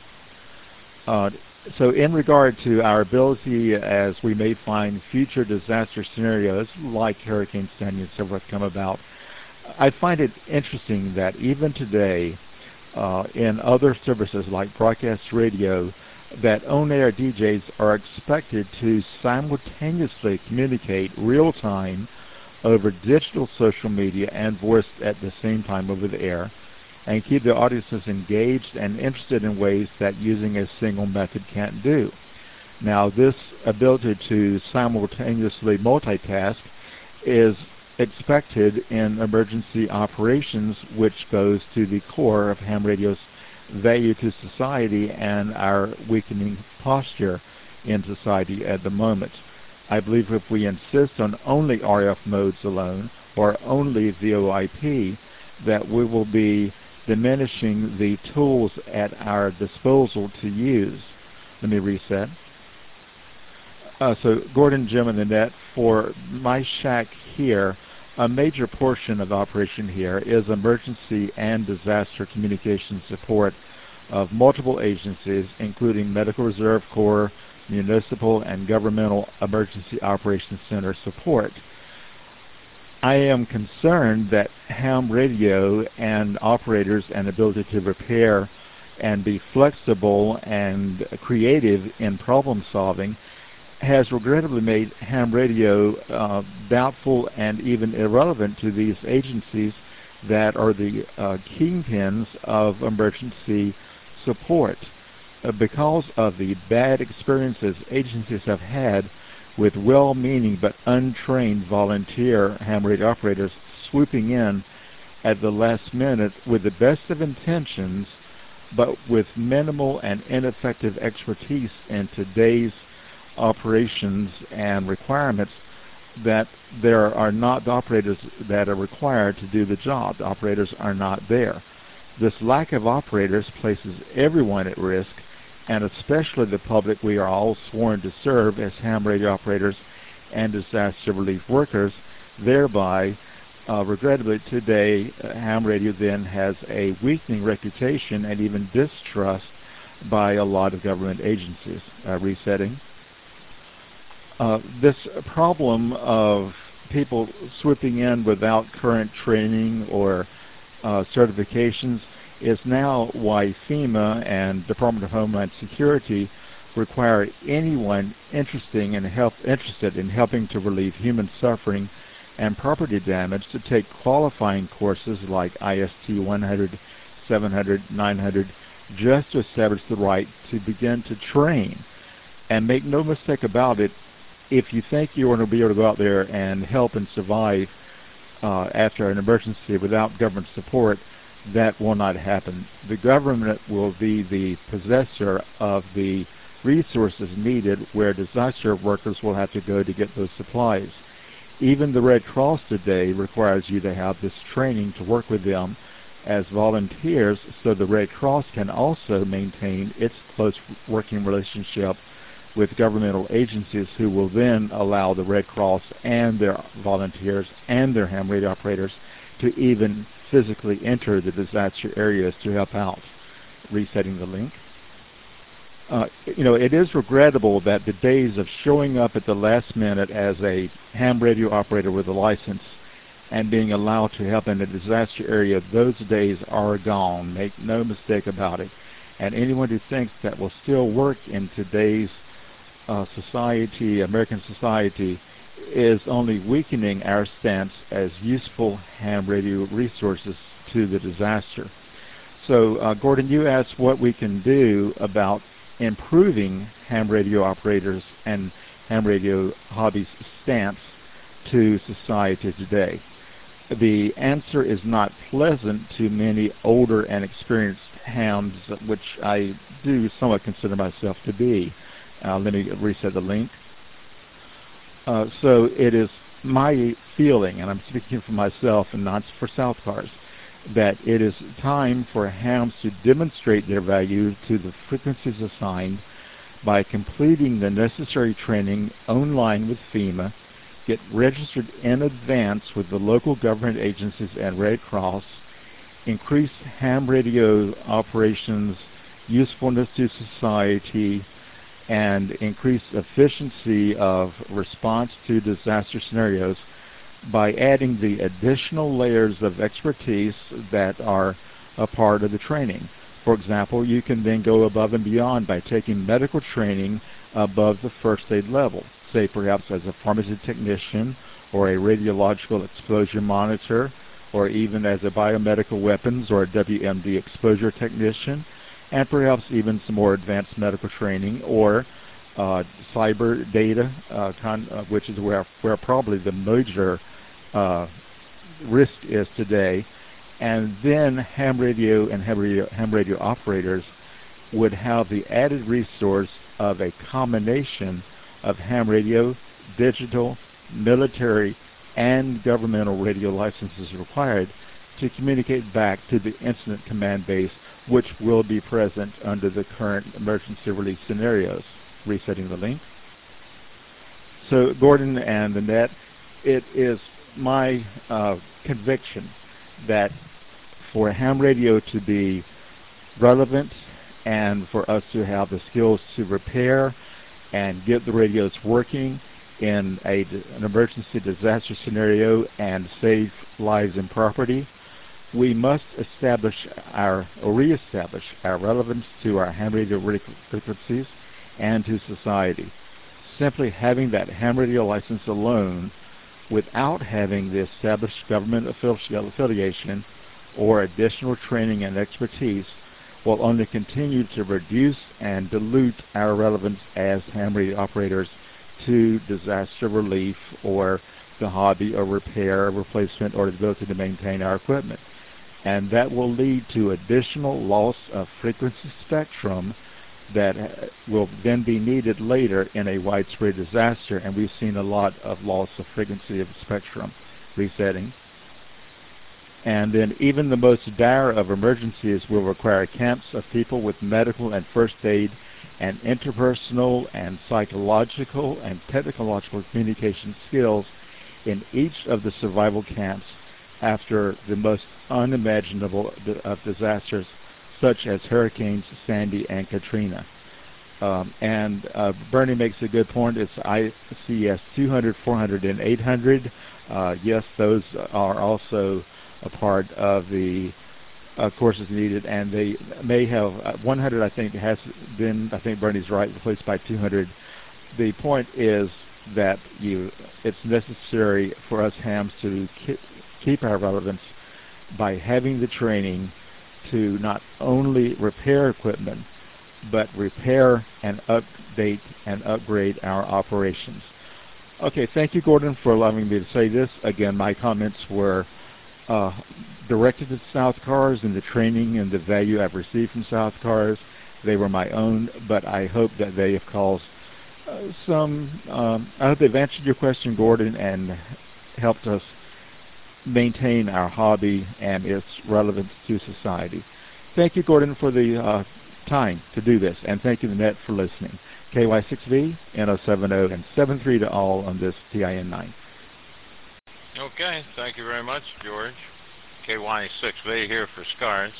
Uh, so in regard to our ability as we may find future disaster scenarios like Hurricane Sandy and so forth come about, I find it interesting that even today uh, in other services like broadcast radio, that on-air D Js are expected to simultaneously communicate real-time over digital social media and voice at the same time over the air, and keep the audiences engaged and interested in ways that using a single method can't do. Now, this ability to simultaneously multitask is expected in emergency operations, which goes to the core of ham radio's value to society and our weakening posture in society at the moment. I believe if we insist on only R F modes alone or only V O I P, that we will be diminishing the tools at our disposal to use. Let me reset. Uh, so Gordon, Jim, and Annette, for my shack here, a major portion of operation here is emergency and disaster communication support of multiple agencies, including Medical Reserve Corps, municipal and governmental emergency operations center support. I am concerned that ham radio and operators and ability to repair and be flexible and creative in problem solving has regrettably made ham radio uh, doubtful and even irrelevant to these agencies that are the uh, kingpins of emergency support. Uh, because of the bad experiences agencies have had with well-meaning but untrained volunteer ham radio operators swooping in at the last minute with the best of intentions, but with minimal and ineffective expertise in today's operations and requirements, that there are not the operators that are required to do the job. The operators are not there. This lack of operators places everyone at risk, and especially the public we are all sworn to serve as ham radio operators and disaster relief workers. Thereby, uh, regrettably today, uh, ham radio then has a weakening reputation and even distrust by a lot of government agencies. Uh, resetting. Uh, this problem of people swooping in without current training or uh, certifications is now why FEMA and Department of Homeland Security require anyone interesting and help, interested in helping to relieve human suffering and property damage to take qualifying courses like I S T one hundred, seven hundred, nine hundred, just to establish the right to begin to train. And make no mistake about it, if you think you're going to be able to go out there and help and survive uh, after an emergency without government support, that will not happen. The government will be the possessor of the resources needed where disaster workers will have to go to get those supplies. Even the Red Cross today requires you to have this training to work with them as volunteers, so the Red Cross can also maintain its close working relationship with governmental agencies who will then allow the Red Cross and their volunteers and their ham radio operators to even physically enter the disaster areas to help out. Resetting the link. Uh, you know, it is regrettable that the days of showing up at the last minute as a ham radio operator with a license and being allowed to help in a disaster area, those days are gone. Make no mistake about it. And anyone who thinks that will still work in today's uh, society, American society, is only weakening our stance as useful ham radio resources to the disaster. So, uh, Gordon, you asked what we can do about improving ham radio operators and ham radio hobbies' stance to society today. The answer is not pleasant to many older and experienced hams, which I do somewhat consider myself to be. Uh, let me reset the link. Uh, so it is my feeling, and I'm speaking for myself and not for Southcars, that it is time for hams to demonstrate their value to the frequencies assigned by completing the necessary training online with FEMA, get registered in advance with the local government agencies and Red Cross, increase ham radio operations usefulness to society, and increase efficiency of response to disaster scenarios by adding the additional layers of expertise that are a part of the training. For example, you can then go above and beyond by taking medical training above the first aid level, say perhaps as a pharmacy technician or a radiological exposure monitor, or even as a biomedical weapons or a W M D exposure technician, and perhaps even some more advanced medical training, or uh, cyber data, uh, con uh, which is where, where probably the major uh, risk is today, And then ham radio and ham radio, ham radio operators would have the added resource of a combination of ham radio, digital, military, and governmental radio licenses required to communicate back to the incident command base, which will be present under the current emergency release scenarios. Resetting the link. So, Gordon and Annette, it is my uh, conviction that for ham radio to be relevant and for us to have the skills to repair and get the radios working in a, an emergency disaster scenario and save lives and property, we must establish our, or reestablish our relevance to our ham radio frequencies and to society. Simply having that ham radio license alone without having the established government affiliation or additional training and expertise will only continue to reduce and dilute our relevance as ham radio operators to disaster relief or the hobby or repair or replacement or the ability to maintain our equipment. And that will lead to additional loss of frequency spectrum that will then be needed later in a widespread disaster, and we've seen a lot of loss of frequency of spectrum resetting. And then even the most dire of emergencies will require camps of people with medical and first aid and interpersonal and psychological and technological communication skills in each of the survival camps after the most unimaginable of disasters, such as Hurricanes Sandy and Katrina. Um, and uh, Bernie makes a good point. It's I C S two hundred, four hundred, and eight hundred. Uh, yes, those are also a part of the uh, courses needed, and they may have uh, one hundred. I think has been. I think Bernie's right, replaced by two hundred. The point is that you, it's necessary for us hams to ki- keep our relevance by having the training to not only repair equipment, but repair and update and upgrade our operations. Okay, thank you, Gordon, for allowing me to say this. Again, my comments were uh, directed to South Cars and the training and the value I've received from South Cars. They were my own, but I hope that they have caused uh, some, um, I hope they've answered your question, Gordon, and helped us maintain our hobby and its relevance to society. Thank you, Gordon, for the uh, time to do this, and thank you, Annette, for listening. K Y six V, N zero seven zero, and seven three to all on this T I N nine. Okay, thank you very much, George. K Y six V here for SCARS.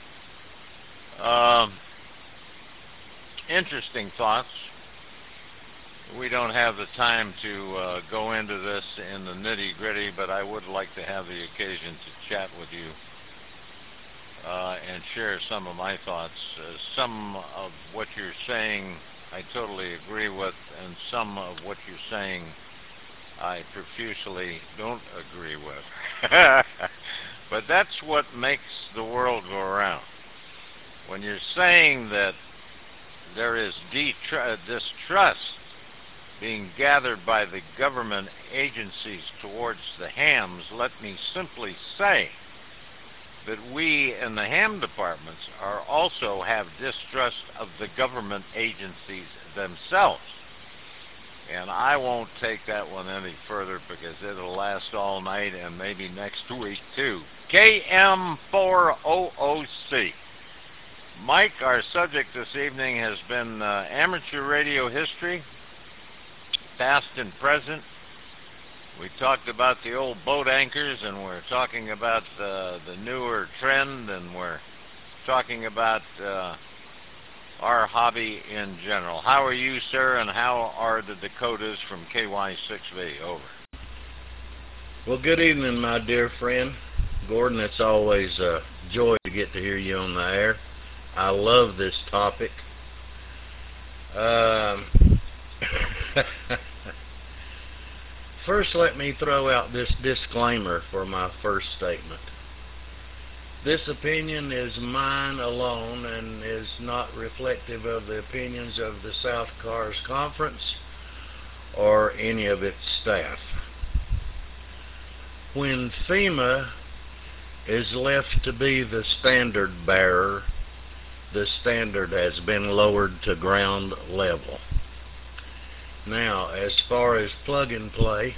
Um, interesting thoughts. We don't have the time to uh, go into this in the nitty-gritty, but I would like to have the occasion to chat with you uh, and share some of my thoughts. Uh, some of what you're saying I totally agree with, and some of what you're saying I profusely don't agree with. But that's what makes the world go around. When you're saying that there is detru- distrust being gathered by the government agencies towards the hams, let me simply say that we in the ham departments are also have distrust of the government agencies themselves. And I won't take that one any further because it'll last all night and maybe next week too. K M four O O C. Mike, our subject this evening has been uh, amateur radio history, past and present. We talked about the old boat anchors, and we're talking about uh, the newer trend, and we're talking about uh, our hobby in general. How are you, sir, and how are the Dakotas from K Y six V? Over. Well, good evening, my dear friend. Gordon, it's always a joy to get to hear you on the air. I love this topic. Um... First, let me throw out this disclaimer for my first statement. This opinion is mine alone and is not reflective of the opinions of the South Cars Conference or any of its staff. When FEMA is left to be the standard bearer. The standard has been lowered to ground level. Now, as far as plug and play,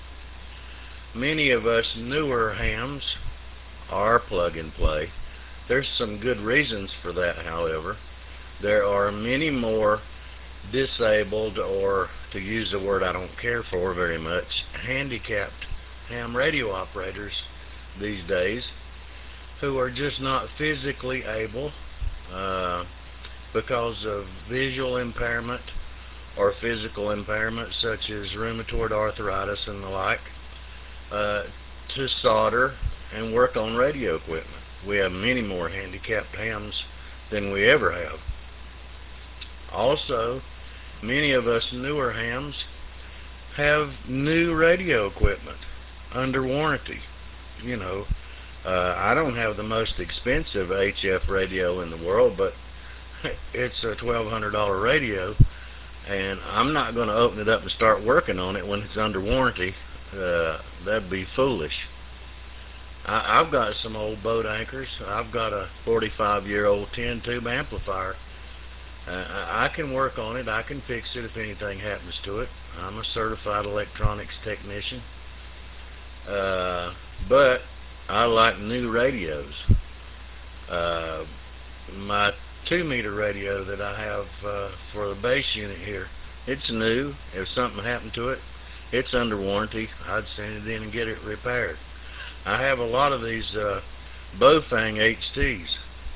many of us newer hams are plug and play. There's some good reasons for that, however. There are many more disabled, or to use a word I don't care for very much, handicapped ham radio operators these days who are just not physically able uh, because of visual impairment or physical impairment such as rheumatoid arthritis and the like, uh, to solder and work on radio equipment. We have many more handicapped hams than we ever have. Also, many of us newer hams have new radio equipment under warranty. You know, uh, I don't have the most expensive H F radio in the world, but it's a twelve hundred dollar radio, and I'm not going to open it up and start working on it when it's under warranty. Uh, that'd be foolish. I, I've got some old boat anchors. I've got a forty-five year old ten tube amplifier. Uh, I can work on it. I can fix it if anything happens to it. I'm a certified electronics technician. Uh, but I like new radios. Uh, my two meter radio that I have uh, for the base unit here, it's new. If something happened to it, it's under warranty. I'd send it in and get it repaired. I have a lot of these uh, Bofang H Ts.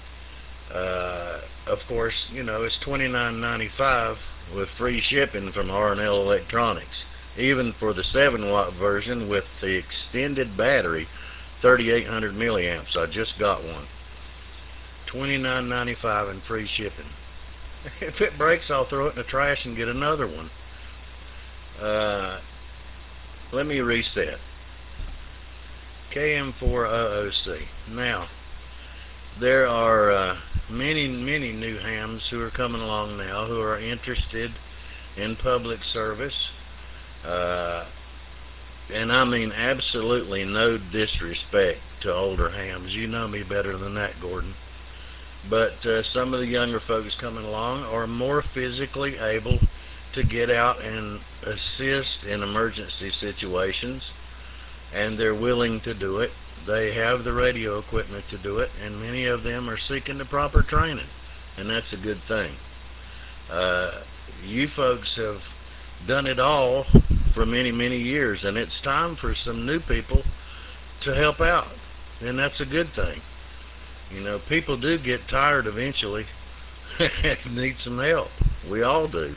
Uh, of course, you know, it's twenty-nine ninety-five with free shipping from R and L Electronics. Even for the seven watt version with the extended battery, thirty-eight hundred milliamps. I just got one. twenty-nine ninety-five and free shipping. If it breaks, I'll throw it in the trash and get another one. Uh, let me reset. K M four O O C. Now, there are uh, many, many new hams who are coming along now who are interested in public service. Uh, and I mean absolutely no disrespect to older hams. You know me better than that, Gordon. But uh, some of the younger folks coming along are more physically able to get out and assist in emergency situations, and they're willing to do it. They have the radio equipment to do it, and many of them are seeking the proper training, and that's a good thing. Uh, you folks have done it all for many, many years, and it's time for some new people to help out, and that's a good thing. You know, people do get tired eventually and need some help. We all do.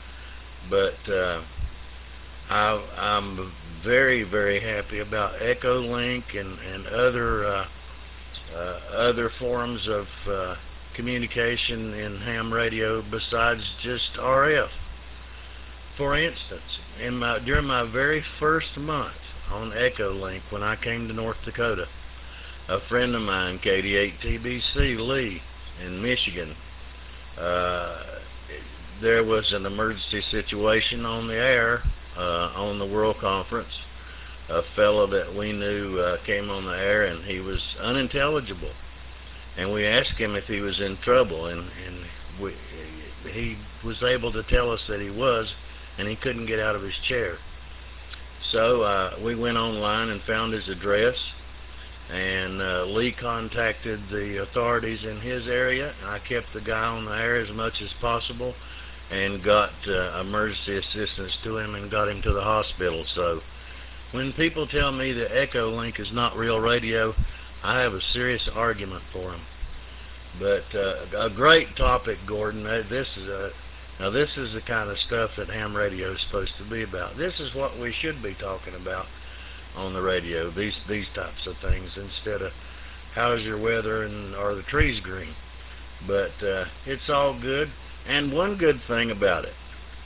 But uh, I, I'm very, very happy about Echolink and, and other uh, uh, other forms of uh, communication in ham radio besides just R F. For instance, in my during my very first month on Echolink when I came to North Dakota, a friend of mine, K D eight T B C, Lee, in Michigan, uh, there was an emergency situation on the air uh, on the World Conference. A fellow that we knew uh, came on the air, and he was unintelligible. And we asked him if he was in trouble, and, and we, he was able to tell us that he was, and he couldn't get out of his chair. So uh, we went online and found his address, and uh, Lee contacted the authorities in his area. I kept the guy on the air as much as possible and got uh, emergency assistance to him and got him to the hospital. So when people tell me that Echolink is not real radio, I have a serious argument for them. But uh, a great topic, Gordon. This is a now this is the kind of stuff that ham radio is supposed to be about. This is what we should be talking about on the radio. These these types of things instead of how's your weather and are the trees green. But uh, it's all good. And one good thing about it,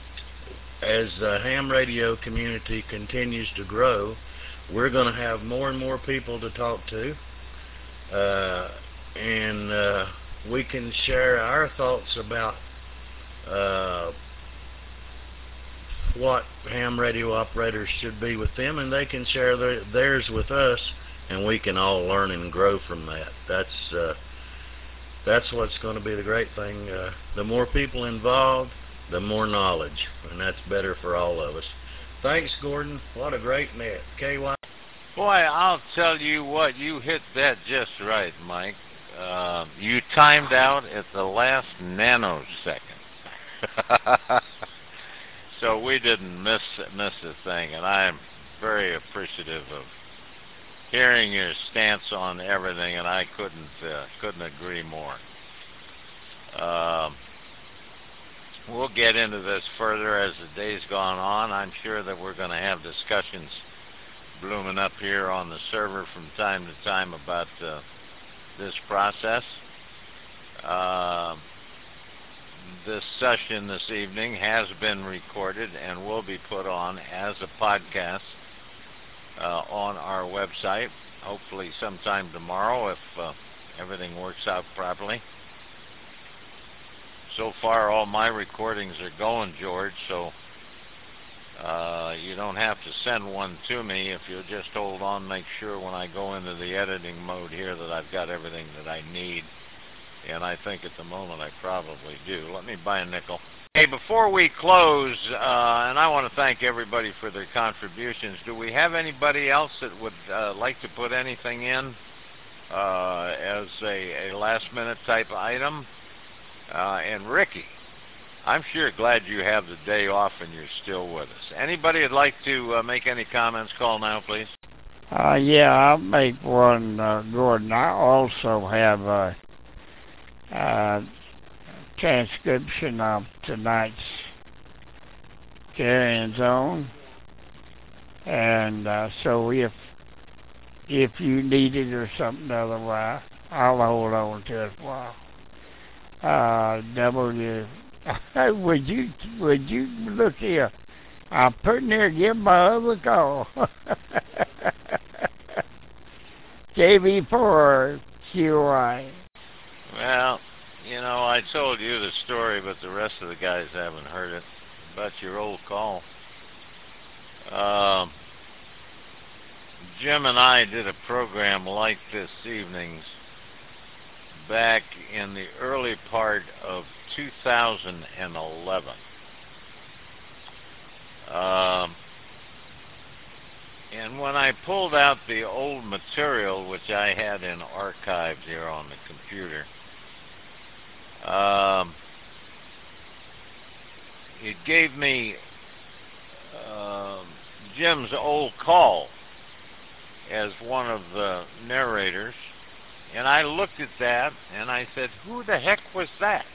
as the ham radio community continues to grow, we're going to have more and more people to talk to, uh, and uh, we can share our thoughts about uh, what ham radio operators should be with them, and they can share their, theirs with us and we can all learn and grow from that. That's uh, that's what's going to be the great thing. Uh, the more people involved, the more knowledge, and that's better for all of us. Thanks, Gordon. What a great net. K Y. Boy, I'll tell you what, you hit that just right, Mike. Uh, you timed out at the last nanosecond. So we didn't miss miss a thing, and I'm very appreciative of hearing your stance on everything, and I couldn't uh, couldn't agree more. Uh, we'll get into this further as the day's gone on. I'm sure that we're going to have discussions blooming up here on the server from time to time about uh, this process. Uh, this session this evening has been recorded and will be put on as a podcast uh, on our website, hopefully sometime tomorrow if uh, everything works out properly. So far, all my recordings are going, George, so uh, you don't have to send one to me. If you'll just hold on, make sure when I go into the editing mode here that I've got everything that I need. And I think at the moment I probably do. Let me buy a nickel. Hey, before we close, uh, and I want to thank everybody for their contributions, do we have anybody else that would uh, like to put anything in uh, as a, a last-minute type item? Uh, and Ricky, I'm sure glad you have the day off and you're still with us. Anybody would like to uh, make any comments? Call now, please. Uh, yeah, I'll make one, uh, Gordon. I also have a uh, transcription of tonight's Carrying Zone. And uh, so if if you need it or something otherwise, I'll hold on to it for a while. Uh, W. would you would you look here? I'm putting there, give my other call. K V four Q I. Well, you know, I told you the story, but the rest of the guys haven't heard it. About your old call. Um, Jim and I did a program like this evening's back in the early part of two thousand eleven. Um, and when I pulled out the old material, which I had in archives here on the computer, um, it gave me uh, Jim's old call as one of the narrators. And I looked at that, and I said, who the heck was that?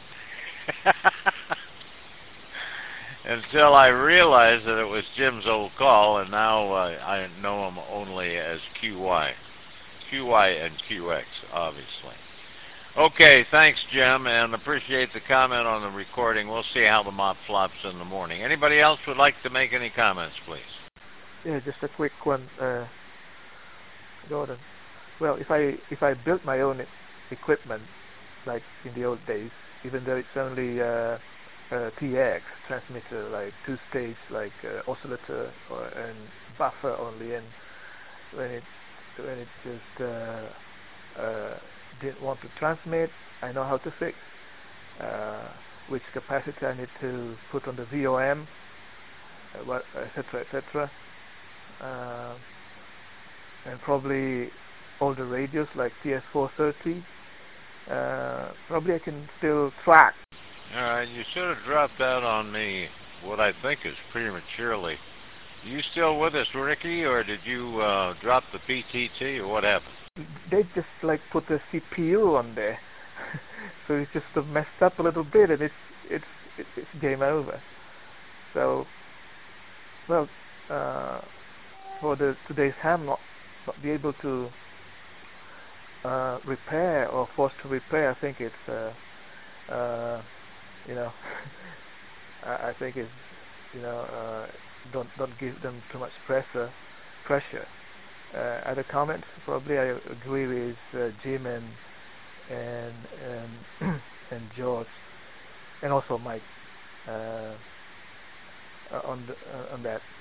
Until I realized that it was Jim's old call, and now uh, I know him only as Q Y. Q Y and Q X, obviously. Okay, thanks, Jim, and appreciate the comment on the recording. We'll see how the mop flops in the morning. Anybody else would like to make any comments, please? Yeah, just a quick one, uh, Gordon. Well, if I if I built my own equipment, like in the old days, even though it's only uh, uh, T X transmitter, like two-stage, like uh, oscillator or, and buffer only, and when it when it just uh, uh, didn't want to transmit, I know how to fix uh, which capacity I need to put on the V O M, uh, what, et cetera, et cetera, uh, and probably all the radios like T S four thirty. Uh, probably I can still track. All right, you should have dropped out on me what I think is prematurely. Are you still with us, Ricky, or did you uh, drop the P T T, or what happened? They just like put a C P U on there, so it's just uh, messed up a little bit, and it's it's it's, it's game over. So, well, uh, for the today's ham not not be able to uh, repair or forced to repair, I think it's uh, uh, you know I, I think it's you know uh, don't don't give them too much pressure pressure. Uh, other comments? Probably I agree with uh, Jim and and and, and George, and also Mike uh, on the, uh, on that.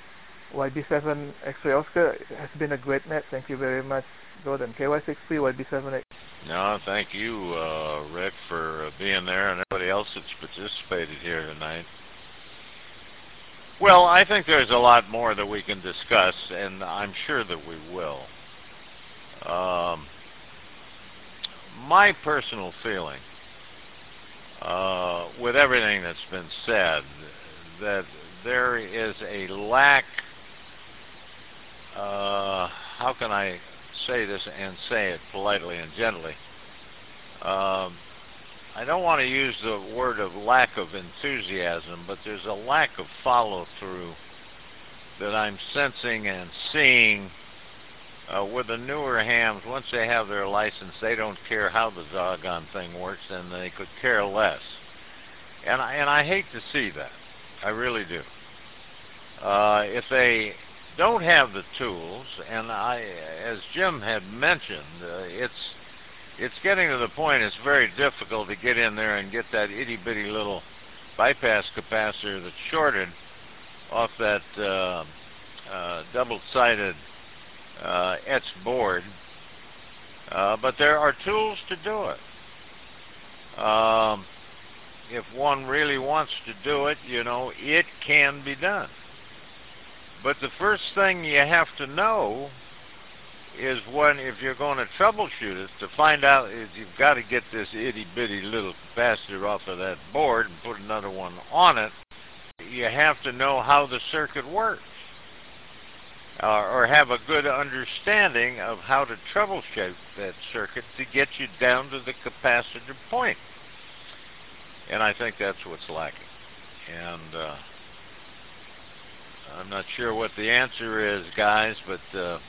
Y B seven X-ray Oscar. It has been a great night. Thank you very much, Gordon. K Y six three Y B seven X. No, thank you, uh, Rick, for uh, being there and everybody else that's participated here tonight. Well, I think there's a lot more that we can discuss, and I'm sure that we will. Um, my personal feeling, uh, with everything that's been said, that there is a lack, uh, how can I say this and say it politely and gently? Um, I don't want to use the word of lack of enthusiasm, but there's a lack of follow-through that I'm sensing and seeing uh, with the newer hams. Once they have their license, they don't care how the doggone thing works, and they could care less. And I, and I hate to see that. I really do. Uh, if they don't have the tools, and I, as Jim had mentioned, uh, it's it's getting to the point it's very difficult to get in there and get that itty-bitty little bypass capacitor that's shorted off that uh, uh, double-sided uh, etched board. Uh, but there are tools to do it. Um, if one really wants to do it, you know, it can be done. But the first thing you have to know is when, if you're going to troubleshoot it, to find out is you've got to get this itty-bitty little capacitor off of that board and put another one on it. You have to know how the circuit works, uh, or have a good understanding of how to troubleshoot that circuit to get you down to the capacitor point. And I think that's what's lacking. And uh, I'm not sure what the answer is, guys, but uh,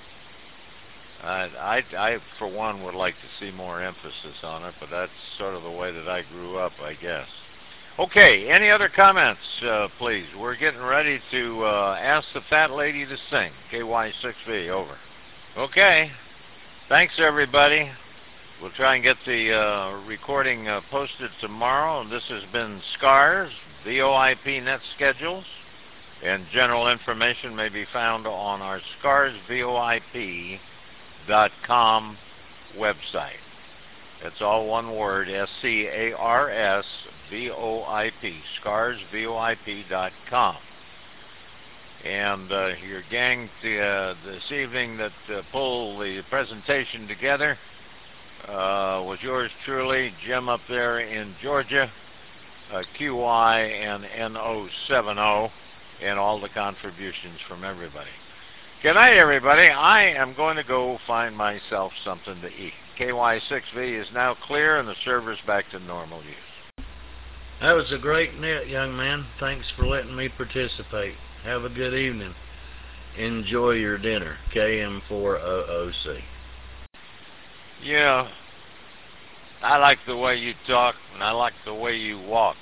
I, I, I, for one, would like to see more emphasis on it, but that's sort of the way that I grew up, I guess. Okay, any other comments, uh, please? We're getting ready to uh, ask the fat lady to sing. K Y six V, over. Okay, thanks, everybody. We'll try and get the uh, recording uh, posted tomorrow. This has been SCARS, V O I P net schedules, and general information may be found on our SCARS V O I P dot com website. It's all one word, S C A R S V O I P, SCARS V O I P dot com. And uh, your gang uh, this evening that uh, pulled the presentation together uh, was yours truly, Jim up there in Georgia, uh, Q Y and N O seven zero, and all the contributions from everybody. Good night, everybody. I am going to go find myself something to eat. K Y six V is now clear and the server's back to normal use. That was a great net, young man. Thanks for letting me participate. Have a good evening. Enjoy your dinner. K M four O O C. Yeah, I like the way you talk, and I like the way you walk.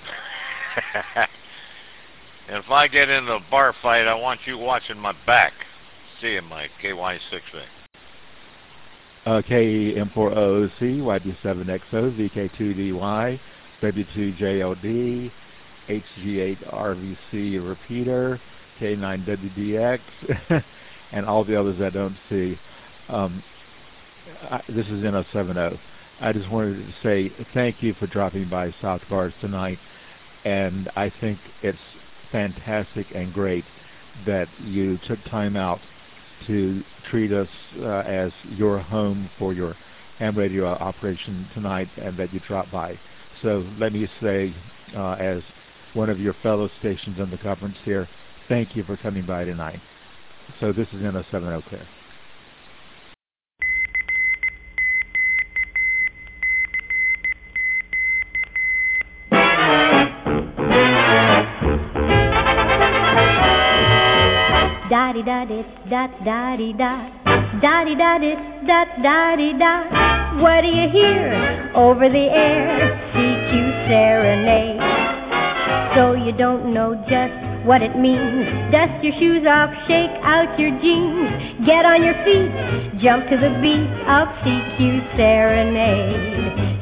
And if I get into a bar fight, I want you watching my back. See you, Mike. K Y six V. Uh, K M four O O C, Y B seven X O, V K two D Y, W two J L D, H G eight R V C repeater, K nine W D X, and all the others I don't see. Um, I, this is N O seven zero. I just wanted to say thank you for dropping by South Guards tonight, and I think it's fantastic and great that you took time out to treat us uh, as your home for your ham radio operation tonight, and that you dropped by. So let me say, uh, as one of your fellow stations in the conference here, thank you for coming by tonight. So this is N O seven zero clear. Da di da di da da di da da di da di da da di da. What do you hear over the air? C Q serenade. So you don't know just what it means. Dust your shoes off, shake out your jeans, get on your feet, jump to the beat of C Q serenade.